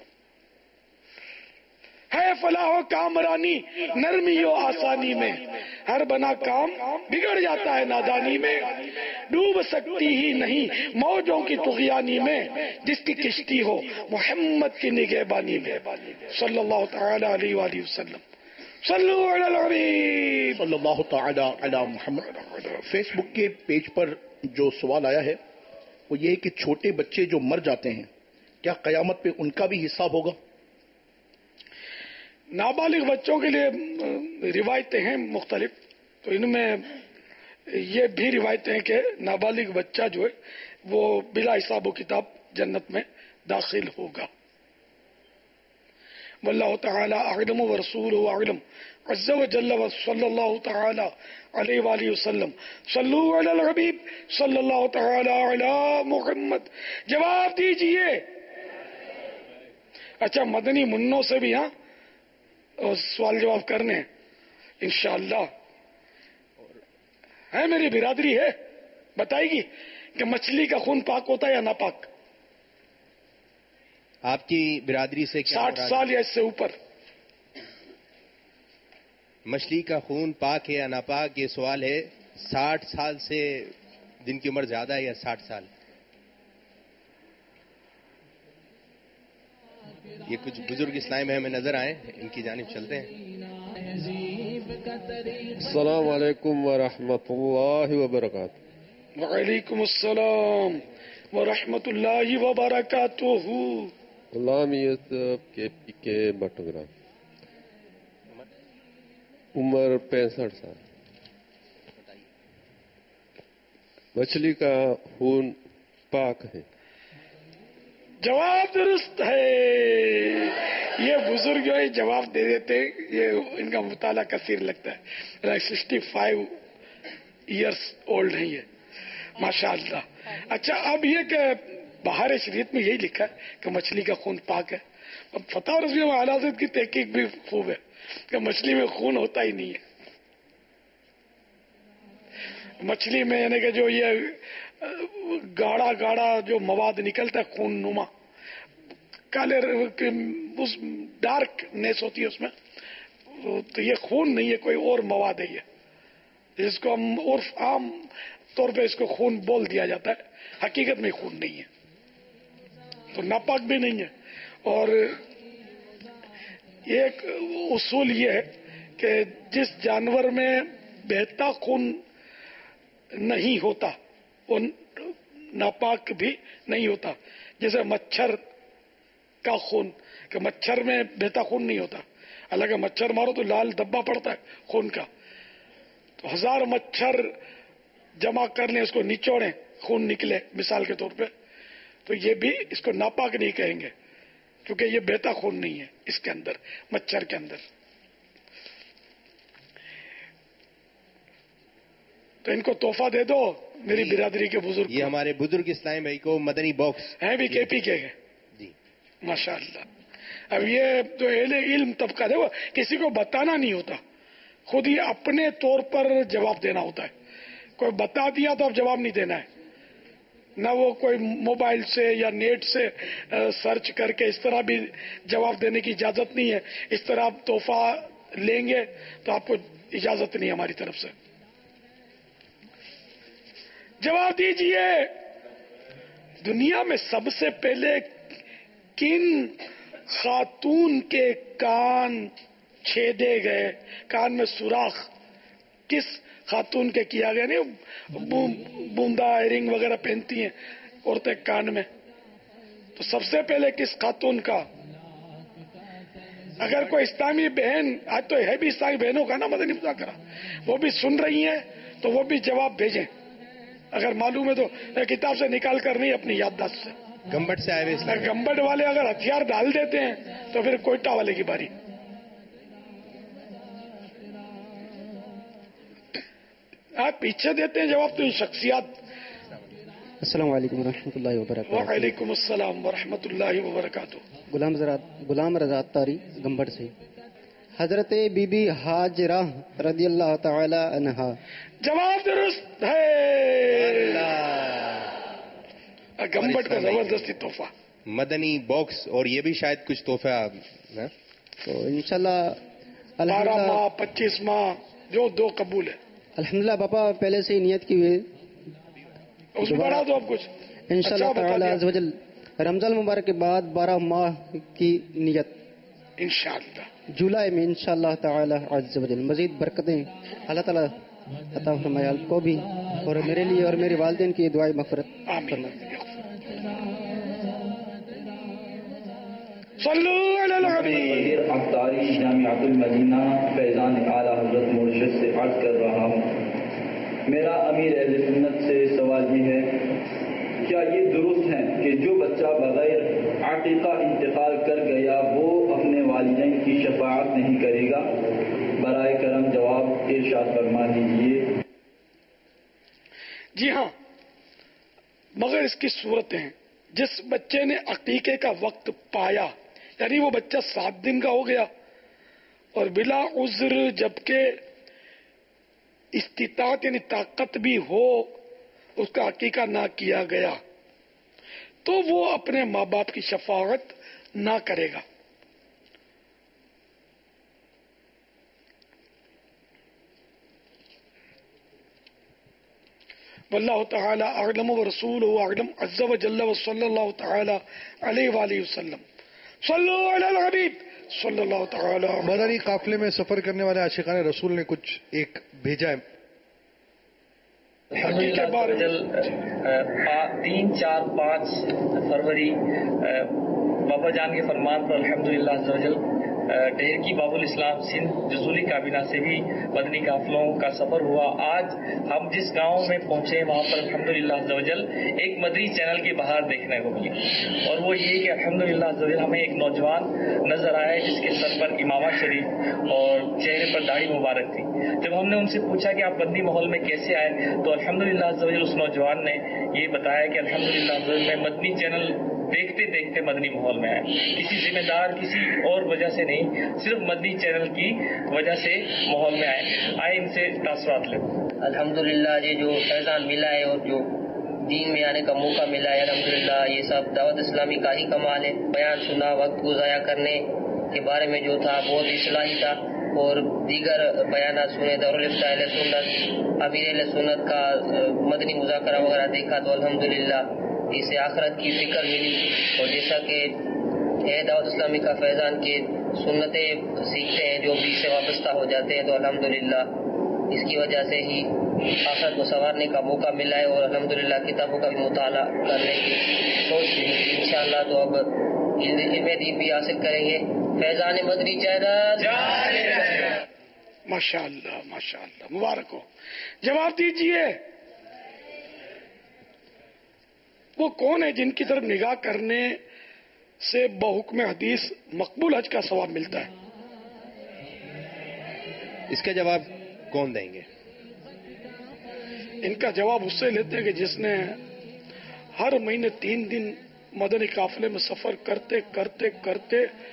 है फलाह कामरानी नरमी हो आसानी में, हर बना काम बिगड़ जाता है नादानी में, डूब सकती ही नहीं मौजों की तुग़यानी में, जिसकी किश्ती हो मोहम्मद की निगहबानी में। सल्लल्लाहु तआला अलैहि वसल्लम, सल्लु अलल हबीब सल्लल्लाहु तआला अला मुहम्मद। फेसबुक के पेज पर जो सवाल आया है वो ये है कि छोटे बच्चे जो मर जाते हैं क्या कयामत पे उनका भी हिसाब होगा? नाबालिग बच्चों के लिए रिवायतें हैं मुख्तलिफ, तो इनमें ये भी रिवायतें हैं कि नाबालिग बच्चा जो है वो बिला हिसाब व किताब जन्नत में दाखिल होगा। वल्लाहु तआला अअलम व रसूलुहु अअलम अज़्ज़ व जल्ल व सल्लल्लाहु तआला अलैहि व सल्लम सल्लु अलल हबीब सल्लल्लाहु तआला अला मुहम्मद। जवाब दीजिए। अच्छा, मदनी मुन्नों से भी यहाँ सवाल जवाब करने इंशाअल्लाह है। मेरी बिरादरी है, बताएगी कि मछली का खून पाक होता है या नापाक? आपकी बिरादरी से क्या 60 साल या इससे ऊपर मछली का खून पाक है या नापाक, ये सवाल है। 60 साल से जिनकी उम्र ज्यादा है या 60 साल, ये कुछ बुजुर्ग इस्लाम में हमें नजर आए, इनकी जानिब चलते हैं। अस्सलाम वालेकुम व रहमतुल्लाहि व बरकातुहू। वालेकुम अस्सलाम व रहमतुल्लाहि व बरकातुहू। गुलाम यूसुफ के बटोगरा, उम्र 65 साल। मछली का खून पाक है। जवाब दुरुस्त है। ये बुजुर्ग जो है जवाब दे देते, ये इनका मुताला कसीर लगता है। 65 इयर्स ओल्ड है ये, माशाअल्लाह। अच्छा, अब ये कि बाहर शरीयत में यही लिखा है कि मछली का खून पाक है। अब फतवा रज़वी में आला हज़रत की तहकीक भी खूब है कि मछली में खून होता ही नहीं है। मछली में यानी कि जो ये गाढ़ा गाढ़ा जो मवाद निकलता है खून नुमा, काले उस डार्कनेस होती है उसमें, तो ये खून नहीं है, कोई और मवाद है ये, जिसको हम उर्फ आम तौर पे इसको खून बोल दिया जाता है, हकीकत में खून नहीं है, तो नापाक भी नहीं है। और एक उसूल ये है कि जिस जानवर में बहता खून नहीं होता वो नापाक भी नहीं होता। जैसे मच्छर का खून, कि मच्छर में बहता खून नहीं होता, हालांकि मच्छर मारो तो लाल धब्बा पड़ता है खून का, तो 1000 मच्छर जमा कर लें, उसको निचोड़ें, खून निकले मिसाल के तौर पे, तो ये भी इसको नापाक नहीं कहेंगे, क्योंकि ये बहता खून नहीं है इसके अंदर, मच्छर के अंदर। तो इनको तोहफा दे दो मेरी बिरादरी के बुजुर्ग। ये हमारे बुजुर्ग इस्लाम भाई को मदनी बॉक्स है भी केपी के है जी, माशाअल्लाह। अब ये तो इल्म तबका देखो, किसी को बताना नहीं होता, खुद ही अपने तौर पर जवाब देना होता है। कोई बता दिया तो अब जवाब नहीं देना है, ना वो कोई मोबाइल से या नेट से सर्च करके इस तरह भी जवाब देने की इजाजत नहीं है। इस तरह आप तोहफा लेंगे तो आपको इजाजत नहीं हमारी तरफ से। जवाब दीजिए, दुनिया में सबसे पहले किन खातून के कान छेदे गए, कान में सुराख किस खातून के किया गया? नहीं बूंदा इयरिंग वगैरह पहनती हैं औरतें कान में, तो सबसे पहले किस खातून का? अगर कोई इस्लामी बहन, आज तो है भी इस्लामी बहनों का ना मदनी मुज़ाकरा, वो भी सुन रही हैं तो वो भी जवाब भेजें, अगर मालूम है तो किताब से निकाल कर नहीं, अपनी याददाश्त से। गंबट से आए हुए गंबट वाले अगर हथियार डाल देते हैं तो फिर कोयटा वाले की बारी। आप पीछे देते हैं जवाब तो शख्सियात। अस्सलाम वालेकुम रहमतुल्लाहि व बरकातुहू। वालेकुम अस्सलाम व रहमतुल्लाहि व बरकातुहू। गुलाम रज़ा तारी गंबट से। हजरत बीबी हाजरा रदियल्लाहु ताला अन्हा। जवाब दुरुस्त है। गंबट का जबरदस्ती तोहफा। مدنی باکس اور یہ بھی شاید کچھ تحفہ تو انشاءاللہ 12 ماہ 25 ماہ جو دو قبول ہے. الحمدللہ باپا پہلے سے ہی نیت کی ہوئی اس میں بڑھا دو اب کچھ انشاءاللہ تعالی عز و جل رمضان مبارک کے بعد 12 ماہ کی نیت انشاءاللہ جولائی میں انشاءاللہ تعالی عز و جل. مزید برکتیں اللہ تعالی عطا فرمائے آپ کو بھی اور میرے لیے اور میرے والدین کی دعائیں مغفرت فرمائے. صلو علی الحبیب. افطاری جامعۃ المدینہ فیضان اعلیٰ حضرت مرشد سے عرض کر رہا ہوں. میرا امیر اہل سنت سے سوال یہ ہے کیا یہ درست ہے کہ جو بچہ بغیر عقیقہ انتقال کر گیا وہ اپنے والدین کی شفاعت نہیں کرے گا؟ برائے کرم جواب ارشاد فرما دیجیے. جی ہاں، مگر اس کی صورتیں ہیں. جس بچے نے عقیقے کا وقت پایا یعنی وہ بچہ 7 دن کا ہو گیا اور بلا عذر جبکہ استطاعت یعنی طاقت بھی ہو اس کا عقیقہ نہ کیا گیا تو وہ اپنے ماں باپ کی شفاعت نہ کرے گا. واللہ تعالی اعلم ورسولہ اعلم عز وجل وصلی اللہ تعالی علیہ وآلہ وسلم. صلو علی الحبیب صلی اللہ تعالی. مدنی قافلے میں سفر کرنے والے عاشقان رسول نے کچھ ایک بھیجا ہے 3، 4، 5 فروری بابا جان کے فرمان پر الحمدللہ عز و جل ڈہر کی باب الاسلام سندھ جزولی کابینہ سے بھی مدنی قافلوں کا سفر ہوا. آج ہم جس گاؤں میں پہنچے وہاں پر الحمدللہ عز و جل ایک مدنی چینل کی بہار دیکھنے کو ملی اور وہ یہ کہ الحمدللہ عز و جل ہمیں ایک نوجوان نظر آیا جس کے سر پر امامہ شریف اور چہرے پر داڑھی مبارک تھی. جب ہم نے ان سے پوچھا کہ آپ مدنی ماحول میں کیسے آئے تو الحمدللہ عز و جل اس نوجوان نے یہ بتایا کہ الحمدللہ عز و جل میں مدنی چینل دیکھتے دیکھتے مدنی ماحول میں آئے. کسی ذمہ دار کسی اور وجہ سے نہیں، صرف مدنی چینل کی وجہ سے ماحول میں آئے ان سے تاثرات لیں. الحمدللہ یہ جو فیضان ملا ہے اور جو دین میں آنے کا موقع ملا ہے الحمدللہ یہ سب دعوت اسلامی کا ہی کمال ہے. بیان سنا، وقت کو ضائع کرنے کے بارے میں جو تھا بہت اصلاحی تھا اور دیگر بیانات سنے. دارالفتاء اہل سنت، امیر اہل سنت کا مدنی مذاکرہ وغیرہ دیکھا تو الحمدللہ اس سے آخرت کی فکر ملی اور جیسا کہ دعوت اسلامی کا فیضان کے سنتیں سیکھتے ہیں جو بھی سے وابستہ ہو جاتے ہیں تو الحمدللہ اس کی وجہ سے ہی آخرت کو سنوارنے کا موقع ملا ہے اور الحمدللہ کتابوں کا بھی مطالعہ کرنے کی سوچ بھی ملی. انشاءاللہ تو اب علم دین بھی حاصل کریں گے. فیضان مدنی چینل ماشاءاللہ ماشاءاللہ مبارک ہو. جواب دیجئے وہ کون ہے جن کی طرف نگاہ کرنے سے بحکم حدیث مقبول حج کا ثواب ملتا ہے؟ اس کا جواب کون دیں گے؟ ان کا جواب اس سے لیتے ہیں کہ جس نے ہر مہینے 3 دن مدنی قافلے میں سفر کرتے کرتے کرتے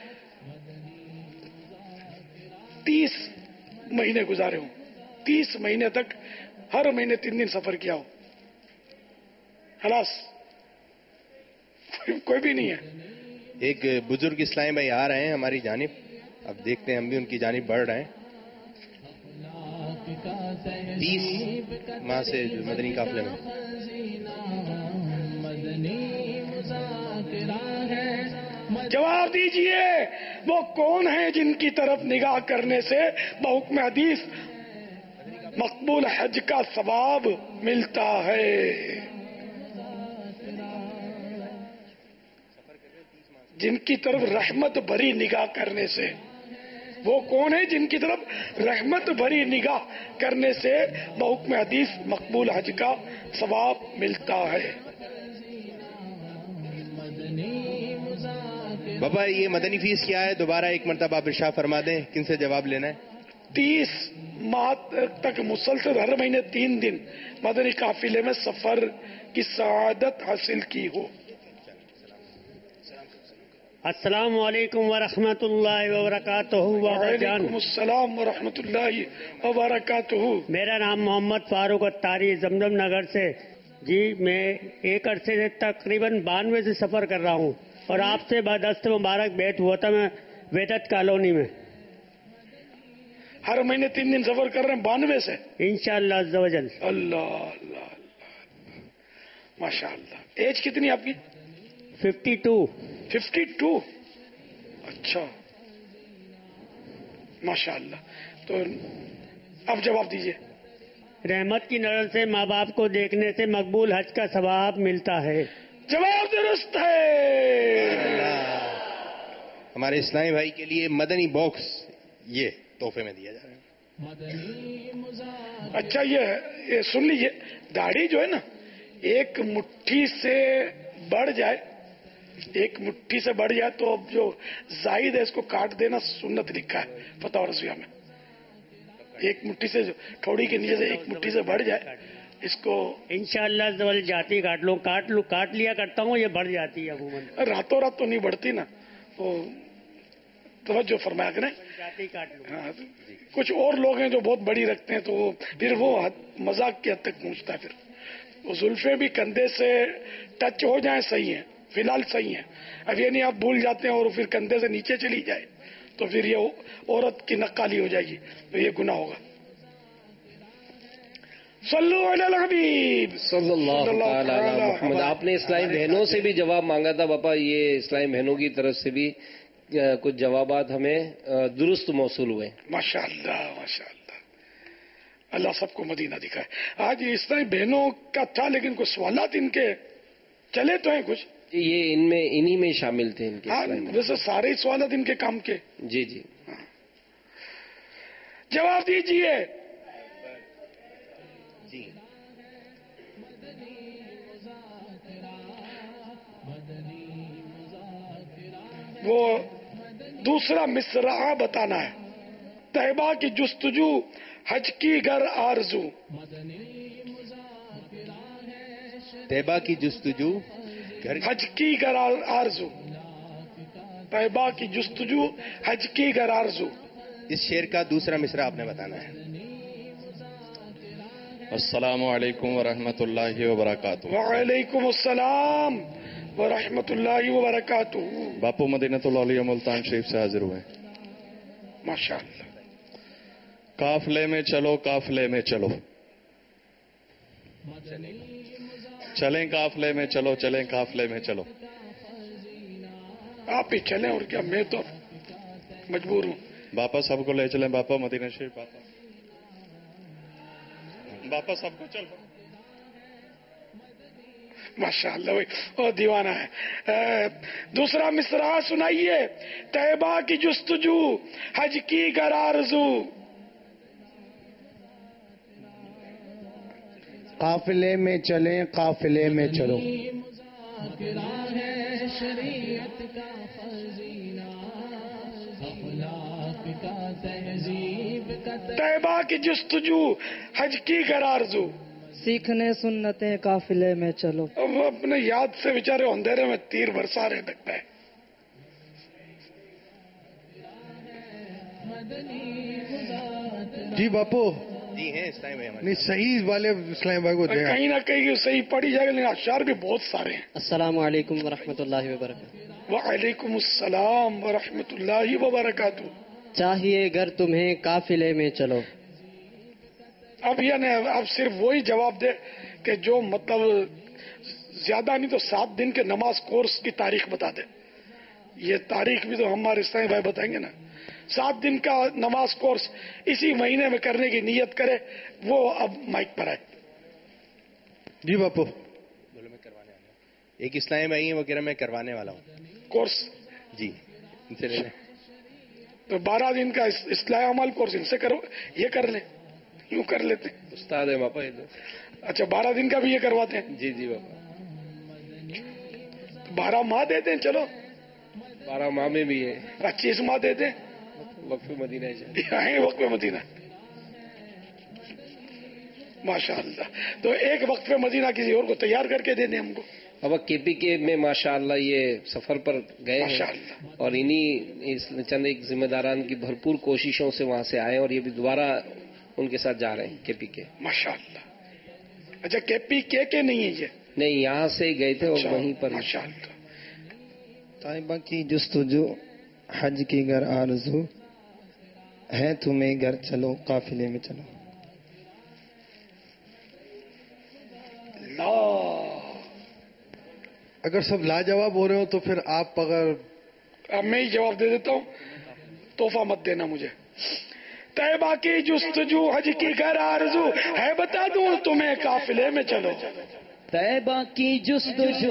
30 مہینے گزارے ہوں. 30 مہینے تک ہر مہینے 3 دن سفر کیا ہو. خلاص کوئی بھی نہیں ہے. ایک بزرگ اسلامی بھائی آ رہے ہیں ہماری جانب، اب دیکھتے ہیں ہم بھی ان کی جانب بڑھ رہے ہیں. 30 ماہ سے مدنی قافلے میں جواب دیجئے وہ کون ہیں جن کی طرف نگاہ کرنے سے بحکم حدیث مقبول حج کا ثواب ملتا ہے؟ جن کی طرف رحمت بھری نگاہ کرنے سے. وہ کون ہے جن کی طرف رحمت بھری نگاہ کرنے سے بحکم حدیث مقبول حج کا ثواب ملتا ہے؟ بابا یہ مدنی فیس کیا ہے؟ دوبارہ ایک مرتبہ آپ ارشاد فرما دیں کن سے جواب لینا ہے. 30 ماہ تک مسلسل ہر مہینے 3 دن مدنی قافلے میں سفر کی سعادت حاصل کی ہو. السلام علیکم ورحمۃ اللہ وبرکاتہ. وعلیکم السلام ورحمۃ اللہ وبرکاتہ. میرا نام محمد فاروق اتاری زمزم نگر سے. جی میں ایک عرصے سے تقریباً 92 سے سفر کر رہا ہوں. اور آپ سے بدست مبارک بیٹھ ہوا تھا میں ویدت کالونی میں. ہر مہینے 3 دن سفر کر رہے ہیں 92 سے انشاءاللہ عز و جل. اللہ اللہ ماشاء اللہ. ایج کتنی آپ کی؟ 52. 52. اچھا ماشاء اللہ. تو اب جواب دیجیے. رحمت کی نظر سے ماں باپ کو دیکھنے سے مقبول حج کا ثواب ملتا ہے. جواب درست ہے. ہمارے اسلامی بھائی کے لیے مدنی باکس یہ تحفے میں دیا جا رہا ہے. اچھا یہ سن لیجیے. داڑھی جو ہے نا ایک مٹھی سے بڑھ جائے تو اب جو زائد ہے اس کو کاٹ دینا سنت لکھا ہے فتاوی رضویہ میں. ایک مٹھی سے جو تھوڑی کے نیچے سے ایک مٹھی سے بڑھ جائے اس کو انشاءاللہ جاتی کاٹ لیا کرتا ہوں. یہ بڑھ جاتی ہے عموماً. راتوں رات تو نہیں بڑھتی نا. وہ توجہ فرمایا کریں. جاتی کاٹ لوں. کچھ اور لوگ ہیں جو بہت بڑی رکھتے ہیں تو پھر وہ مذاق کی حد تک پہنچتا ہے. پھر وہ زلفیں بھی کندھے سے ٹچ ہو جائیں صحیح ہیں فی الحال صحیح ہیں. اب یہ نہیں آپ بھول جاتے ہیں اور پھر کندھے سے نیچے چلی جائے تو پھر یہ عورت کی نقالی ہو جائے گی تو یہ گناہ ہوگا. صلو علی الحبیب صلی اللہ تعالی علی محمد. آپ نے اسلامی بہنوں سے بھی جواب مانگا تھا باپا. یہ اسلامی بہنوں کی طرف سے بھی کچھ جوابات ہمیں درست موصول ہوئے. ماشاء اللہ ماشاء اللہ. اللہ سب کو مدینہ دکھائے. آج اسلامی بہنوں کا تھا لیکن کچھ سوالات ان کے چلے تو ہیں کچھ. یہ انہی میں شامل تھے ان کے. ویسے سارے سوالات ان کے کام کے. جی جی جواب دیجیے. جی وہ دوسرا مصرعہ بتانا ہے. طیبہ کی جستجو حج کی گر آرزو. طیبہ کی جستجو حج کی گر آرزو. طیبہ کی جستجو حج کی گر آرزو. اس شعر کا دوسرا مصرع آپ نے بتانا ہے. السلام علیکم ورحمۃ اللہ وبرکاتہ. وعلیکم السلام ورحمۃ اللہ وبرکاتہ. باپو مدینۃ العالیہ ملتان شریف سے حاضر ہوئے. ماشاء اللہ. قافلے میں چلو قافلے میں چلو چلیں قافلے میں چلو چلیں قافلے میں چلو. آپ ہی چلیں اور کیا, میں تو مجبور ہوں. باپا سب کو لے چلیں. باپا مدینہ شریف. باپا سب کو چلو. ماشاء اللہ بھائی وہ دیوانہ ہے. دوسرا مصرعہ سنائیے. طیبہ کی جستجو حج کی گر آرزو. قافلے میں چلیں قافلے میں چلو. طیبہ کی جستجو حج کی گر آرزو. سیکھنے سنتیں قافلے میں چلو. وہ اپنے یاد سے بیچارے اندھیرے میں تیر برسا رہے لگتا ہے. جی باپو جی ہیں اسلامی بھائی. نہیں صحیح والے اسلامی بھائی کو دیں. کہیں نہ کہیں صحیح پڑھی جائے گا لیکن اشعار بھی بہت سارے ہیں. السلام علیکم ورحمۃ اللہ وبرکاتہ. وعلیکم السلام ورحمۃ اللہ وبرکاتہ. چاہیے گر تمہیں قافلے میں چلو. اب یعنی اب صرف وہی جواب دے کہ جو مطلب زیادہ نہیں تو 7 دن کے نماز کورس کی تاریخ بتا دے. یہ تاریخ بھی تو ہمارے اسلامی بھائی بتائیں گے نا. 7 دن کا نماز کورس اسی مہینے میں کرنے کی نیت کرے وہ اب مائک پر آئے. جی باپو. ایک اسلامی بھائی ہیں وہ کہہ رہا میں کروانے والا ہوں کورس. جی ان سے لے لیں. تو 12 دن کا اصلاح عمل کورس ان سے کرو. یہ کر لیں یوں کر لیتے. استاد ہے باپا. اچھا 12 دن کا بھی یہ کرواتے ہیں. جی جی باپا. 12 ماہ دیتے ہیں. چلو 12 ماہ میں بھی ہے. 25 ماہ دیتے ہیں. وقف مدینہ ہے. وقف مدینہ ماشاء اللہ. تو ایک وقف مدینہ کسی اور کو تیار کر کے دے دیں ہم کو. اب کے پی کے میں ماشاءاللہ یہ سفر پر گئے ہیں اور انہی چند ایک ذمہ داران کی بھرپور کوششوں سے وہاں سے آئے اور یہ بھی دوبارہ ان کے ساتھ جا رہے ہیں کے پی کے. ماشاءاللہ. اچھا کے پی کے نہیں ہے یہ. نہیں یہاں سے گئے تھے اور وہیں پر. ماشاءاللہ. طیبہ کی جستجو حج کی گر آرزو ہے تمہیں گھر چلو قافلے میں چلو. اگر سب لاجواب ہو رہے ہو تو پھر آپ اگر میں ہی جواب دے دیتا ہوں، تحفہ مت دینا مجھے. طیبہ کی جستجو حج کی گر آرزو ہے بتا دوں تمہیں قافلے میں چلو. طیبہ کی جستجو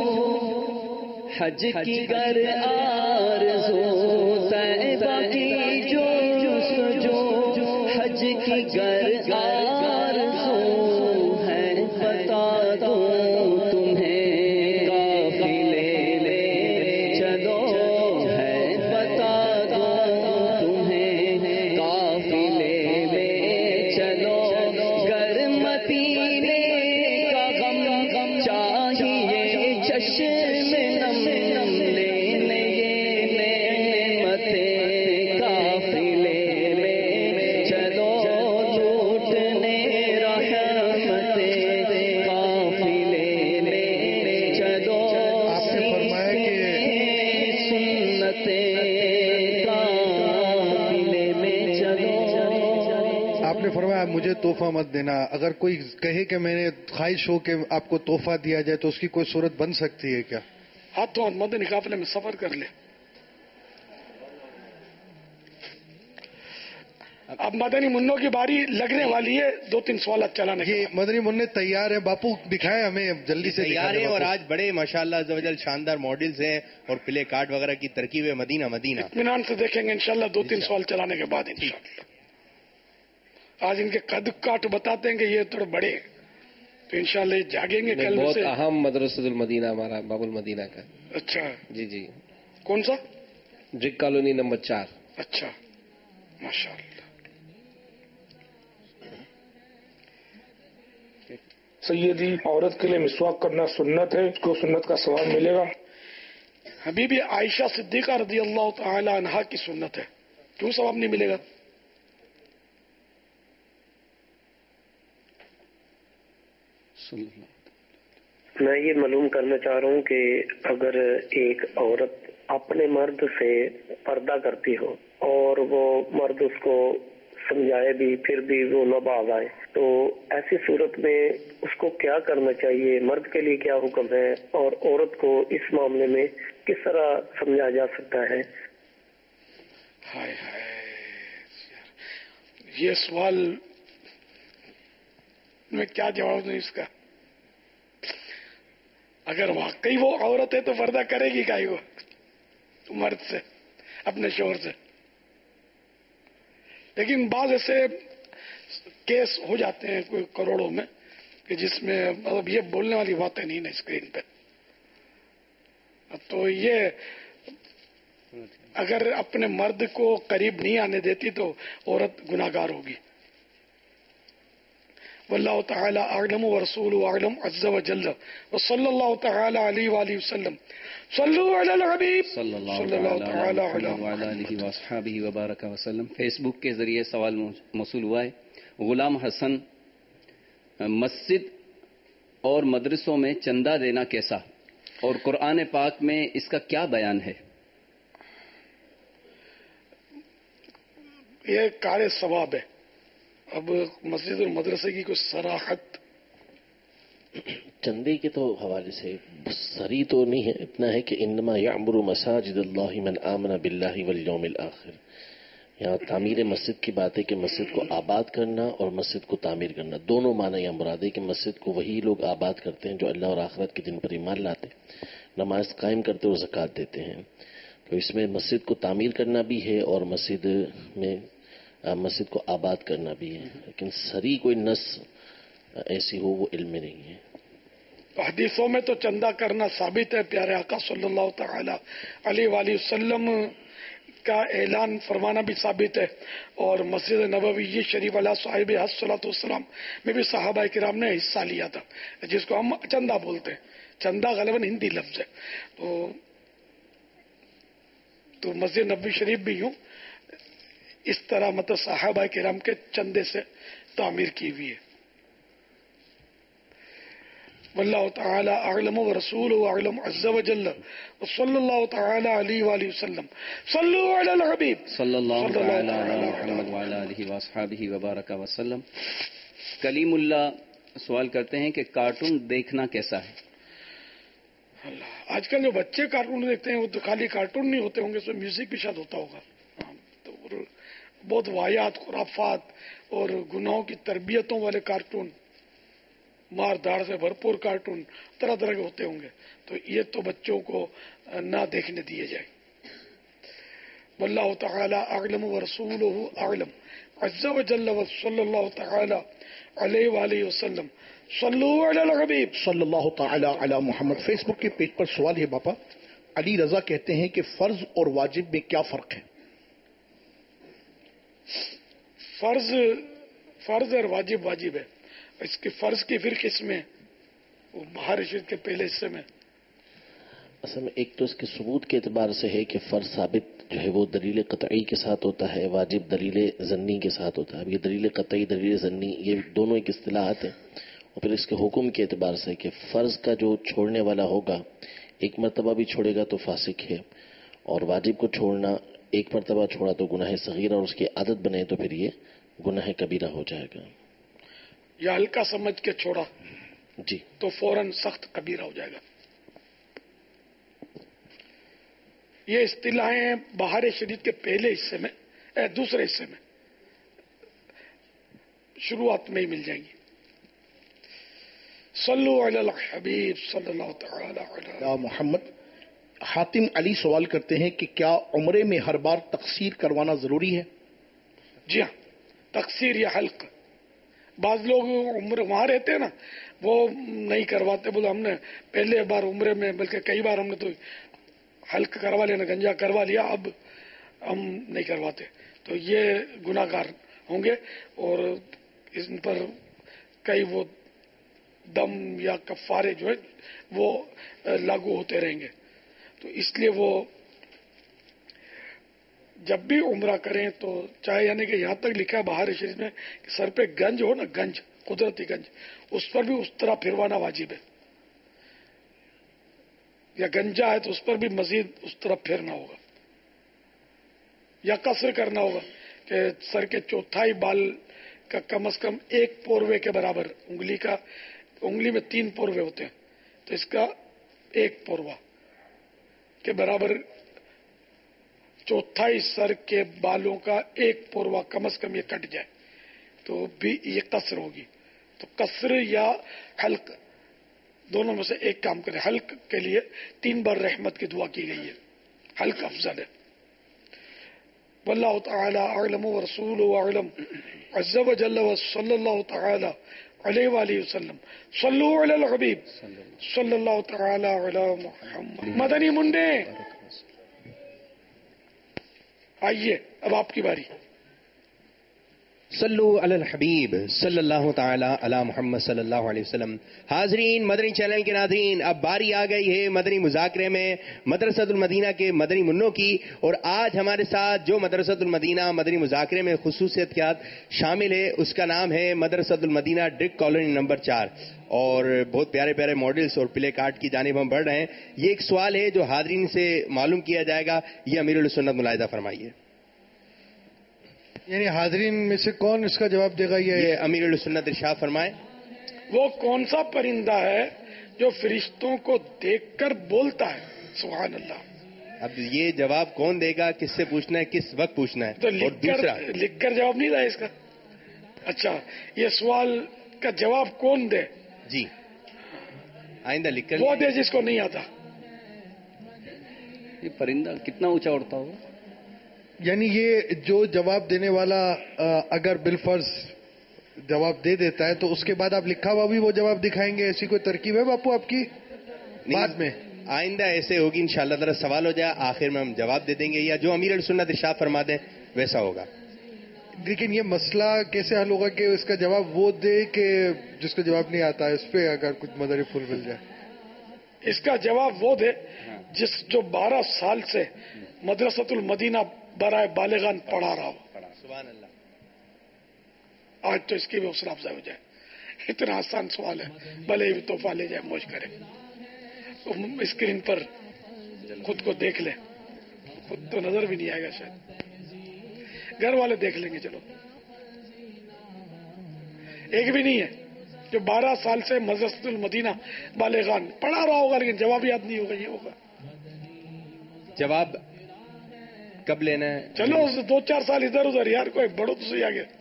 حج کی گر آرزو، طیبہ کی جستجو حج کی گر آرزو ہے بتا دوں تمہیں قافلے میں چلو، ہے بتا دوں تمہیں قافلے میں چلو. گر مدینے کا غم چاہیے چشم نم لینے نعمتیں قافلے میں چلو، لوٹنے رحمتیں قافلے میں چلو. آپ نے فرمایا کہ سنتیں قافلے میں چلو. آپ نے فرمایا مجھے تحفہ مت دینا. اگر کوئی کہے کہ میں نے خواہش ہو کہ آپ کو تحفہ دیا جائے تو اس کی کوئی صورت بن سکتی ہے کیا؟ ہاتھوں ہاتھ مدنی قافلے میں سفر کر لے. اب مدنی منوں کی باری لگنے والی ہے، 2-3 سوالات چلانے کے. مدنی منع تیار ہے باپو، دکھائے ہمیں جلدی سے. تیار ہے اور آج بڑے ماشاءاللہ عز و جل شاندار ماڈلز ہیں اور پلے کارڈ وغیرہ کی ترکیب ہے. مدینہ مدینہ اطمینان سے دیکھیں گے انشاءاللہ 2-3 سوال چلانے کے بعد انشاءاللہ. آج ان کے قد کاٹ بتاتے ہیں کہ یہ تھوڑے بڑے ہیں تو انشاءاللہ یہ جاگیں گے کل بہت سے. اہم مدرسۃ المدینہ ہمارا باب المدینہ کا. اچھا جی جی. کون سا؟ برک کالونی نمبر 4. اچھا ماشاءاللہ. سیدی عورت کے لیے مسواک کرنا سنت ہے، اس کو سنت کا ثواب ملے گا؟ حبیبی عائشہ صدیقہ رضی اللہ تعالی عنہا کی سنت ہے، کیوں ثواب نہیں ملے گا؟ میں یہ معلوم کرنا چاہ رہا ہوں کہ اگر ایک عورت اپنے مرد سے پردہ کرتی ہو اور وہ مرد اس کو سمجھائے بھی پھر بھی وہ نہ باز آئے، تو ایسی صورت میں اس کو کیا کرنا چاہیے؟ مرد کے لیے کیا حکم ہے اور عورت کو اس معاملے میں کس طرح سمجھایا جا سکتا ہے؟ ہائے ہائے، یہ سوال میں کیا جواب دوں اس کا؟ اگر واقعی وہ عورت ہے تو پردہ کرے گی کائی وہ مرد سے، اپنے شوہر سے. لیکن بعض ایسے کیس ہو جاتے ہیں کوئی کروڑوں میں کہ جس میں مطلب یہ بولنے والی باتیں نہیں نا اسکرین پہ. تو یہ اگر اپنے مرد کو قریب نہیں آنے دیتی تو عورت گناہگار ہوگی. واللہ تعالی اعلم ورسولہ اعلم عز وجل وصلی اللہ تعالی علیہ وآلہ وسلم. صلو علی الحبیب صلی اللہ تعالی علیہ وآلہ وصحبہ وبارک وسلم. فیس بک کے ذریعے سوال موصول ہوا ہے. غلام حسن، مسجد اور مدرسوں میں چندہ دینا کیسا اور قرآن پاک میں اس کا کیا بیان ہے؟ یہ کار ثواب ہے. اب مسجد اور مدرسے کی کوئی صراحت چندے کے تو حوالے سے سری تو نہیں ہے، اتنا ہے کہ انما یعمر مساجد اللہ من آمن باللہ والیوم الآخر. یہاں تعمیر مسجد کی بات ہے کہ مسجد کو آباد کرنا اور مسجد کو تعمیر کرنا دونوں معنی یہاں مراد ہے کہ مسجد کو وہی لوگ آباد کرتے ہیں جو اللہ اور آخرت کے دن پر ایمان لاتے، نماز قائم کرتے اور زکوٰۃ دیتے ہیں. تو اس میں مسجد کو تعمیر کرنا بھی ہے اور مسجد کو آباد کرنا بھی ہے، لیکن سری کوئی نص ایسی ہو وہ علم میں نہیں ہے. حدیثوں میں تو چندہ کرنا ثابت ہے. پیارے آقا صلی اللہ تعالی علیہ وآلہ وسلم کا اعلان فرمانا بھی ثابت ہے، اور مسجد نبوی شریف علیہ صاحب الصلوۃ والسلام میں بھی صحابہ کرام نے حصہ لیا تھا، جس کو ہم چندہ بولتے ہیں. چندہ غالباً ہندی لفظ ہے. تو مسجد نبوی شریف بھی یوں اس طرح مطلب صحابہ کرام کے چندے سے تعمیر کی ہوئی ہے. واللہ تعالی اعلم ورسولہ اعلم عز وجل وصلی اللہ تعالی علیہ وآلہ وسلم صلو علی الحبیب صلی اللہ تعالی علی محمد وعلی آلہ واصحابہ وبارک وسلم. کلیم اللہ سوال کرتے ہیں کہ کارٹون دیکھنا کیسا ہے؟ آج کل جو بچے کارٹون دیکھتے ہیں وہ تو خالی کارٹون نہیں ہوتے ہوں گے، اس میں میوزک بھی شاید ہوتا ہوگا. تو بہت واحد خرافات اور گناہوں کی تربیتوں والے کارٹون، مار دھاڑ سے بھرپور کارٹون طرح طرح کے ہوتے ہوں گے، تو یہ تو بچوں کو نہ دیکھنے دیے جائیں. واللہ تعالی اعلم ورسولہ اعلم عز وجل وصلی اللہ تعالی علیہ وآلہ وسلم صلو علی الحبیب صلی اللہ تعالی علی محمد. فیس بک کے پیج پر سوال ہے باپا. علی رضا کہتے ہیں کہ فرض اور واجب میں کیا فرق ہے؟ فرض اور واجب ہے. اس کے فرض کی پھر کس میں؟ وہ بہار شریف کے پہلے حصے میں. اصل میں ایک تو اس کے ثبوت کے اعتبار سے ہے کہ فرض ثابت جو ہے وہ دلیل قطعی کے ساتھ ہوتا ہے، واجب دلیل ضنی کے ساتھ ہوتا ہے. اب یہ دلیل قطعی دلیل ضنی یہ دونوں ایک اصطلاحات ہیں. اور پھر اس کے حکم کے اعتبار سے کہ فرض کا جو چھوڑنے والا ہوگا ایک مرتبہ بھی چھوڑے گا تو فاسق ہے، اور واجب کو چھوڑنا ایک مرتبہ چھوڑا تو گناہ صغیرہ اور اس کی عادت بنے تو پھر یہ گناہ کبیرہ ہو جائے گا. یا ہلکا سمجھ کے چھوڑا جی تو فوراً سخت کبیرہ ہو جائے گا. یہ اصطلاحیں ہیں بہار شریف کے پہلے حصے میں، دوسرے حصے میں شروعات میں ہی مل جائیں گی. صلو علی الحبیب صلی اللہ تعالی علی محمد. حاتم علی سوال کرتے ہیں کہ کیا عمرے میں ہر بار تقصیر کروانا ضروری ہے؟ جی ہاں، تقصیر یا حلق. بعض لوگ عمرے وہاں رہتے ہیں نا، وہ نہیں کرواتے، بولے ہم نے پہلے بار عمرے میں بلکہ کئی بار ہم نے تو حلق کروا لیا، گنجا کروا لیا، اب ہم نہیں کرواتے. تو یہ گناہ گار ہوں گے اور ان پر کئی وہ دم یا کفارے جو ہے وہ لاگو ہوتے رہیں گے. تو اس لیے وہ جب بھی عمرہ کریں تو چاہے، یعنی کہ یہاں تک لکھا ہے بہار شریف میں کہ سر پہ گنج ہو نا، گنج قدرتی گنج، اس پر بھی اس طرح پھروانا واجب ہے. یا گنجا ہے تو اس پر بھی مزید اس طرح پھرنا ہوگا. یا قصر کرنا ہوگا کہ سر کے چوتھائی بال کا کم از کم ایک پوروے کے برابر، انگلی میں 3 پوروے ہوتے ہیں تو اس کا ایک پوروا کے برابر چوتھائی سر کے بالوں کا ایک پوروا کم از کم یہ کٹ جائے تو بھی یہ قصر ہوگی. تو قصر یا حلق دونوں میں سے ایک کام کرے. حلق کے لیے 3 بار رحمت کی دعا کی گئی ہے، حلق افضل ہے. واللہ تعالی اعلم ورسولہ اعلم عز وجل وصلی اللہ تعالی علیہ وآلہ وسلم صلو علی الحبیب صلی اللہ تعالی علی محمد. مدنی منڈے آئیے، اب آپ کی باری. صلو علی الحبیب صلی اللہ تعالی علی محمد صلی اللہ علیہ وسلم. حاضرین، مدنی چینل کے ناظرین، اب باری آ گئی ہے مدنی مذاکرے میں مدرسۃ المدینہ کے مدنی منوں کی. اور آج ہمارے ساتھ جو مدرسۃ المدینہ مدنی مذاکرے میں خصوصیت شامل ہے اس کا نام ہے مدرسۃ المدینہ ڈرک کالونی نمبر 4. اور بہت پیارے پیارے ماڈلز اور پلے کارڈ کی جانب ہم بڑھ رہے ہیں. یہ ایک سوال ہے جو حاضرین سے معلوم کیا جائے گا، یہ امیر السنت ملاحظہ فرمائیے. یعنی حاضرین میں سے کون اس کا جواب دے گا؟ یہ امیر السنت ارشاد فرمائے. وہ کون سا پرندہ ہے جو فرشتوں کو دیکھ کر بولتا ہے؟ سبحان اللہ. اب یہ جواب کون دے گا، کس سے پوچھنا ہے، کس وقت پوچھنا ہے؟ تو اور لکھ کر جواب نہیں رہا اس کا. اچھا، یہ سوال کا جواب کون دے؟ جی آئندہ لکھ کر وہ دے جس کو نہیں آتا. یہ پرندہ کتنا اونچا اڑتا ہوگا؟ یعنی یہ جو جواب دینے والا اگر بالفرض جواب دے دیتا ہے تو اس کے بعد آپ لکھا ہوا بھی وہ جواب دکھائیں گے؟ ایسی کوئی ترکیب ہے باپو آپ کی؟ بعد میں آئندہ ایسے ہوگی انشاءاللہ تعالی. سوال ہو جائے آخر میں ہم جواب دے دیں گے، یا جو امیر السنت ارشاد فرما دیں ویسا ہوگا. لیکن یہ مسئلہ کیسے حل ہوگا کہ اس کا جواب وہ دے کہ جس کو جواب نہیں آتا ہے؟ اس پہ اگر کچھ مدری پھول مل جائے. اس کا جواب وہ دے جو 12 سال سے مدرسۃ المدینہ برائے بالغان پڑھا رہا ہو. سبحان اللہ. آج تو اس کی بھی حوصلہ افزائی ہو جائے. اتنا آسان سوال ہے، بھلے ہی تحفہ لے جائے موج کرے. اسکرین پر خود کو دیکھ لیں، خود تو نظر بھی نہیں آئے گا شاید، گھر والے دیکھ لیں گے. چلو ایک بھی نہیں ہے جو 12 سال سے مدرسۃ المدینہ بالغان پڑھا رہا ہوگا لیکن جواب یاد نہیں ہوگا. یہ ہوگا جواب کب لینا ہے؟ چلو 2-4 سال ادھر ادھر یار، کوئی بڑھو تو صحیح آگے.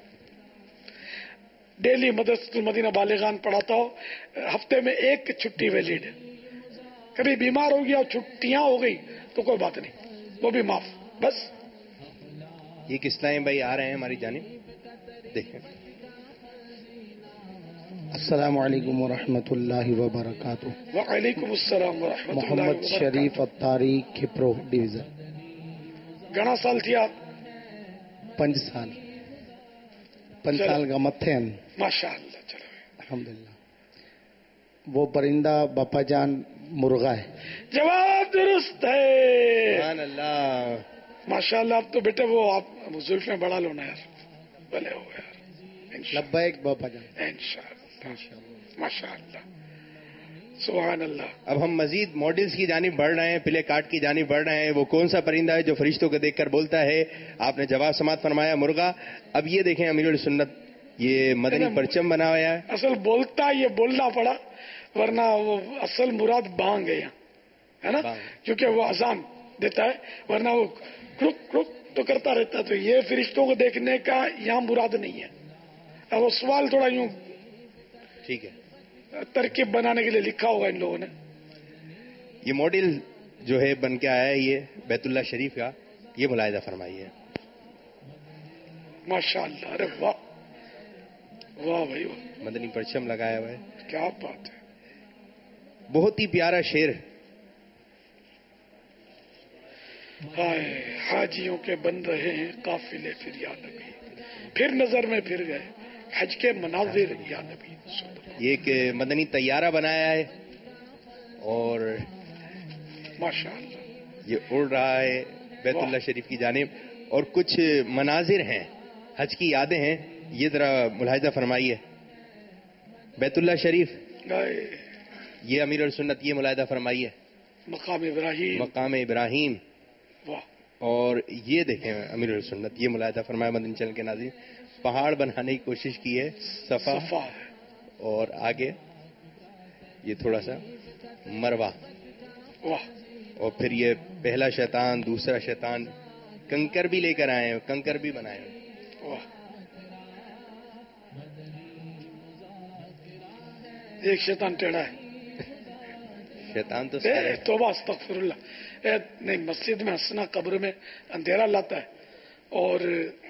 ڈیلی مدرسۃ المدینہ بالغان پڑھاتا ہو، ہفتے میں 1 چھٹی ویلڈ ہے. کبھی بیمار ہو گیا اور چھٹیاں ہو گئی تو کوئی بات نہیں، وہ بھی معاف. بس یہ کس طرح بھائی آ رہے ہیں ہماری جانب، دیکھیں. السلام علیکم ورحمۃ اللہ وبرکاتہ. وعلیکم السلام ورحمۃ اللہ محمد وبرکاتہ. شریف اتاری کھپرو ڈویژن. گھنا سال تھی آپ؟ 5 سال. 5 سال کا متھے ہیں ماشاء اللہ. چلو الحمدللہ. وہ پرندہ باپا جان مرغا ہے. جواب درست ہے. سبحان اللہ. ماشاء اللہ. اب تو بیٹے وہ آپ زلف میں بڑا لونا یار، بھلے ہو یار. لبیک باپا جان. انشاءاللہ ماشاء اللہ. سبحان اللہ. اب ہم مزید ماڈلز کی جانب بڑھ رہے ہیں، پلے کارڈ کی جانب بڑھ رہے ہیں. وہ کون سا پرندہ ہے جو فرشتوں کو دیکھ کر بولتا ہے؟ آپ نے جواب سماعت فرمایا مرغا. اب یہ دیکھیں امیر السنت، یہ مدنی پرچم بنا ہوا ہے. اصل بولتا یہ بولنا پڑا، ورنہ وہ اصل مراد بانگ ہے یہاں، ہے نا، کیونکہ وہ اذان دیتا ہے، ورنہ وہ کڑک کڑک تو کرتا رہتا ہے. تو یہ فرشتوں کو دیکھنے کا یہاں مراد نہیں ہے. اب وہ سوال تھوڑا یوں ٹھیک ہے ترکیب بنانے کے لیے لکھا ہوگا ان لوگوں نے. یہ ماڈل جو ہے بن کے آیا ہے یہ بیت اللہ شریف کا، یہ ملاحظہ فرمائیے. ماشاء اللہ. ارے واہ واہ بھائی واہ. مدنی پرچم لگایا ہوا ہے. کیا بات ہے. بہت ہی پیارا شعر. ہائے حاجیوں کے بن رہے ہیں قافلے پھر یا نبی، پھر نظر میں پھر گئے حج کے مناظر یا نبی. یہ ایک مدنی طیارہ بنایا ہے اور ماشاء اللہ یہ اڑ رہا ہے بیت اللہ شریف کی جانب، اور کچھ مناظر ہیں، حج کی یادیں ہیں. یہ ذرا ملاحظہ فرمائیے. بیت اللہ شریف، یہ امیر السنت، یہ ملاحظہ فرمائیے. مقام ابراہیم، مقام ابراہیم. اور یہ دیکھیں امیر السنت، یہ ملاحظہ فرمایا مدنی چینل کے ناظرین. پہاڑ بنانے کی کوشش کی ہے، صفا، اور آگے یہ تھوڑا سا مروا، اور پھر یہ پہلا شیطان، دوسرا شیطان، کنکر بھی لے کر آئے ہیں، کنکر بھی بنائے ہیں. ایک شیطان ٹیڑھا ہے. شیطان تو توبہ استغفر اللہ. نہیں، مسجد میں ہنسنا قبر میں اندھیرا لاتا ہے، اور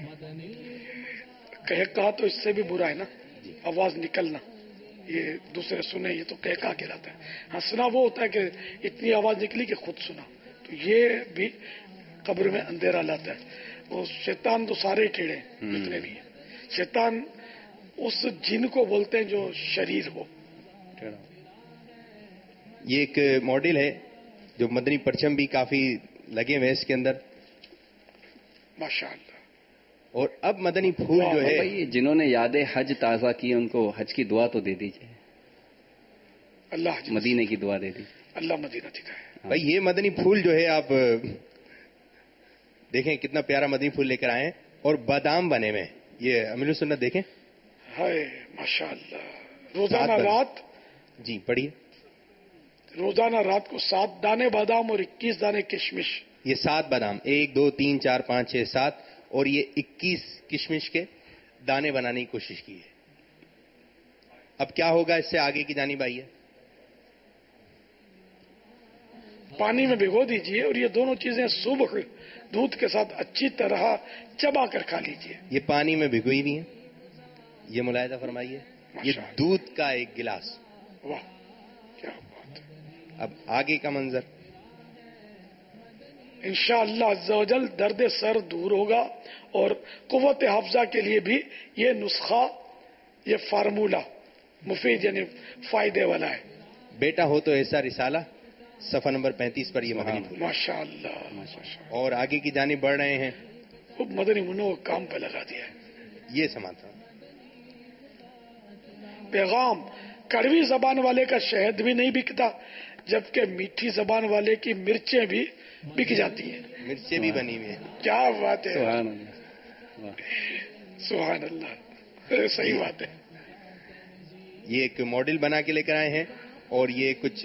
کہا تو اس سے بھی برا ہے نا، آواز نکلنا، یہ دوسرے سنے، یہ تو کہا کہلاتا ہے. ہنسنا وہ ہوتا ہے کہ اتنی آواز نکلی کہ خود سنا، تو یہ بھی قبر میں اندھیرا لاتا ہے. وہ شیطان تو سارے ٹیڑے ہیں جتنے بھی ہیں. شیطان اس جن کو بولتے ہیں جو شریر ہو. یہ ایک ماڈل ہے جو مدنی پرچم بھی کافی لگے ہوئے اس کے اندر ماشاء اللہ. اور اب مدنی پھول جو ہے، جنہوں نے یاد حج تازہ کی ان کو حج کی دعا تو دے دیجیے. اللہ مدینے کی دعا دے دیجیے. اللہ مدینہ دکھائے. بھائی یہ مدنی پھول جو ہے آپ دیکھیں کتنا پیارا مدنی پھول لے کر آئے ہیں، اور بادام بنے ہوئے. یہ امیر السنت دیکھیں. ہائے ماشاء اللہ. روزانہ رات، جی پڑھیے. روزانہ رات کو 7 دانے بادام اور 21 دانے کشمش. یہ 7 بادام، 1 2 3 4 5 6 7، اور یہ 21 کشمش کے دانے بنانے کی کوشش کی ہے. اب کیا ہوگا اس سے آگے کی جانب آئیے. پانی میں بھگو دیجئے، اور یہ دونوں چیزیں صبح دودھ کے ساتھ اچھی طرح چبا کر کھا لیجئے. یہ پانی میں بھگوئی بھی ہیں، یہ ملاحظہ فرمائیے. یہ دودھ کا ایک گلاس. واہ کیا بات ہے. اب آگے کا منظر. انشاءاللہ عز و جل درد سر دور ہوگا، اور قوت حافظہ کے لیے بھی یہ نسخہ، یہ فارمولہ مفید یعنی فائدے والا ہے. بیٹا ہو تو ایسا رسالہ، صفحہ نمبر 35 پر یہ مدنی پھول. ماشاء اللہ. اور آگے کی جانب بڑھ رہے ہیں. خوب مدنی منوں کو کام پہ لگا دیا ہے. یہ سماتا पैगाम, कड़वी जबान वाले का शहद भी नहीं बिकता, जबकि मीठी जबान वाले की मिर्चें भी बिक जाती हैं। मिर्चें भी बनी हुई हैं। क्या बात है, सुभान अल्लाह, सही बात है। ये एक मॉडल बना के लेकर आए हैं और ये कुछ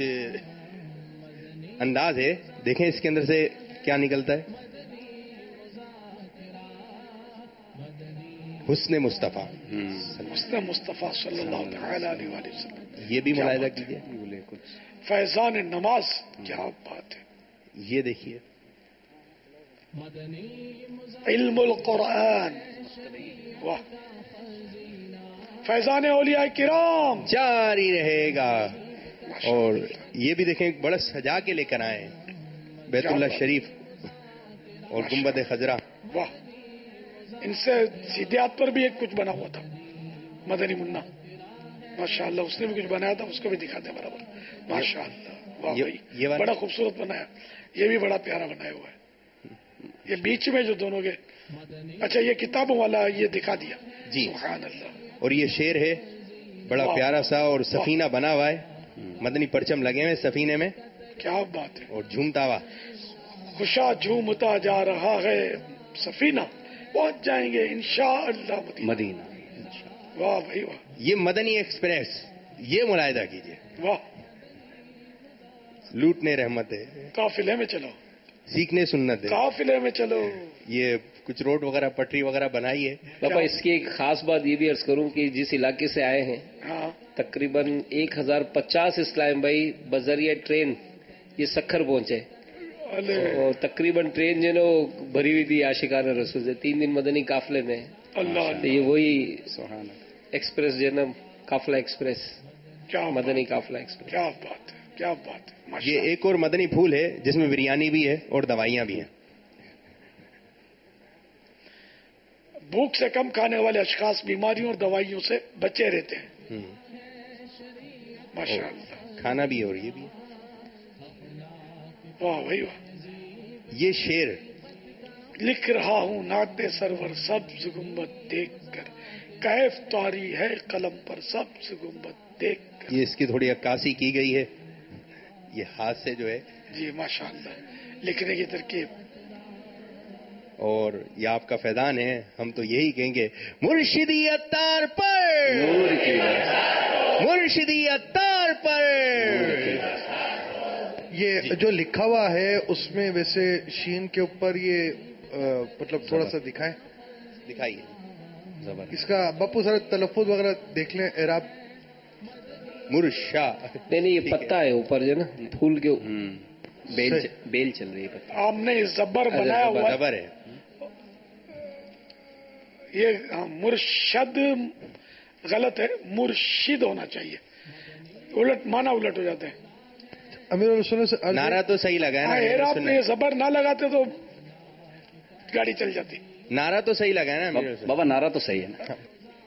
अंदाज है, देखें इसके अंदर से क्या निकलता है। हुस्न मुस्तफ़ा, हुस्न मुस्तफ़ा सल्लल्लाहु अलैहि वसल्लम, ये भी मुलाहिजा कीजिए। फैजान नमाज, क्या बात है। ये देखिए इल्मुल कुरान, वाह, फैजान औलिया किराम जारी रहेगा। और ये भी देखें बड़ा सजा के लेकर आए हैं, बैतुल्लाह शरीफ और गुंबद खजरा। वाह, इनसे सीधे हाथ पर भी एक कुछ बना हुआ था, मदनी मुन्ना, माशाअल्लाह, उसने भी कुछ बनाया था, उसको भी दिखाते हैं बराबर, माशाअल्लाह। वाह भाई, ये बड़ा खूबसूरत बनाया, ये भी बड़ा प्यारा बनाया हुआ है। ये बीच में जो दोनों के, अच्छा ये किताबों वाला ये दिखा दिया जी, सुभान अल्लाह। और ये शेर है बड़ा प्यारा सा, और सफीना बना हुआ है, मदनी परचम लगे हुए सफीने में, क्या बात है। और झूमता हुआ खुशा झूमता जा रहा है सफीना, पहुंच जाएंगे इंशाअल्लाह मदीना। वाह भाई वाह, ये मदनी एक्सप्रेस, ये मुलाहिदा कीजिए। वाह, लूटने रहमत है, काफिले में चलो, सीखने सुन्नत है, काफिले में चलो। ये कुछ रोड वगैरह पटरी वगैरह बनाई है। पापा इसकी एक खास बात ये भी अर्ज करूं कि जिस इलाके से आए हैं, हाँ, तकरीबन 1050 इस्लाम भाई बजरिया ट्रेन ये सखर पहुंचे, और तकरीबन ट्रेन जो है भरी हुई थी आशिकान रसूल से, 3 दिन मदनी काफले में। अल्लाह, तो ये वही एक्सप्रेस जो है ना, काफला एक्सप्रेस, क्या मदनी काफला एक्सप्रेस। क्या बात है, क्या बात है। ये एक और मदनी फूल है जिसमें बिरयानी भी है और दवाइयां भी हैं। भूख से कम खाने वाले अशखास बीमारियों और दवाइयों से बचे रहते हैं, माशाअल्लाह। खाना भी है और ये भी। वाह भाई वाह, ये शेर लिख रहा हूँ नाते सरवर सब्ज गुम्बद देख कर, कैफ तारी है कलम पर सब्ज गुम्बद देख कर। ये इसकी थोड़ी अक्कासी की गई है, ये हाथ से जो है जी, माशाअल्लाह, लिखने की तरकीब। और ये आपका फैजान है, हम तो यही कहेंगे मुर्शिदी अत्तार पर, मुर्शिदी अत्तार पर। ये जो लिखा हुआ है उसमें वैसे शीन के ऊपर ये मतलब थोड़ा सा दिखाइए इसका बापू सर तलफ़ुज़ वगैरह देख लें, एराब मुर्शा नहीं, ये पत्ता है ऊपर जो ना फूल के बेल चल रही है। आपने जबर बनाया हुआ जबर है ये, मुर्शद गलत है, मुर्शिद होना चाहिए, उलट माना उलट हो जाते हैं। अमीर से नारा तो सही लगा है ना, एराब में जबर ना लगाते तो गाड़ी चल जाती। नारा तो सही लगा है ना बाबा, नारा तो सही है ना।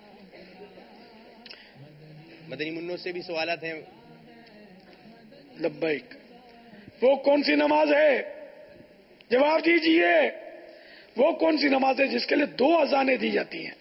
मदनी मुन्नों से भी सवालात हैं। लब्बैक, वो कौन सी नमाज है, जवाब दीजिए, वो कौन सी नमाज है जिसके लिए 2 अजानें दी जाती हैं?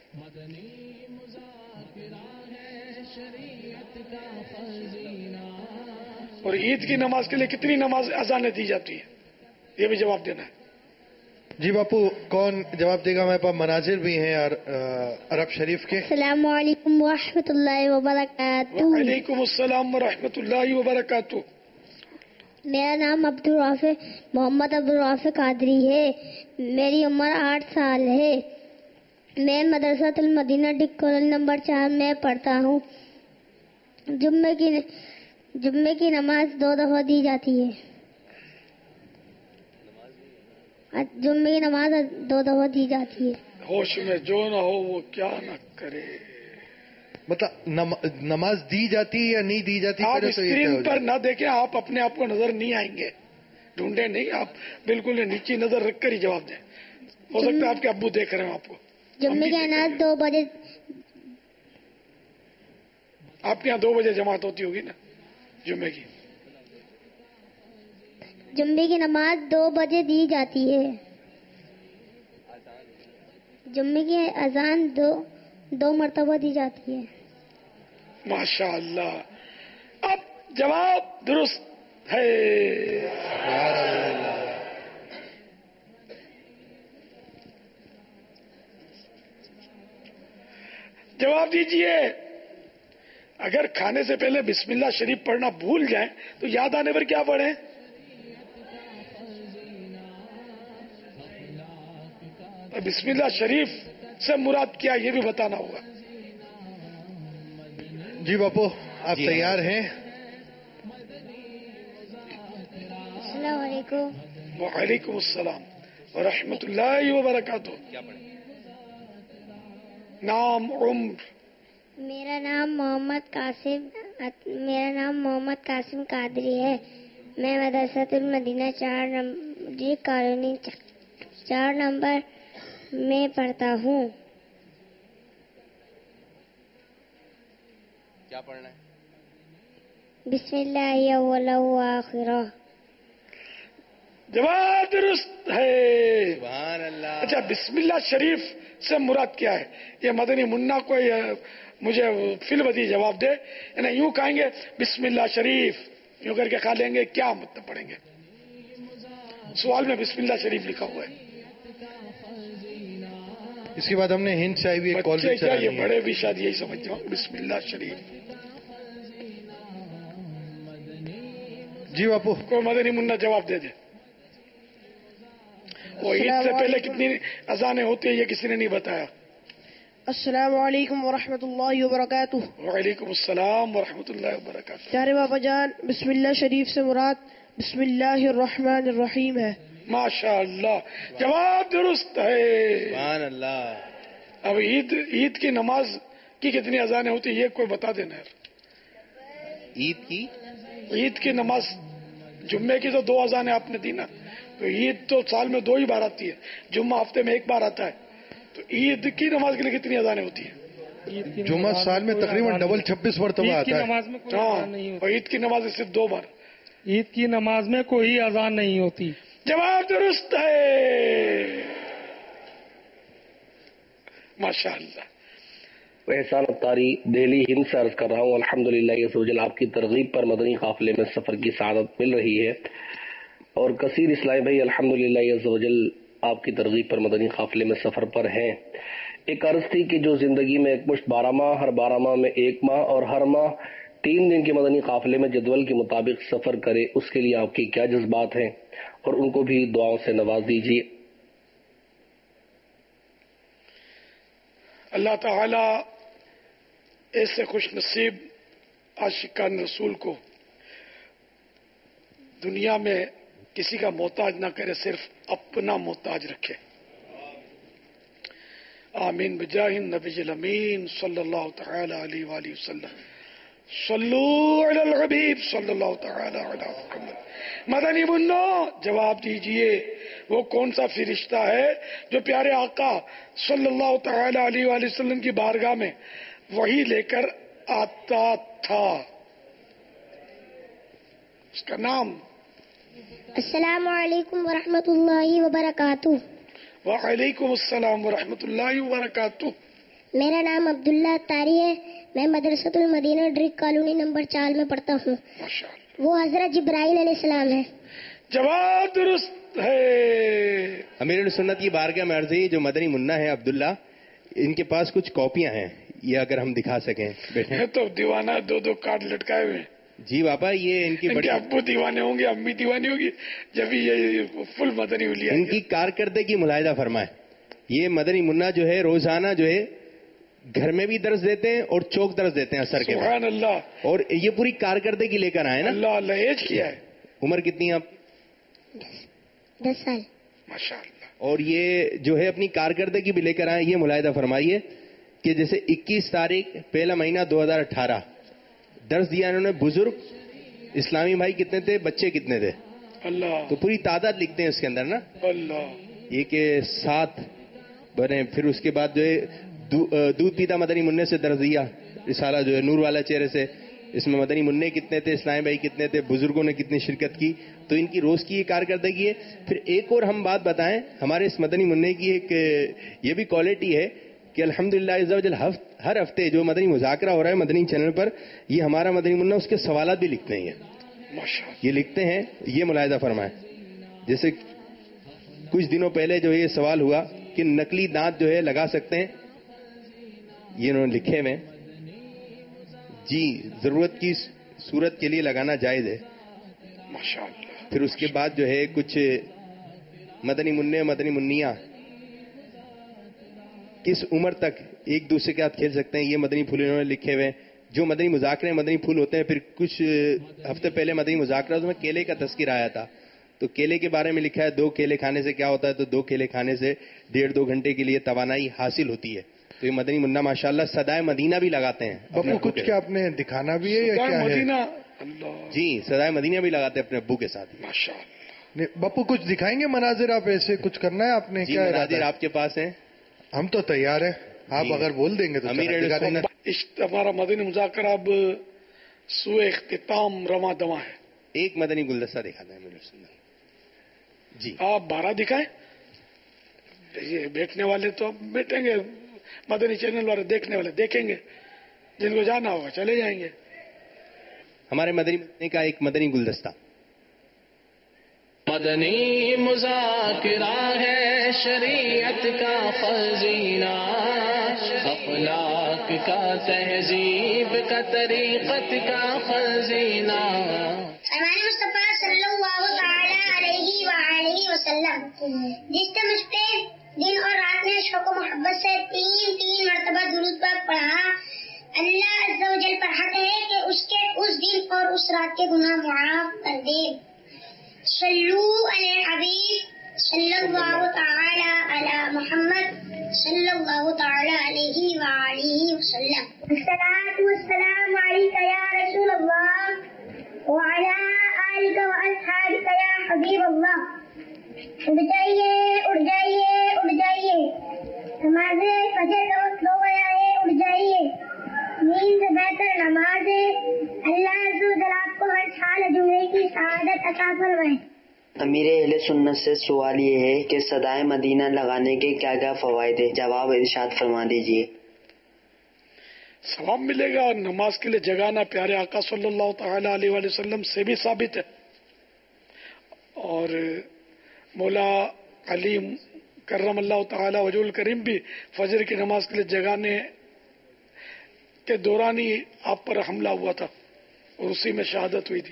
और ईद की नमाज के लिए कितनी नमाज अजानें दी जाती है, ये भी जवाब देना है। जी बापू, कौन जवाब देगा? हमारे पास मनाजिर भी हैं यार अरब शरीफ के। अस्सलामु अलैकुम व रहमतुल्लाहि व बरकातुहू। वालेकुम अस्सलाम व रहमतुल्लाहि व बरकातुहू। मेरा नाम मोहम्मद अब्दुल राफिक कादरी है। मेरी उम्र 8 साल है। मैं मदरसातुल मदीना डिक कॉलोनी नंबर 4 में पढ़ता हूँ। जुम्मे की नमाज 2 दफा दी जाती है। जुम्मे की नमाज 2 दफा दी जाती है। होश में जो न हो वो क्या न करे। मतलब नमाज दी जाती है या नहीं दी जाती? आप स्क्रीन पर ना देखें, आप अपने आप को नजर नहीं आएंगे, ढूंढे नहीं, आप बिल्कुल नीची नजर रखकर ही जवाब दें। हो सकता है आपके अब्बू देख रहे हो आपको। जुम्मे की नमाज 2 बजे, आपके यहाँ 2 बजे जमात होती होगी ना जुम्मे की? जुम्मे की नमाज 2 बजे दी जाती है। जुम्मे की अजान 2 मरतबा दी जाती है। ماشاء اللہ. اب جواب درست ہے. جواب دیجئے. اگر کھانے سے پہلے بسم اللہ شریف پڑھنا بھول جائیں تو یاد آنے پر کیا پڑھیں؟ بسم اللہ شریف سے مراد کیا یہ بھی بتانا ہوگا. جی باپو آپ تیار ہیں؟ السلام علیکم. وعلیکم السلام ورحمۃ اللہ وبرکاتہ. نام عمر. میرا نام محمد قاسم قادری ہے. میں مدرسۃ المدینہ 4 نمبر میں پڑھتا ہوں. کیا پڑھنا ہے؟ بسم اللہ اول و آخر. جواب درست ہے. سبحان اللہ. اچھا بسم اللہ شریف سے مراد کیا ہے؟ یہ مدنی منا کو مجھے فی البدی جواب دے. یعنی یوں کہیں گے بسم اللہ شریف یوں کر کے کھا لیں گے، کیا مطلب پڑھیں گے؟ سوال میں بسم اللہ شریف لکھا ہوا ہے. اس کے بعد ہم نے ہند سے آئی ہوئی ایک کال بھی کیا یہ بڑے بھی شاید یہی سمجھتے ہوں بسم اللہ شریف. جی باپو کوئی مدنی منا جواب دے دے. وہ عید سے پہلے کتنی اذانیں ہوتی ہیں یہ کسی نے نہیں بتایا. السلام علیکم ورحمۃ اللہ وبرکاتہ. وعلیکم السلام ورحمۃ اللہ وبرکاتہ. پیارے بابا جان بسم اللہ شریف سے مراد بسم اللہ الرحمن الرحیم ہے. ماشاء اللہ جواب درست ہے. سبحان اللہ. اب عید کی نماز کی کتنی اذانیں ہوتی ہیں یہ کوئی بتا دینا یار. عید کی نماز جمعے کی تو 2 اذانیں آپ نے دی نا. تو عید تو سال میں 2 ہی بار آتی ہے، جمعہ ہفتے میں 1 بار آتا ہے. تو عید کی نماز کے لیے کتنی اذانیں ہوتی ہیں؟ جمعہ سال میں تقریباً ڈبل 26 مرتبہ آتا ہے. ہاں اور عید کی نماز صرف 2 بار. عید کی نماز میں کوئی اذان نہیں ہوتی. جواب درست ہے. ماشاء اللہ. احسان اختاری دہلی ہند سے عرض کر رہا ہوں. الحمدللہ یہ سوجل آپ کی ترغیب پر مدنی قافلے میں سفر کی سعادت مل رہی ہے اور کثیر اسلامی بھائی الحمدللہ یہ سوجل آپ کی ترغیب پر مدنی قافلے میں سفر پر ہیں. ایک عرض تھی کہ جو زندگی میں ایک مشت 12 ماہ، ہر 12 ماہ میں 1 ماہ اور ہر ماہ 3 دن کے مدنی قافلے میں جدول کے مطابق سفر کرے، اس کے لیے آپ کی کیا جذبات ہیں اور ان کو بھی دعاؤں سے نواز دیجیے. اللہ تعالی ایسے خوش نصیب عاشقان رسول کو دنیا میں کسی کا محتاج نہ کرے، صرف اپنا محتاج رکھے. آمین بجاہ النبی الامین صلی اللہ تعالی علیہ وآلہ وسلم. صلو علی الحبیب صلی اللہ تعالی علی محمد. مدنی منو جواب دیجئے وہ کون سا فرشتہ ہے جو پیارے آقا صلی اللہ تعالی علیہ وآلہ وسلم کی بارگاہ میں وہی لے کر آتا تھا؟ اس کا نام. السلام علیکم ورحمۃ اللہ وبرکاتہ. وعلیکم السلام ورحمۃ اللہ وبرکاتہ. میرا نام عبداللہ تاری ہے. میں مدرسۃ المدینہ ڈرک کالونی نمبر 4 میں پڑھتا ہوں. وہ حضرت جبرائیل علیہ السلام ہے. جواب درست ہے. امیر سنت کی بارگاہ میں عرض ہے جو مدنی منا ہے عبداللہ، ان کے پاس کچھ کاپیاں ہیں، یہ اگر ہم دکھا سکیں. بیٹھے تو دیوانہ 2 کارڈ لٹکائے ہوئے. جی باپا یہ ان کی بڑی ابو دیوانے ہوں گے، امی دیوانی ہوگی، جب یہ فل مدنی ہولی ان کی کارکردگی ملاحظہ فرمائے. یہ مدنی منا جو ہے روزانہ جو ہے گھر میں بھی درس دیتے ہیں اور چوک درس دیتے ہیں اثر کے بعد. سبحان اللہ. اور یہ پوری کارکردگی لے کر آئے نا. اللہ اللہ. ایج کیا ہے؟ عمر کتنی ہے آپ؟ 10 سال. ماشاء اللہ. اور یہ جو ہے اپنی کارکردگی بھی لے کر آئے. یہ ملاحظہ فرمائیے کہ جیسے 21 تاریخ پہلا مہینہ 2018 درس دیا انہوں نے. بزرگ اسلامی بھائی کتنے تھے، بچے کتنے تھے؟ اللہ. تو پوری تعداد لکھتے ہیں اس کے اندر نا. اللہ. یہ کہ 7 بنے. پھر اس کے بعد جو ہے دودھ پیتا مدنی منع سے درس دیا رسالہ جو ہے نور والا چہرے سے. اس میں مدنی منع کتنے تھے، اسلامی بھائی کتنے تھے، بزرگوں نے کتنی شرکت کی. تو ان کی روز کی یہ کارکردگی ہے. پھر ایک اور ہم بات بتائیں، ہمارے اس مدنی منع کی ایک یہ بھی کوالٹی ہے کہ الحمدللہ ہر ہفتے جو مدنی مذاکرہ ہو رہا ہے مدنی چینل پر، یہ ہمارا مدنی منا اس کے سوالات بھی لکھتے ہیں، یہ لکھتے ہیں، یہ ملاحظہ فرمائیں. جیسے کچھ دنوں پہلے جو یہ سوال ہوا کہ نقلی دانت جو ہے لگا سکتے ہیں، یہ انہوں نے لکھے ہوئے. جی، ضرورت کی صورت کے لیے لگانا جائز ہے. پھر اس کے بعد جو ہے کچھ مدنی منع مدنی منیاں کس عمر تک ایک دوسرے کے ساتھ کھیل سکتے ہیں، یہ مدنی پھول انہوں نے لکھے ہوئے. جو مدنی مذاکرے مدنی پھول ہوتے ہیں، پھر کچھ ہفتے پہلے مدنی مذاکرہ میں کیلے کا تذکرہ آیا تھا، تو کیلے کے بارے میں لکھا ہے 2 کیلے کھانے سے کیا ہوتا ہے، تو 2 کیلے کھانے سے 1.5-2 گھنٹے کے لیے توانائی حاصل ہوتی ہے. تو یہ مدنی منا ماشاءاللہ صدائے مدینہ بھی لگاتے ہیں. ابو کچھ کیا آپ نے دکھانا بھی ہے یا کیا ہے؟ جی، صدائے مدینہ بھی لگاتے ہیں اپنے ابو کے ساتھ. بپو کچھ دکھائیں گے مناظر؟ آپ ایسے کچھ کرنا ہے آپ نے؟ جی، کیا مناظر آپ کے پاس ہیں؟ ہم تو تیار ہیں، آپ اگر بول دیں گے تو ہمارا مدنی مذاکرہ اب سوئے اختتام رواں دواں ہے. ایک مدنی گلدستہ دکھانا ہے میرے سندر جی. آپ 12 دکھائیں. یہ بیٹھنے والے تو اب بیٹھیں گے، مدنی چینل والے دیکھنے والے دیکھیں گے، جن کو جانا ہوگا چلے جائیں گے. ہمارے مدنی کا ایک مدنی گلدستہ. مدنی مذاکرہ ہے شریعت کا خزینہ، اخلاق کا تہذیب کا طریقت کا خزینہ. فرمان مصطفیٰ صلی اللہ تعالی علیہ وآلہ وسلم، جس نے مجھ پہ دن اور رات میں شوق و محبت سے 3 مرتبہ درود پاک پڑھا، اللہ عز و جل پر حق ہے کہ اس کے اس دن اور اس رات کے گناہ معاف کر دے. صلو علی الحبیب صلی اللہ تعالی علی محمد صلی اللہ تعالی علیہ وآلہ وسلم. الصلاۃ والسلام علیک یا رسول اللہ وعلی آلک واصحابک یا حبیب اللہ. اٹھ جائیے اٹھ جائیے اٹھ جائیے، نماز فجر کا وقت ہو گیا ہے، اٹھ جائیے. نیند سے بہتر نماز ہے. اللہ عز و جل آپ کو ہر حال جمعے کی سعادت عطا فرمائے. امیر اہل سنت سے سوال یہ ہے کہ صدائے مدینہ لگانے کے کیا کیا فوائد ہیں؟ جواب ارشاد فرما دیجیے. ثواب ملے گا، اور نماز کے لیے جگانا پیارے آقا صلی اللہ تعالی علیہ وآلہ وسلم سے بھی ثابت ہے، اور مولا علی کرم اللہ تعالی وجہ الکریم بھی فجر کی نماز کے لیے جگانے کے دوران ہی آپ پر حملہ ہوا تھا اور اسی میں شہادت ہوئی تھی.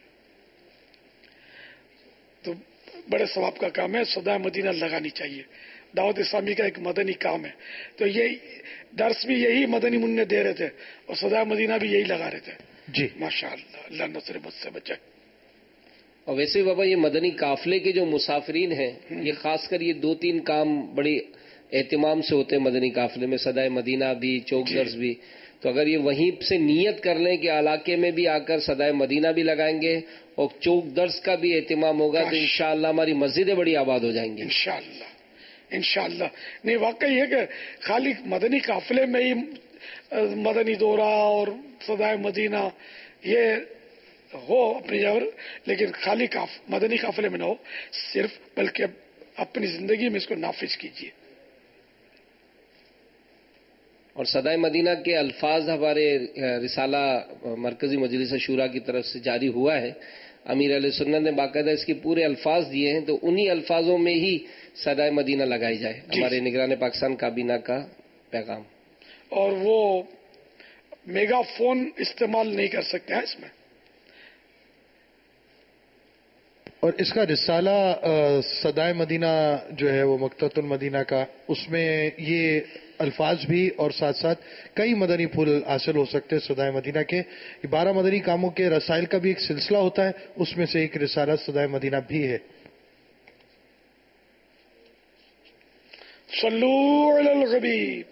تو بڑے ثواب کا کام ہے، صدائے مدینہ لگانی چاہیے. دعوت اسلامی کا ایک مدنی کام ہے، تو یہ درس بھی یہی مدنی منع دے رہے تھے اور صدائے مدینہ بھی یہی لگا رہے تھے. جی ماشاءاللہ، اللہ نصر بد سے بچائے. اور ویسے بابا یہ مدنی قافلے کے جو مسافرین ہیں، یہ خاص کر یہ 2-3 کام بڑی اہتمام سے ہوتے ہیں مدنی قافلے میں، صدائے مدینہ بھی، چوک درس بھی. تو اگر یہ وہیں سے نیت کر لیں کہ علاقے میں بھی آ کر صدائے مدینہ بھی لگائیں گے اور چوک درس کا بھی اہتمام ہوگا، تو انشاءاللہ ہماری مسجدیں بڑی آباد ہو جائیں گی. انشاءاللہ. نہیں، واقعی ہے کہ خالی مدنی قافلے میں ہی مدنی دورہ اور صدائے مدینہ یہ ہو اپنی جگہ، لیکن خالی مدنی قافلے میں نہ ہو صرف، بلکہ اپنی زندگی میں اس کو نافذ کیجیے. اور صدائے مدینہ کے الفاظ ہمارے رسالہ مرکزی مجلس شورا کی طرف سے جاری ہوا ہے. امیر علیہ سنت نے باقاعدہ اس کے پورے الفاظ دیے ہیں، تو انہی الفاظوں میں ہی صدائے مدینہ لگائی جائے. ہمارے نگران پاکستان کابینہ کا پیغام. اور وہ میگا فون استعمال نہیں کر سکتے ہیں اس میں. اور اس کا رسالہ صدائے مدینہ جو ہے وہ مقتۃ المدینہ کا، اس میں یہ الفاظ بھی اور ساتھ ساتھ کئی مدنی پھول حاصل ہو سکتے ہیں صدائے مدینہ کے. 12 مدنی کاموں کے رسائل کا بھی ایک سلسلہ ہوتا ہے، اس میں سے ایک رسالہ صدائے مدینہ بھی ہے. صلو علی الحبیب.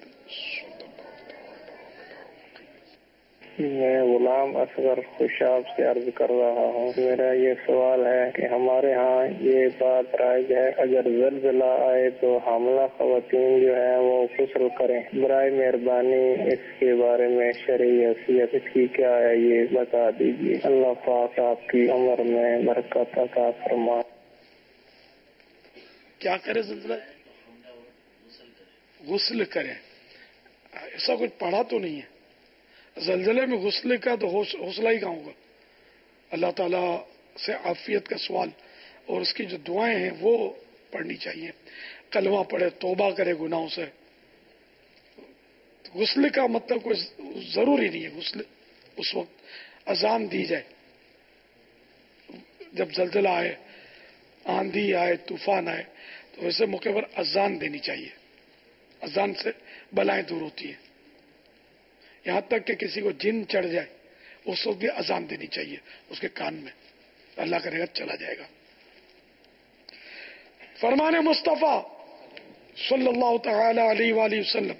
میں غلام اصغر خوشاب سے عرض کر رہا ہوں. میرا یہ سوال ہے کہ ہمارے ہاں یہ بات رائج ہے اگر زلزلہ آئے تو حاملہ خواتین جو ہیں وہ غسل کریں. برائے مہربانی اس کے بارے میں شرعی حیثیت اس کی کیا ہے یہ بتا دیجیے. اللہ پاک آپ کی عمر میں برکت عطا فرمائے. کیا کرے زلزلہ؟ غسل کریں. ایسا کچھ پڑھا تو نہیں ہے. زلزلے میں غسل کا تو حوصلہ ہی کہاں ہوگا. اللہ تعالیٰ سے عافیت کا سوال اور اس کی جو دعائیں ہیں وہ پڑھنی چاہیے. کلمہ پڑھے، توبہ کرے گناہوں سے. غسل کا مطلب کوئی ضروری نہیں ہے. غسل اس وقت اذان دی جائے جب زلزلہ آئے، آندھی آئے، طوفان آئے، تو ویسے موقع پر اذان دینی چاہیے. اذان سے بلائیں دور ہوتی ہیں. یہاں تک کہ کسی کو جن چڑھ جائے اس وقت بھی اذان دینی چاہیے اس کے کان میں. اللہ کرے گا چلا جائے گا. فرمان مصطفیٰ صلی اللہ تعالی علیہ وآلہ وسلم،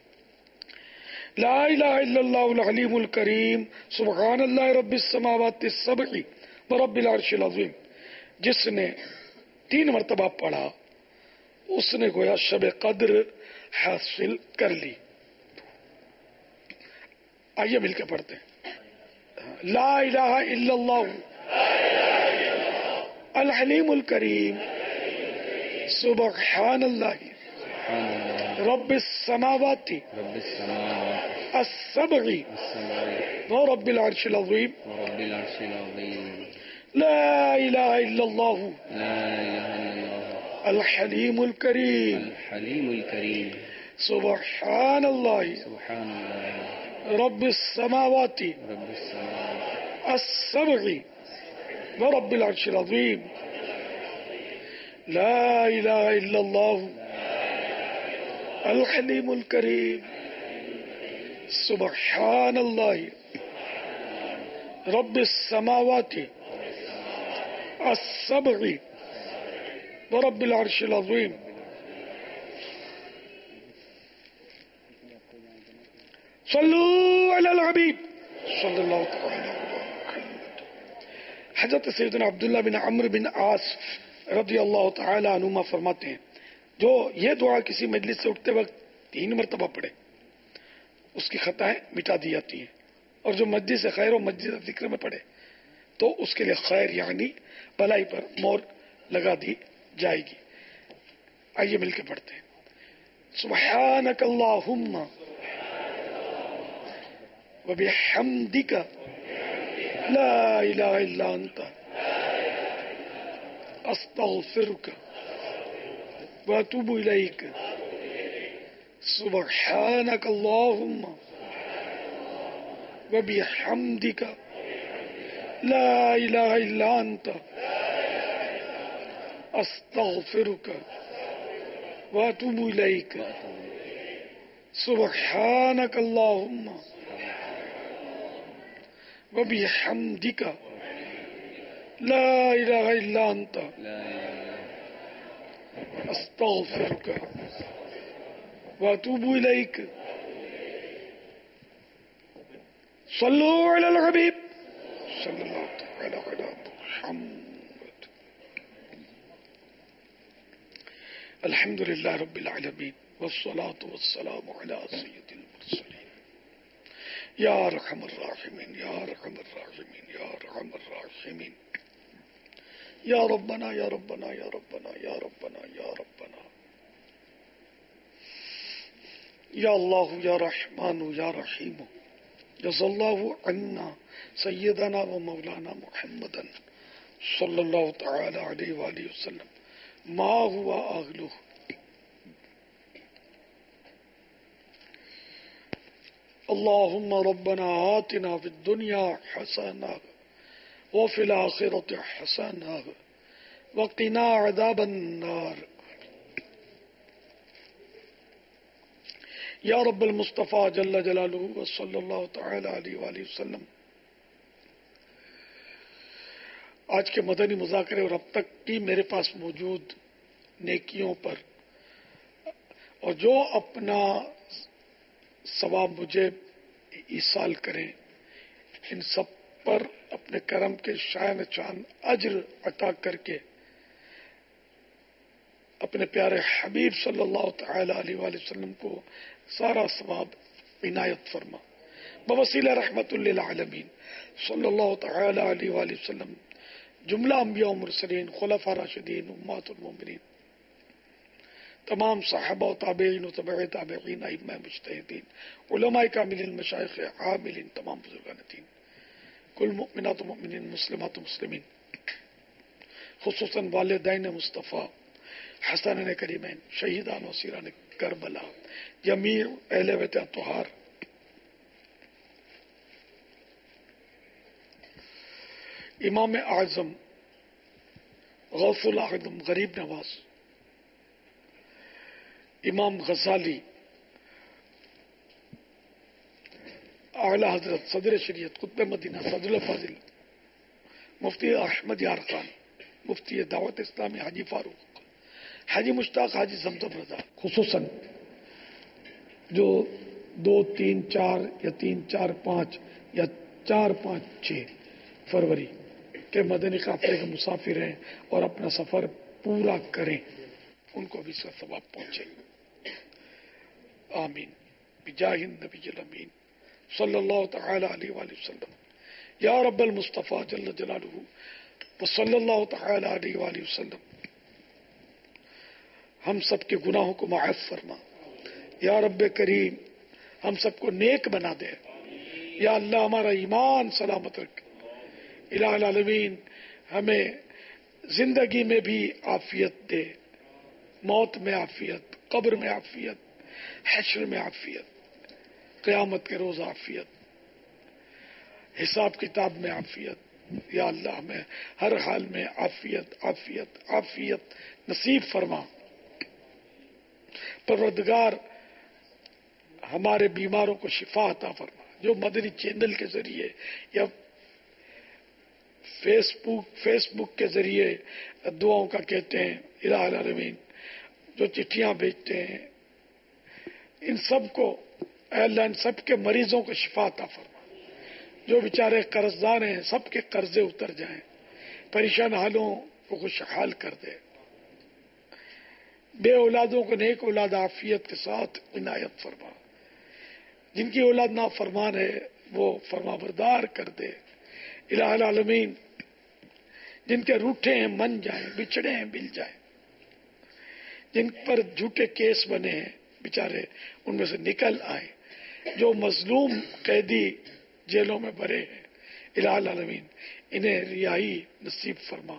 لا الہ الا اللہ العلیم الکریم سبحان اللہ رب السماوات السبع ورب العرش العظیم. جس نے 3 مرتبہ پڑھا اس نے گویا شب قدر حاصل کر لی. آئیے مل کے پڑھتے ہیں. لا الہ الا اللہ الحلیم الکریم سبحان اللہ رب السماوات السبع ورب العرش العظیم. لا الہ الا اللہ الحلیم الکریم سبحان اللہ رب السماوات السبع ورب العرش العظیم. لا الہ الا اللہ الحلیم الکریم سبحان اللہ رب السماوات السبع ورب العرش العظیم. صلو علی الحبیب صلی اللہ تعالی وسلم. حضرت سیدنا عبداللہ بن عمرو بن عاص رضی اللہ تعالی عنہما فرماتے ہیں جو یہ دعا کسی مجلس سے اٹھتے وقت 3 مرتبہ پڑھے اس کی خطائیں مٹا دی جاتی ہیں، اور جو مجلس خیر و مجلس ذکر میں پڑھے تو اس کے لیے خیر یعنی بھلائی پر مور لگا دی جائے گی. آئیے مل کے پڑھتے ہیں. سبحانک اللہم وبحمدک لا الہ الا انت استغفرک واتوب الیک. سبحانک اللہم وبحمدک لا الہ الا انت استغفرک واتوب الیک. سبحانک اللہم وبحمدک لا الہ الا انت استغفرک واتوب الیک. صلو علی الحبیب صلی اللہ تعالی علی محمد. الحمد للہ رب العالمین والصلاة والسلام علی سید المرسلین. یا ارحم الراحمین یا ارحم الراحمین یا ارحم الراحمین. یا ربنا یا ربنا یا ربنا یا ربنا یا ربنا یا اللہ یا رحمان یا رحیم. جزا اللہ عنا سیدنا و مولانا محمدا صلی اللہ تعالی علیہ وآلہ وسلم ما ہوا اہلہ. اللہم ربنا آتنا فی الدنیا حسنہ وفی الآخرۃ حسنہ وقنا عذاب النار. یا رب المصطفیٰ جل جلالہ صلی اللہ تعالی علیہ وآلہ وسلم. آج کے مدنی مذاکرے اور اب تک کی میرے پاس موجود نیکیوں پر اور جو اپنا ثواب مجھے ایصال کریں ان سب پر اپنے کرم کے شایان چاند اجر عطا کر کے اپنے پیارے حبیب صلی اللہ تعالی علیہ وآلہ وسلم کو سارا ثواب عنایت فرما. بوسیلہ رحمت للعالمین صلی اللہ تعالی علیہ وآلہ وسلم جملہ انبیاء و مرسلین خلفاء راشدین امہات المومنین तमाम साहबा व ताबईन व तबअ ताबईन अइम्मा मुज्तहिदीन उलमाए कामिलीन मशाइख आमिलीन तमाम बुजुर्गान दीन कुल मुमिनात व मुमिनीन मुस्लिमात व मुस्लिमीन खुसूसन वालिदैन मुस्तफ़ा हसनैन करीमैन शहीदान व सीरान करबला जमीर अहले बैत अत्तहार इमाम आज़म गौसुल आज़म गरीब नवाज इमाम गजाली आला हजरत सदर शरीयत कुतुब मदीना सदरुल फाजिल मुफ्ती अहमद यार खान मुफ्ती दावत इस्लामी हाजी फारूक हाजी मुश्ताक हाजी जमजम रजा खुसूसन जो 2, 3, 4 या 3, 4, 5 या 4, 5, 6 फरवरी के मदनी काफिले के मुसाफिर हैं और अपना सफर पूरा करें उनको भी इसका सवाब पहुंचे आमीन बिजाहिन नबील अमीन सल्लल्लाहु तआला अलैहि वसल्लम या रब्बल मुस्तफ़ा जल्ल जलालुहु व सल्लल्लाहु तआला अलैहि वसल्लम हम सब के गुनाहों को माफ फरमा या रब्बे करीम हम सबको नेक बना दे या अल्लाह हमारा ईमान सलामत रख इलाहुल आलमीन हमें जिंदगी में भी आफियत दे मौत में आफियत कब्र में आफियत हश्र में आफियत क़यामत के रोज़ आफियत हिसाब किताब में आफियत या अल्लाह हमें हर हाल में आफियत आफियत आफियत नसीब फरमा परवरदिगार हमारे बीमारों को शिफा अता फरमा जो मदनी चैनल के जरिए या फेसबुक के जरिए दुआओं का कहते हैं इलाहुल आलमीन जो चिट्ठियां भेजते हैं इन सब को अल्लाह इन सब के मरीजों को शिफा अता फरमा जो बेचारे कर्जदार हैं सबके कर्जे उतर जाएं परेशान हालों को खुशहाल कर दे बे औलादों को नेक औलाद आफियत के साथ इनायत फरमा जिनकी औलाद ना फरमान है वो फरमाबरदार कर दे इलाहुल आलमीन जिनके रूठे हैं मन जाए बिछड़े हैं मिल जाए जिन पर झूठे केस बने हैं बेचारे उनमें से निकल आए जो मजलूम कैदी जेलों में भरे हैं इलाहुल आलमीन इन्हें रिहाई नसीब फरमा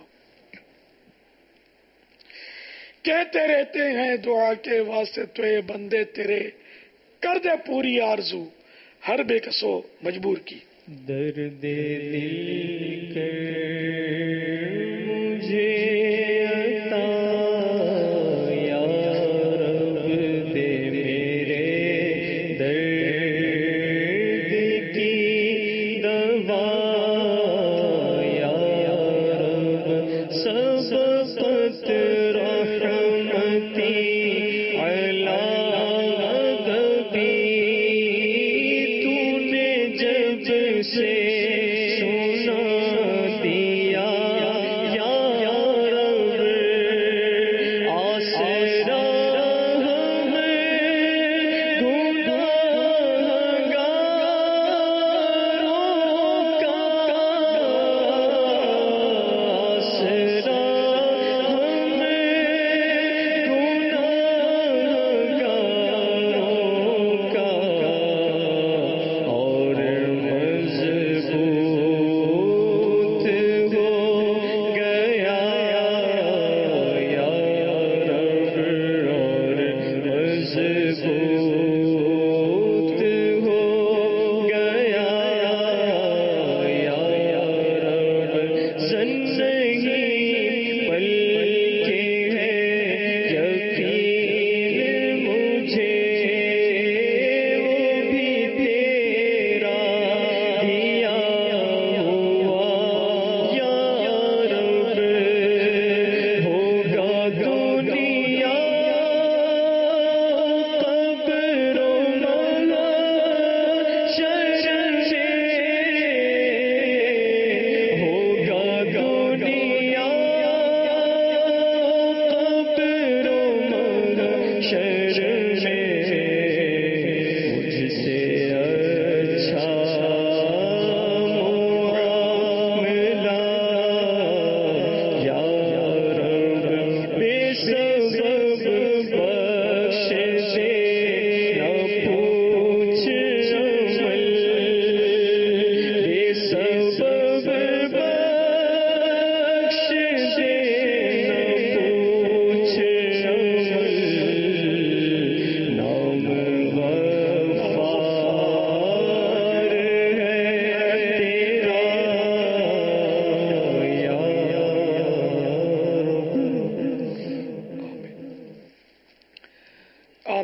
कहते रहते हैं दुआ के वास्ते तो ये बंदे तेरे कर दे पूरी आरज़ू हर बेकसो मजबूर की दर्द दिल कर मुझे अता या रब दे मेरे दर्द की दवा या रब सबकत रहमती अला से सुना दिया या रब आसरा हमें गुनाहगारों का आसरा हमें गुनाहगारों का और मजबूर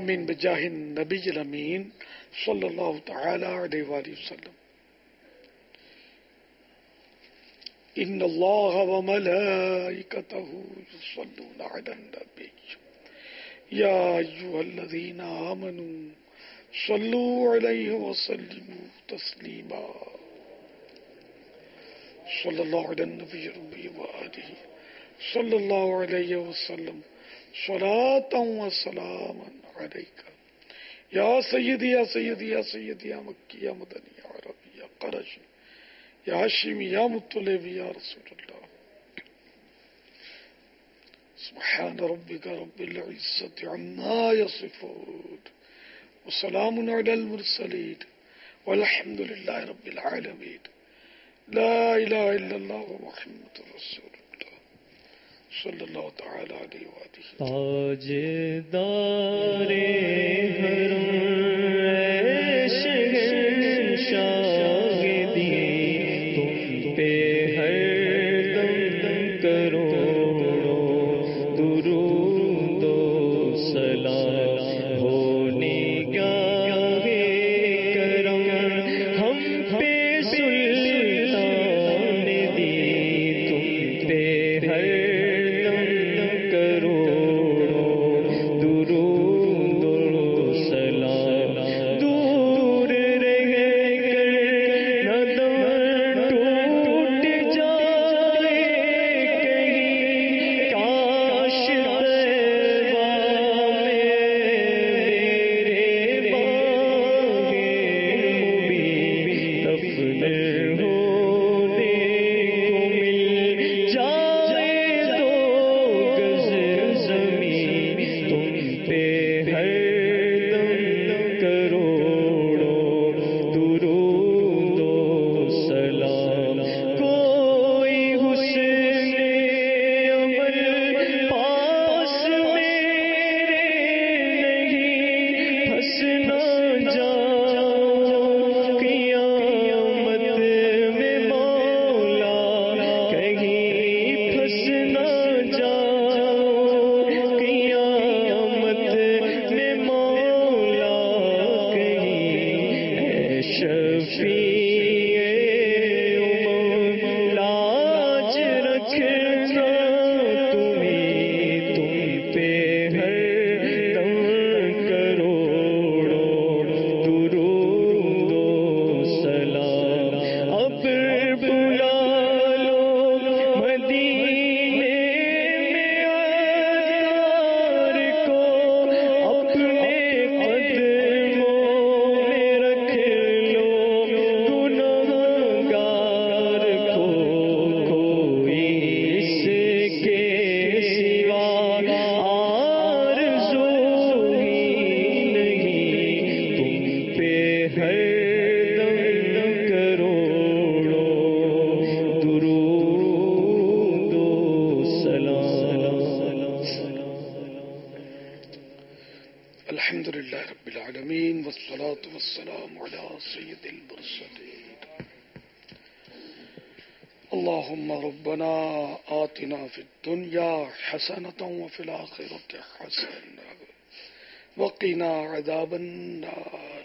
آمین بجاہ النبی الامین صلی اللہ تعالی علیہ وآلہ وسلم. ان اللہ وملائکتہ یصلون علی النبی یا ایھا الذین آمنوا صلوا علیہ وسلموا تسلیما. صلی اللہ علی النبی ربی وآلہ صلی اللہ علیہ وسلم صلاۃ و سلام علیک یا سیدی یا سیدی یا سیدی یا مکی یا مدنی یا عربی یا قرشی یا ہاشمی یا مطلبی یا رسول اللہ. سبحان ربک رب العزت عما یصفون وسلام علی المرسلین والحمد للہ رب العالمین. لا الہ الا اللہ محمد رسول اللہ صلی اللہ تعالی علیہ وآلہ. تاجدار حرم شہنشاہ دی تم پہ ہر دم کروڑوں درود و سلام ہو نگاہ کرم ہم پہ سلطان دی تم پہ ہر اللهم ربنا آتنا في الدنيا حسنة وفي الآخرة حسنة وقنا عذاب النار.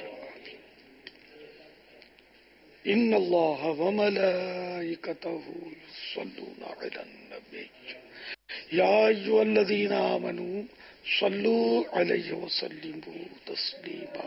إن الله وملائكته يصلون على النبي يا أيها الذين آمنوا صلوا عليه وسلموا تسليما.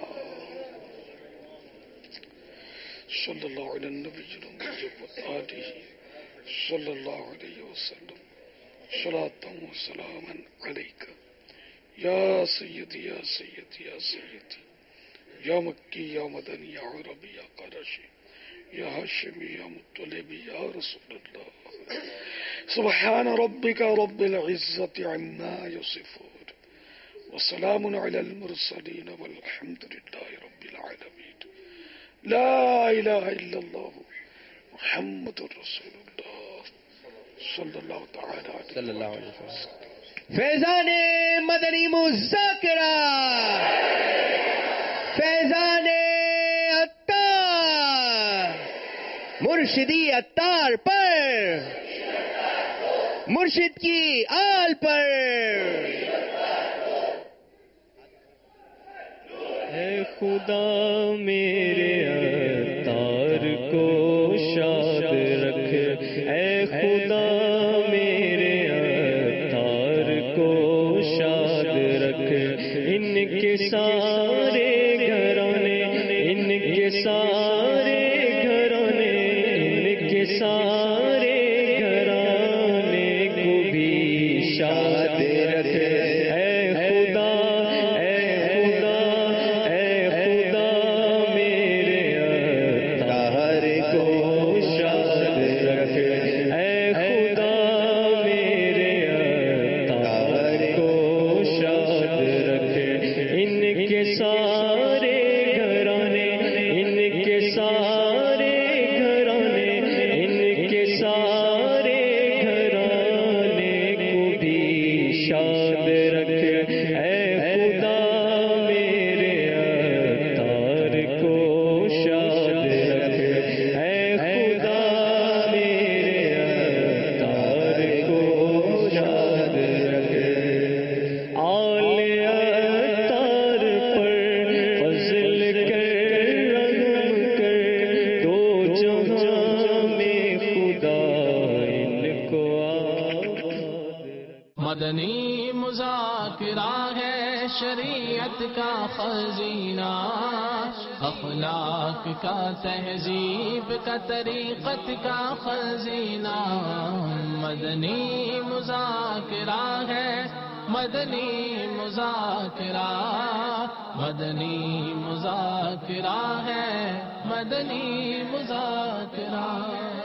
صلى الله على النبي وآله صلى الله عليه وسلم صلاة وسلاما عليك يا سيدي يا سيدي يا سيدي يا مكي يا مدني يا عربي يا قرشي يا هاشمي يا مطلبي يا رسول الله. سبحان ربك رب العزة عما يصفون وسلام على المرسلين والحمد لله رب العالمين. لا إله إلا الله محمد رسول اللہ صلی اللہ تعالی علیہ وسلم. فیضان مدنی مذاکرہ، فیضان عطار، مرشدی عطار پر، مرشد کی آل پر. خدا میرے عطار کو شاد رکھ، اے خدا میرے عطار کو شاد رکھ، ان کے سارے گھرانے، ان کے سارے گھرانے، ان کے سارے گھرانے کو بھی شاد رکھ، اے خدا، اے خدا، اے خدا میرے عطار کو شاد رکھ، اے خدا میرے عطار کو شاد رکھ، ان کے سارے گھرانے، ان کے سارے گھرانے، ان کے سارے گھرانے کو بھی شاد رکھ، اے خدا میرے عطار کو شاد رکھ، اے خدا میرے عطار کو شاد رکھ، آل عطار پر فضل کر، رحم کر، دو جہاں میں خدا ان کو مدنی مذاکرہ ہے شریعت کا خزینہ، اخلاق کا، تہذیب کا، طریقت کا خزینہ، مدنی مذاکرہ ہے، مدنی مذاکرہ، مدنی مذاکرہ ہے، مدنی مذاکرہ۔